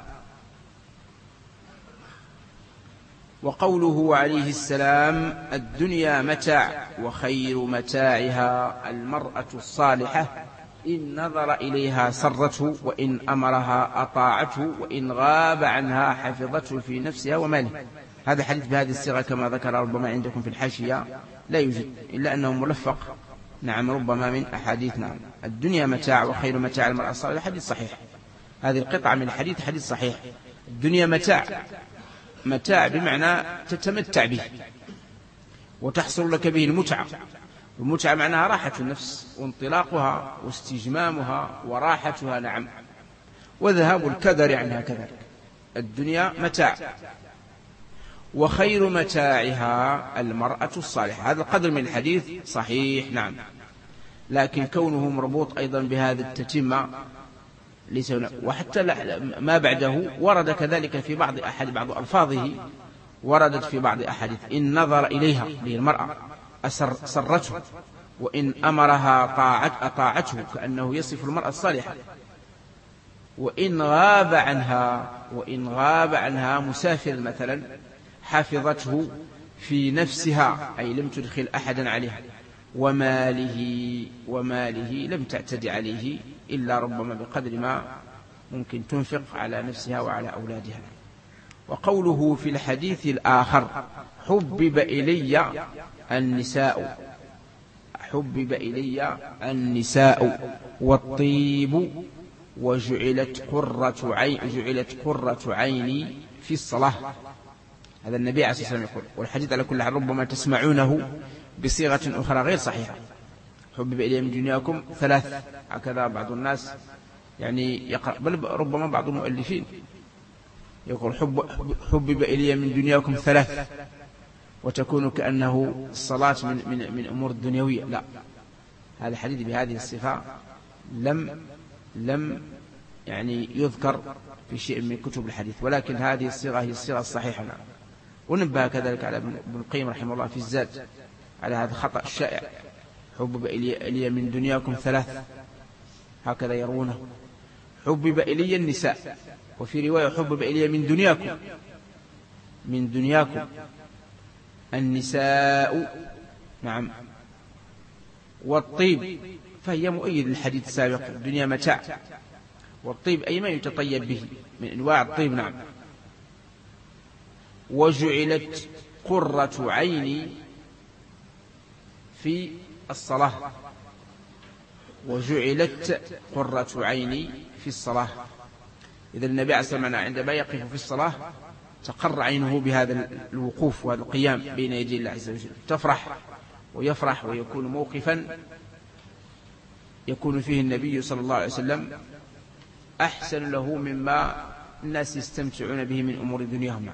وقوله عليه السلام الدنيا متاع وخير متاعها المرأة الصالحة إن نظر إليها سرته وإن أمرها أطاعته وإن غاب عنها حفظته في نفسها وماله. هذا حديث بهذه الصيغة كما ذكر ربما عندكم في الحاشية لا يوجد إلا أنه ملفق. نعم ربما من أحاديث. نعم الدنيا متاع وخير متاع المرأة الصالحة حديث صحيح. هذه القطعة من الحديث حديث صحيح. الدنيا متاع، متاع بمعنى تتمتع به وتحصل لك به المتعة. المتعة معناها راحة النفس وانطلاقها واستجمامها وراحتها. نعم وذهاب الكدر عنها كذلك. الدنيا متاع وخير متاعها المرأة الصالحة. هذا القدر من الحديث صحيح. نعم لكن كونه مربوط أيضا بهذا التتمة ليس. وحتى ما بعده ورد كذلك في بعض أحد بعض ألفاظه وردت في بعض أحاديث إن نظر إليها للمرأة أسر سرته وإن أمرها طاعت أطاعته كأنه يصف المرأة الصالحة. وإن غاب عنها وإن غاب عنها مسافر مثلا حفظته في نفسها أي لم تدخل أحدا عليها. وماله وماله لم تعتدي عليه إلا ربما بقدر ما ممكن تنفق على نفسها وعلى أولادها. وقوله في الحديث الآخر حبب إلي النساء حبب إلي النساء والطيب وجعلت قرة عين جعلت قرة عيني في الصلاة. هذا النبي عليه الصلاة والسلام يقول. والحديث على كل حال ربما تسمعونه بصيغة أخرى غير صحيحة. حبب إلي من دنياكم ثلاث، هكذا بعض الناس يعني يقرأ، بل ربما بعض المؤلفين يقول حب حبب إلي من دنياكم ثلاث وتكون كأنه الصلاة من, من, من أمور الدنيوية. لا، هذا الحديث بهذه الصفة لم لم يعني يذكر في شيء من كتب الحديث، ولكن هذه الصيغة هي الصيغة الصحيحة. ونبه كذلك على ابن القيم رحمه الله في الزاد على هذا الخطأ الشائع. حبب إلي من دنياكم ثلاث، هكذا يرونه. حبب إلي النساء، وفي رواية حبب إلي من دنياكم من دنياكم النساء. نعم. والطيب فهي مؤيد للحديث السابق. الدنيا متاع والطيب أي ما يتطيب به من أنواع الطيب. نعم. وجعلت قرة عيني في الصلاة وجعلت قرة عيني في الصلاة. إذا النبي عليه الصلاة والسلام عندما يقف في الصلاة تقر عينه بهذا الوقوف وهذا القيام بين يدي الله عز وجل، تفرح ويفرح ويكون موقفا يكون فيه النبي صلى الله عليه وسلم أحسن له مما الناس يستمتعون به من أمور دنياهم.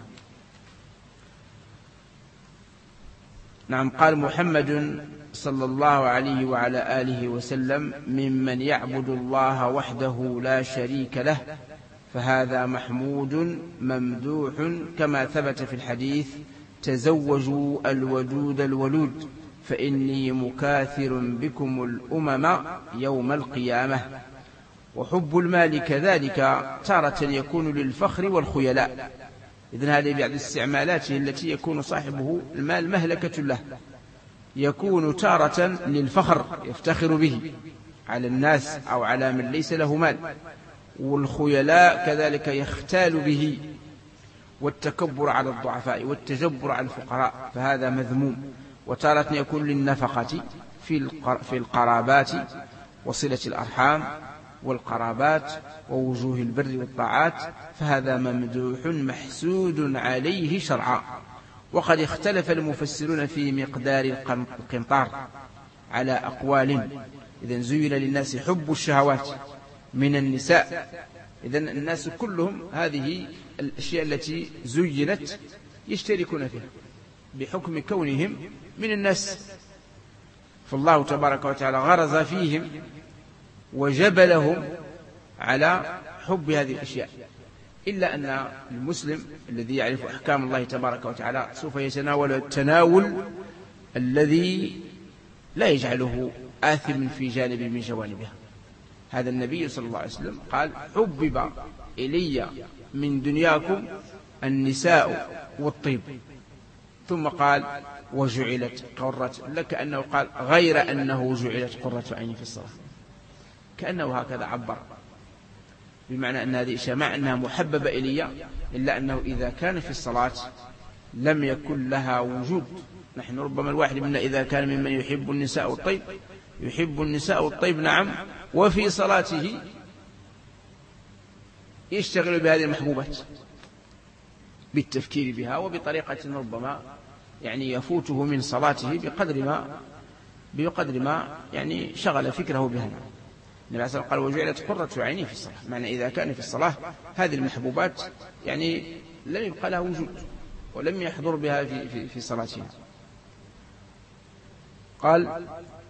نعم. قال محمد صلى الله عليه وعلى آله وسلم ممن يعبد الله وحده لا شريك له فهذا محمود ممدوح كما ثبت في الحديث تزوجوا الودود الولود فإني مكاثر بكم الأمم يوم القيامة. وحب المال كذلك تارة يكون للفخر والخيلاء. إذن هذه بعض استعمالاته التي يكون صاحبه المال مهلكة له. يكون تارة للفخر يفتخر به على الناس أو على من ليس له مال، والخيلاء كذلك يختال به، والتكبر على الضعفاء والتجبر على الفقراء فهذا مذموم. وتارة يكون للنفقة في القرابات وصلة الأرحام والقرابات ووجوه البر والطاعات، فهذا ممدوح محسود عليه شرعا. وقد اختلف المفسرون في مقدار القنطار على أقوال. إذن زين للناس حب الشهوات من النساء، إذن الناس كلهم هذه الأشياء التي زينت يشتركون فيها بحكم كونهم من الناس، فالله تبارك وتعالى غرز فيهم وجبلهم على حب هذه الأشياء. إلا أن المسلم الذي يعرف أحكام الله تبارك وتعالى سوف يتناول التناول الذي لا يجعله آثم في جانب من جوانبها. هذا النبي صلى الله عليه وسلم قال: حبب إلي من دنياكم النساء والطيب، ثم قال: وجعلت قرة، لك أنه قال غير أنه جعلت قرة عيني في الصلاة، كأنه هكذا عبر، بمعنى أن هذه أشياء مع أنها محببة إلي، إلا أنه إذا كان في الصلاة لم يكن لها وجود. نحن ربما الواحد منا إذا كان ممن يحب النساء والطيب يحب النساء والطيب نعم، وفي صلاته يشتغل بهذه المحبوبات بالتفكير بها وبطريقة ربما يعني يفوته من صلاته بقدر ما بقدر ما يعني شغل فكره بها. النبي عليه الصلاة والسلام قال: وجعلت قرة عيني في الصلاة، معنى إذا كان في الصلاة هذه المحبوبات يعني لم يبقى لها وجود ولم يحضر بها في, في, في صلاتها. قال: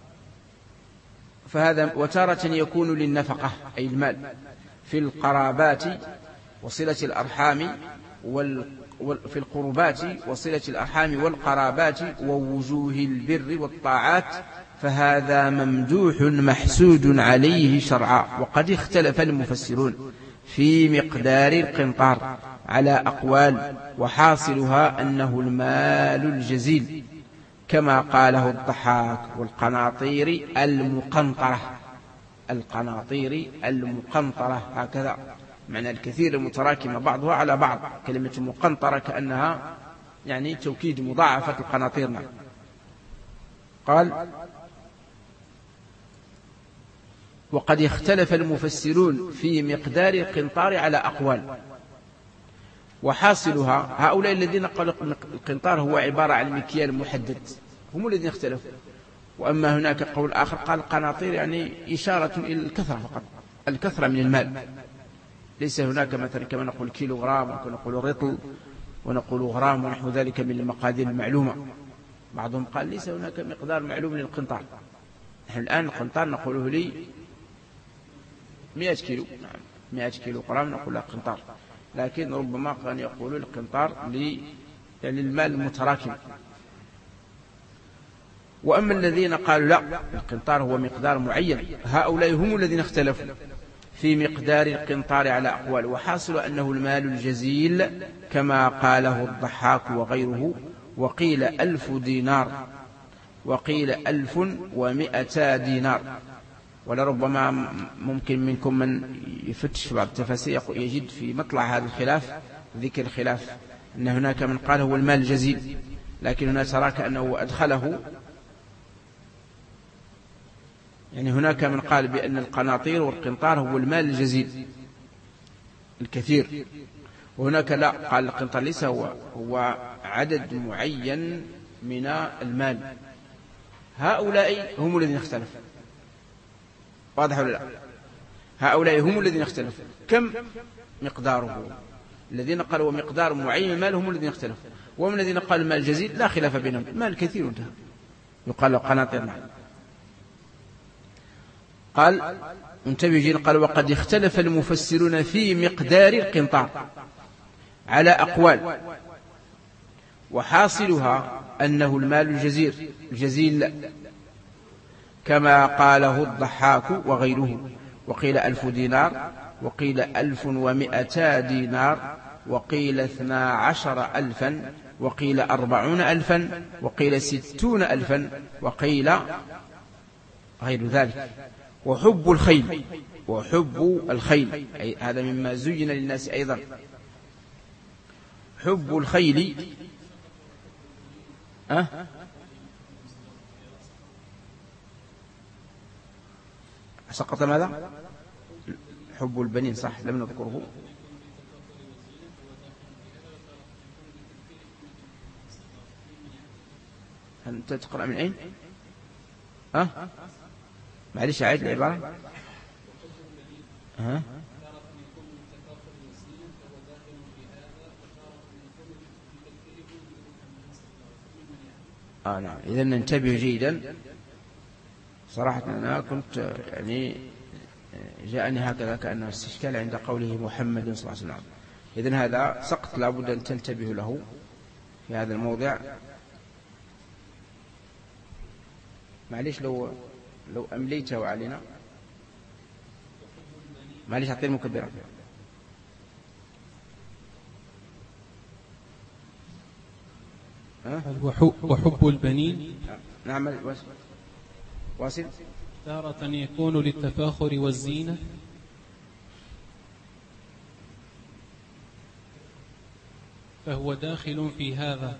فهذا وتارة يكون للنفقة أي المال في القرابات وصلة الأرحام وال في القربات وصلة الأرحام والقرابات ووجوه البر والطاعات، فهذا ممدوح محسود عليه شرعا. وقد اختلف المفسرون في مقدار القنطار على أقوال، وحاصلها أنه المال الجزيل كما قاله الضحاك والقناطير المقنطرة. القناطير المقنطرة هكذا معنى الكثير المتراكمة بعضها على بعض. كلمة مقنطرة كأنها يعني توكيد مضاعفة القناطير. قال: وقد اختلف المفسرون في مقدار القنطار على أقوال، وحاصلها هؤلاء الذين قالوا القنطار هو عبارة عن مكيال محدد هم الذين اختلفوا. وأما هناك قول آخر قال القناطير يعني إشارة إلى الكثرة فقط، الكثرة من المال، ليس هناك مثلا كما نقول كيلو غرام ونقول رطل ونقول غرام ونحو ذلك من المقادير المعلومة. بعضهم قال ليس هناك مقدار معلوم للقنطار. نحن الآن القنطار نقوله لي مئة كيلو، نعم مئة كيلو غرام نقول له قنطار، لكن ربما كان يقولوا القنطار للمال المتراكم. وأما الذين قالوا لا القنطار هو مقدار معين، هؤلاء هم الذين اختلفوا في مقدار القنطار على أقوال، وحاصل أنه المال الجزيل كما قاله الضحاك وغيره. وقيل ألف دينار وقيل ألف ومئتا دينار. ولربما ممكن منكم من يفتش بعض التفاسير يجد في مطلع هذا الخلاف ذكر الخلاف أن هناك من قال هو المال الجزيل، لكن هنا ترى كأنه أدخله، يعني هناك من قال بأن القناطير والقنطار هو المال الجزيل الكثير، وهناك لا قال القنطار ليس هو هو عدد معين من المال. هؤلاء هم الذين اختلفوا، واضح ولا لا؟ هؤلاء هم الذين اختلفوا كم مقداره. الذين قالوا مقدار معين من المال هم الذين اختلفوا، ومن الذين قالوا المال الجزيل لا خلاف بينهم، المال كثير انتهى يقال له قناطير. نعم. قال انتبه جيد، قال وقد اختلف المفسرون في مقدار القنطار على أقوال، وحاصلها أنه المال الجزير الجزيل كما قاله الضحاك وغيره. وقيل ألف دينار وقيل ألف ومئتا دينار وقيل اثنا عشر ألفا وقيل أربعون ألفا وقيل ستون ألفا وقيل غير ذلك. وحب الخيل وحب الخيل أي هذا مما زين للناس أيضا. حب الخيل أه؟ سقط ماذا؟ حب البنين، صح، لم نذكره. أنت تقرأ من أين؟ ها؟ معلش أعيد العبارة. ها؟ آه نعم، إذن ننتبه جيدا. صراحة أنا كنت يعني جاءني هكذا كأنه استشكال عند قوله محمد صلى الله عليه وسلم. إذن هذا سقط لابد أن تنتبه له في هذا الموضع. معليش لو لو أمليته علينا، معليش أعطي المكبرات. وحب البنين. نعم واصل. تارة يكون للتفاخر والزينة، فهو داخل في هذا.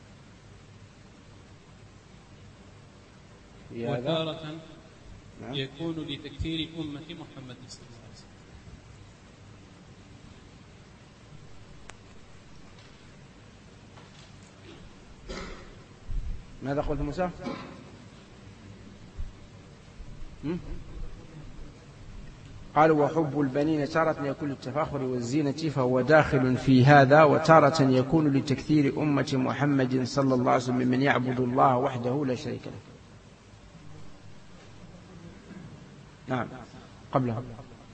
وتارة يكون لتكثير أمة محمد صلى الله عليه وسلم. ماذا قلت موسى؟ قالوا وحب البنين تارة يكون للتفاخر والزينة فهو داخل في هذا، وتارة يكون لتكثير أمة محمد صلى الله عليه وسلم من يعبد الله وحده لا شريك له. نعم قبلها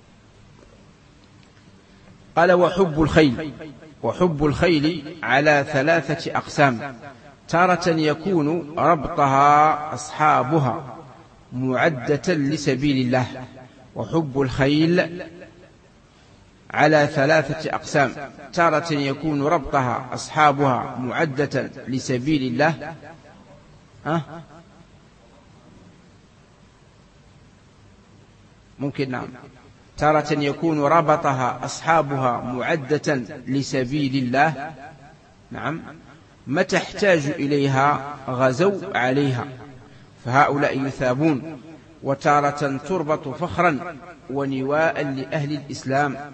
قال وحب الخيل. وحب الخيل على ثلاثة أقسام. تارة يكون ربطها أصحابها معدة لسبيل الله. وحب الخيل على ثلاثة أقسام. تارة يكون ربطها أصحابها معدة لسبيل الله. أه؟ ممكن نعم. تارة يكون ربطها أصحابها معدة لسبيل الله، نعم، ما تحتاج إليها غزوا عليها فهؤلاء يثابون. وتارة تربط فخرا ونواء لأهل الإسلام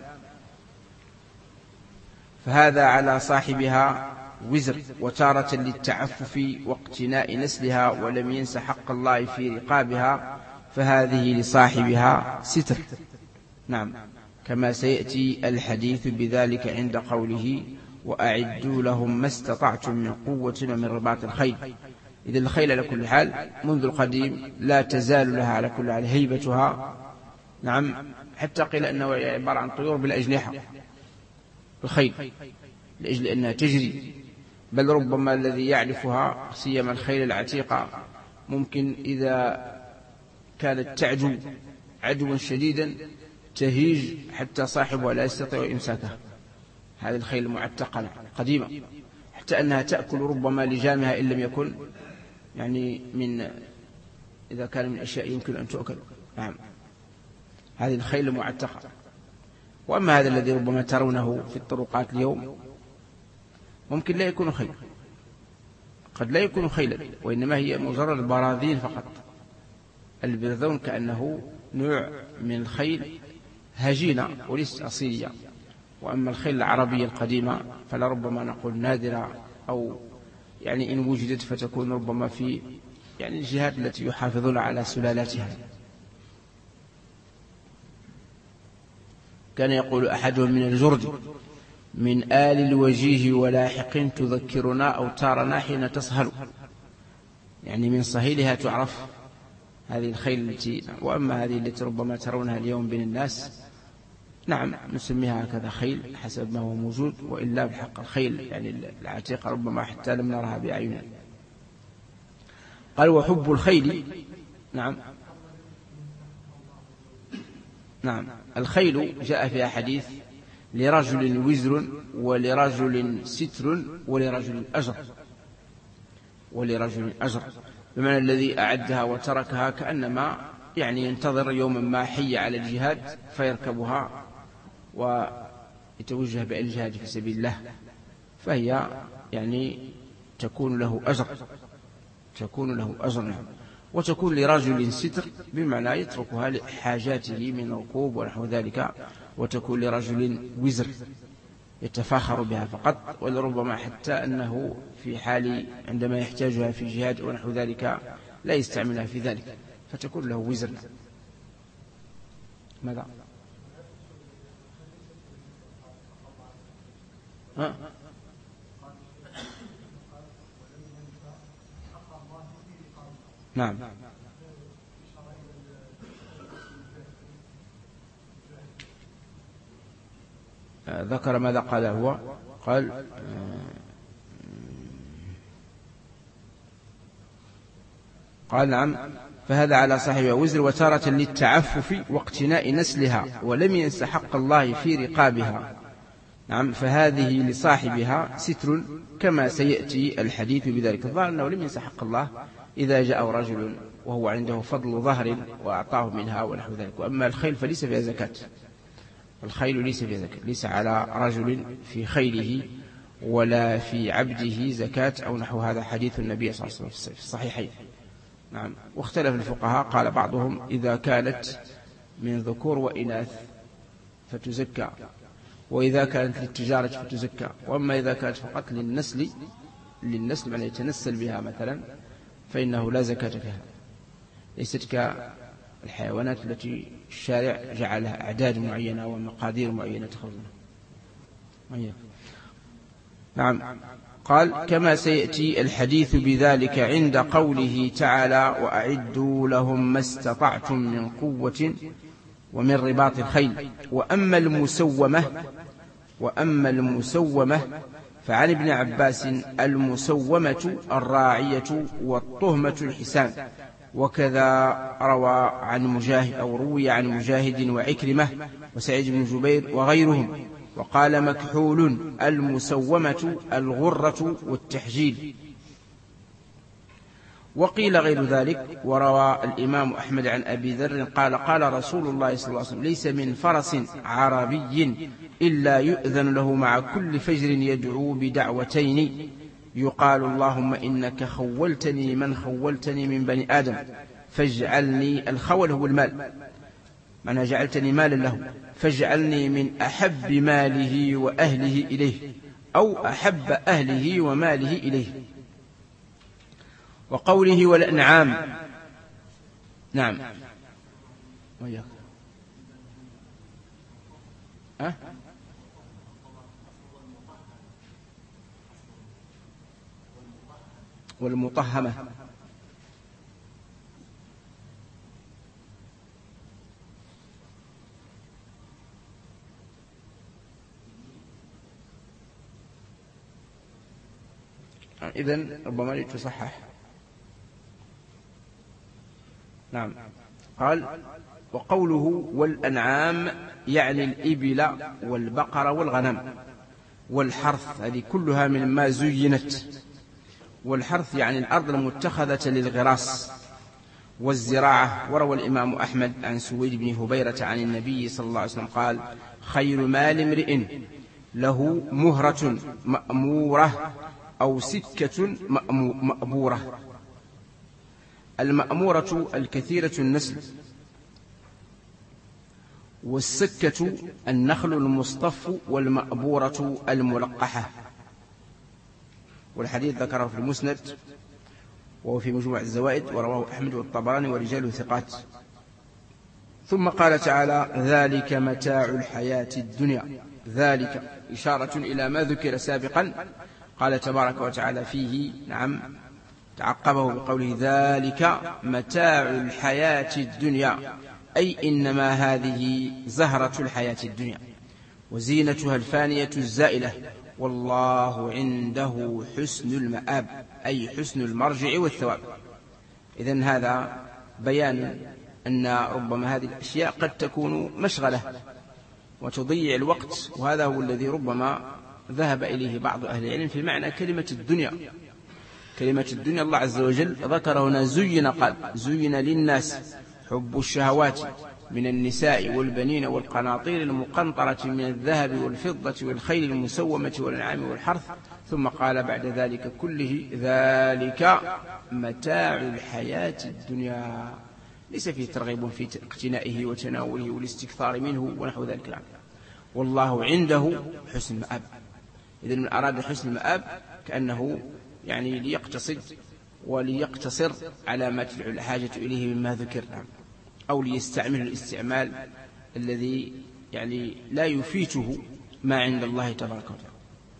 فهذا على صاحبها وزر. وتارة للتعفف واقتناء نسلها ولم ينس حق الله في رقابها فهذه لصاحبها ستر. نعم، كما سيأتي الحديث بذلك عند قوله وأعدوا لهم ما استطعتم من قوة ومن رباط الخيل. إذا الخيل على كل حال منذ القديم لا تزال لها على كل حال هيبتها، نعم، حتى قيل أنه عبارة عن طيور بالأجنحة الخيل لأجل أنها تجري. بل ربما الذي يعرفها سيما الخيل العتيقة ممكن إذا كانت تعدو عدوا شديدا تهيج حتى صاحبها لا يستطيع إمساكها. هذه الخيل المعتقة قديمة حتى أنها تأكل ربما لجامها إن لم يكن يعني من إذا كان من أشياء يمكن أن تؤكل. نعم، هذه الخيل المعتقة. وأما هذا الذي ربما ترونه في الطرقات اليوم ممكن لا يكون خيل، قد لا يكون خيلا وإنما هي مجرد براذين فقط. البرذون كأنه نوع من الخيل هجينة وليست أصيلية. وأما الخيل العربية القديمة فلربما نقول نادرة، أو يعني إن وجدت فتكون ربما في يعني الجهات التي يحافظون على سلالاتها. كان يقول أحدهم من الجرد من آل الوجيه ولاحق تذكرنا أو تارنا حين تصهل، يعني من صهيلها تعرف هذه الخيل التي. وأما هذه التي ربما ترونها اليوم بين الناس، نعم نسميها هكذا خيل حسب ما هو موجود، وإلا بحق الخيل يعني العتيقة ربما حتى لم نرها بأعيننا. قال وحب الخيل، نعم نعم الخيل جاء فيها حديث لرجل وزر ولرجل ستر ولرجل أجر. ولرجل أجر بمعنى الذي أعدها وتركها كأنما يعني ينتظر يوما ما حي على الجهاد فيركبها ويتوجه بالجهاد في سبيل الله، فهي يعني تكون له أجر تكون له أجر. وتكون لرجل ستر بمعنى يتركها لحاجاته من ركوب ونحو ذلك، وتكون لرجل وزر يتفاخر بها فقط، ولربما حتى أنه في حال عندما يحتاجها في جهاد ونحو ذلك لا يستعملها في ذلك، فتكون له وزر. ماذا؟ ها؟ نعم. ذكر ماذا قال هو؟ قال قال نعم، فهذا على صاحبها وزر وتارة للتعفف واقتناء نسلها، ولم ينس حق الله في رقابها. نعم، فهذه لصاحبها ستر كما سيأتي الحديث بذلك. الظاهر أنه لم ينس حق الله إذا جاء رجل وهو عنده فضل ظهر وأعطاه منها ونحو ذلك. وأما الخيل فليس فيها زكاة، الخيل ليس فيها زكاة، ليس على رجل في خيله ولا في عبده زكاة أو نحو هذا، حديث النبي صلى الله عليه وسلم في الصحيحين. نعم. واختلف الفقهاء، قال بعضهم إذا كانت من ذكور وإناث فتزكى، وإذا كانت للتجارة فتزكى، وأما إذا كانت فقط للنسل للنسل من يتنسل بها مثلا فإنه لا زكاة فيها، ليست كالحيوانات التي الشارع جعلها أعداد معينة ومقادير معينة تخرج منها. نعم. قال كما سيأتي الحديث بذلك عند قوله تعالى وأعدوا لهم ما استطعتم من قوة ومن رباط الخيل. وأما المسومة وأما المسومة فعن ابن عباس المسومة الراعية والطهمة الحسان، وكذا روى عن مجاهد أو روي عن مجاهد وعكرمة وسعيد بن جبير وغيرهم. وقال مكحول المسومة الغرة والتحجيل. وقيل غير ذلك. وروى الإمام أحمد عن أبي ذر قال قال رسول الله صلى الله عليه وسلم ليس من فرس عربي إلا يؤذن له مع كل فجر يدعو بدعوتين يقال اللهم إنك خولتني من خولتني من بني آدم فاجعلني، الخول هو المال، معنى جعلتني مالا له، فاجعلني من أحب ماله وأهله إليه، أو أحب أهله وماله إليه. وقوله والأنعام. نعم. وياك. أه؟ والمطهمة. إذن ربما يتصحح. نعم. قال وقوله والأنعام يعني الإبل والبقر والغنم والحرث، هذه كلها من ما زينت. والحرث يعني الأرض المتخذة للغراس والزراعة. وروى الإمام أحمد عن سويد بن هبيرة عن النبي صلى الله عليه وسلم قال خير مال امرئ له مهرة مأمورة أو سكة مأبورة. المأمورة الكثيرة النسل، والسكة النخل المصطف، والمأبورة الملقحة. والحديث ذكره في المسند وهو في مجموع الزوائد، ورواه أحمد والطبراني ورجاله ثقات. ثم قال تعالى ذلك متاع الحياة الدنيا. ذلك إشارة إلى ما ذكر سابقا. قال تبارك وتعالى فيه نعم تعقبه بقوله ذلك متاع الحياة الدنيا، أي إنما هذه زهرة الحياة الدنيا وزينتها الفانية الزائلة، والله عنده حسن المآب، أي حسن المرجع والثواب. إذن هذا بيان أن ربما هذه الأشياء قد تكون مشغلة وتضيع الوقت، وهذا هو الذي ربما ذهب إليه بعض أهل العلم في معنى كلمة الدنيا. كلمة الدنيا الله عز وجل ذكر هنا زين، قال زين للناس حب الشهوات من النساء والبنين والقناطير المقنطرة من الذهب والفضة والخيل المسومة والأنعام والحرث. ثم قال بعد ذلك كله ذلك متاع الحياة الدنيا، ليس فيه ترغيب في اقتنائه وتناوله والاستكثار منه ونحو ذلك العام. والله عنده حسن المآب. إذن من أراد حسن المآب كأنه يعني ليقتصد وليقتصر على ما تدعو الحاجة إليه مما ذكر، أو ليستعمل الاستعمال الذي يعني لا يفيته ما عند الله تبارك وتعالى.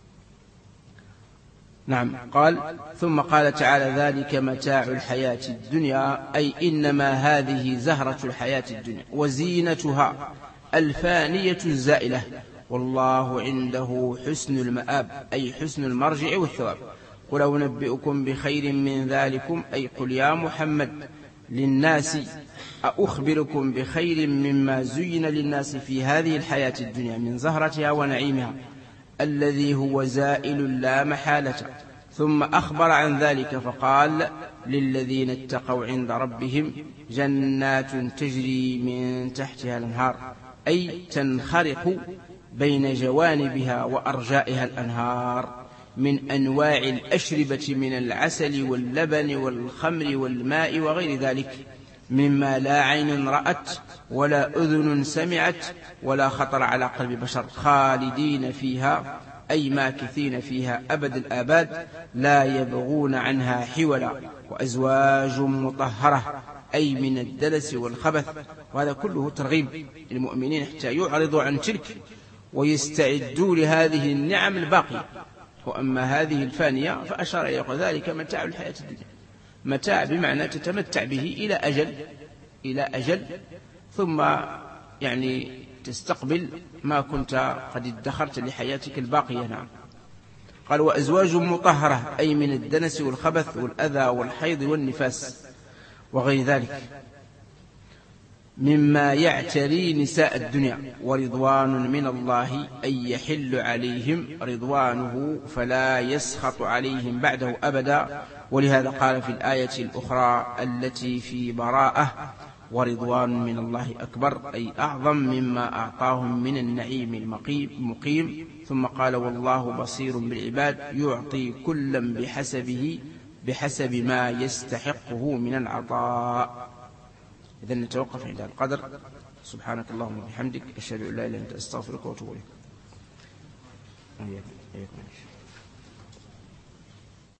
نعم. قال ثم قال تعالى ذلك متاع الحياة الدنيا، أي إنما هذه زهرة الحياة الدنيا وزينتها الفانية الزائلة، والله عنده حسن المآب، أي حسن المرجع والثواب. قل أنبئكم بخير من ذلكم، أي قل يا محمد للناس أخبركم بخير مما زين للناس في هذه الحياة الدنيا من زهرتها ونعيمها الذي هو زائل لا محالة. ثم أخبر عن ذلك فقال للذين اتقوا عند ربهم جنات تجري من تحتها الأنهار، أي تنخرق بين جوانبها وأرجائها الأنهار من أنواع الأشربة من العسل واللبن والخمر والماء وغير ذلك مما لا عين رأت ولا أذن سمعت ولا خطر على قلب بشر، خالدين فيها أي ماكثين فيها أبد الآباد لا يبغون عنها حولا. وأزواج مطهرة أي من الدلس والخبث. وهذا كله ترغيب للمؤمنين حتى يعرضوا عن تلك ويستعدوا لهذه النعم الباقية. وأما هذه الفانية فأشار إلى ذلك متاع الحياة الدنيا، متاع بمعنى تتمتع به إلى أجل إلى أجل ثم يعني تستقبل ما كنت قد ادخرت لحياتك الباقية. نعم. قال وأزواج مطهرة أي من الدنس والخبث والأذى والحيض والنفاس وغير ذلك مما يعتري نساء الدنيا، ورضوان من الله أي يحل عليهم رضوانه فلا يسخط عليهم بعده أبدا. ولهذا قال في الآية الأخرى التي في براءة ورضوان من الله أكبر أي أعظم مما أعطاهم من النعيم المقيم. ثم قال والله بصير بالعباد يعطي كلا بحسبه بحسب ما يستحقه من العطاء. إذن نتوقف عند القدر. سبحانك اللهم وبحمدك أشهد أن لا إله إلا أنت أستغفرك وأتوب إليك.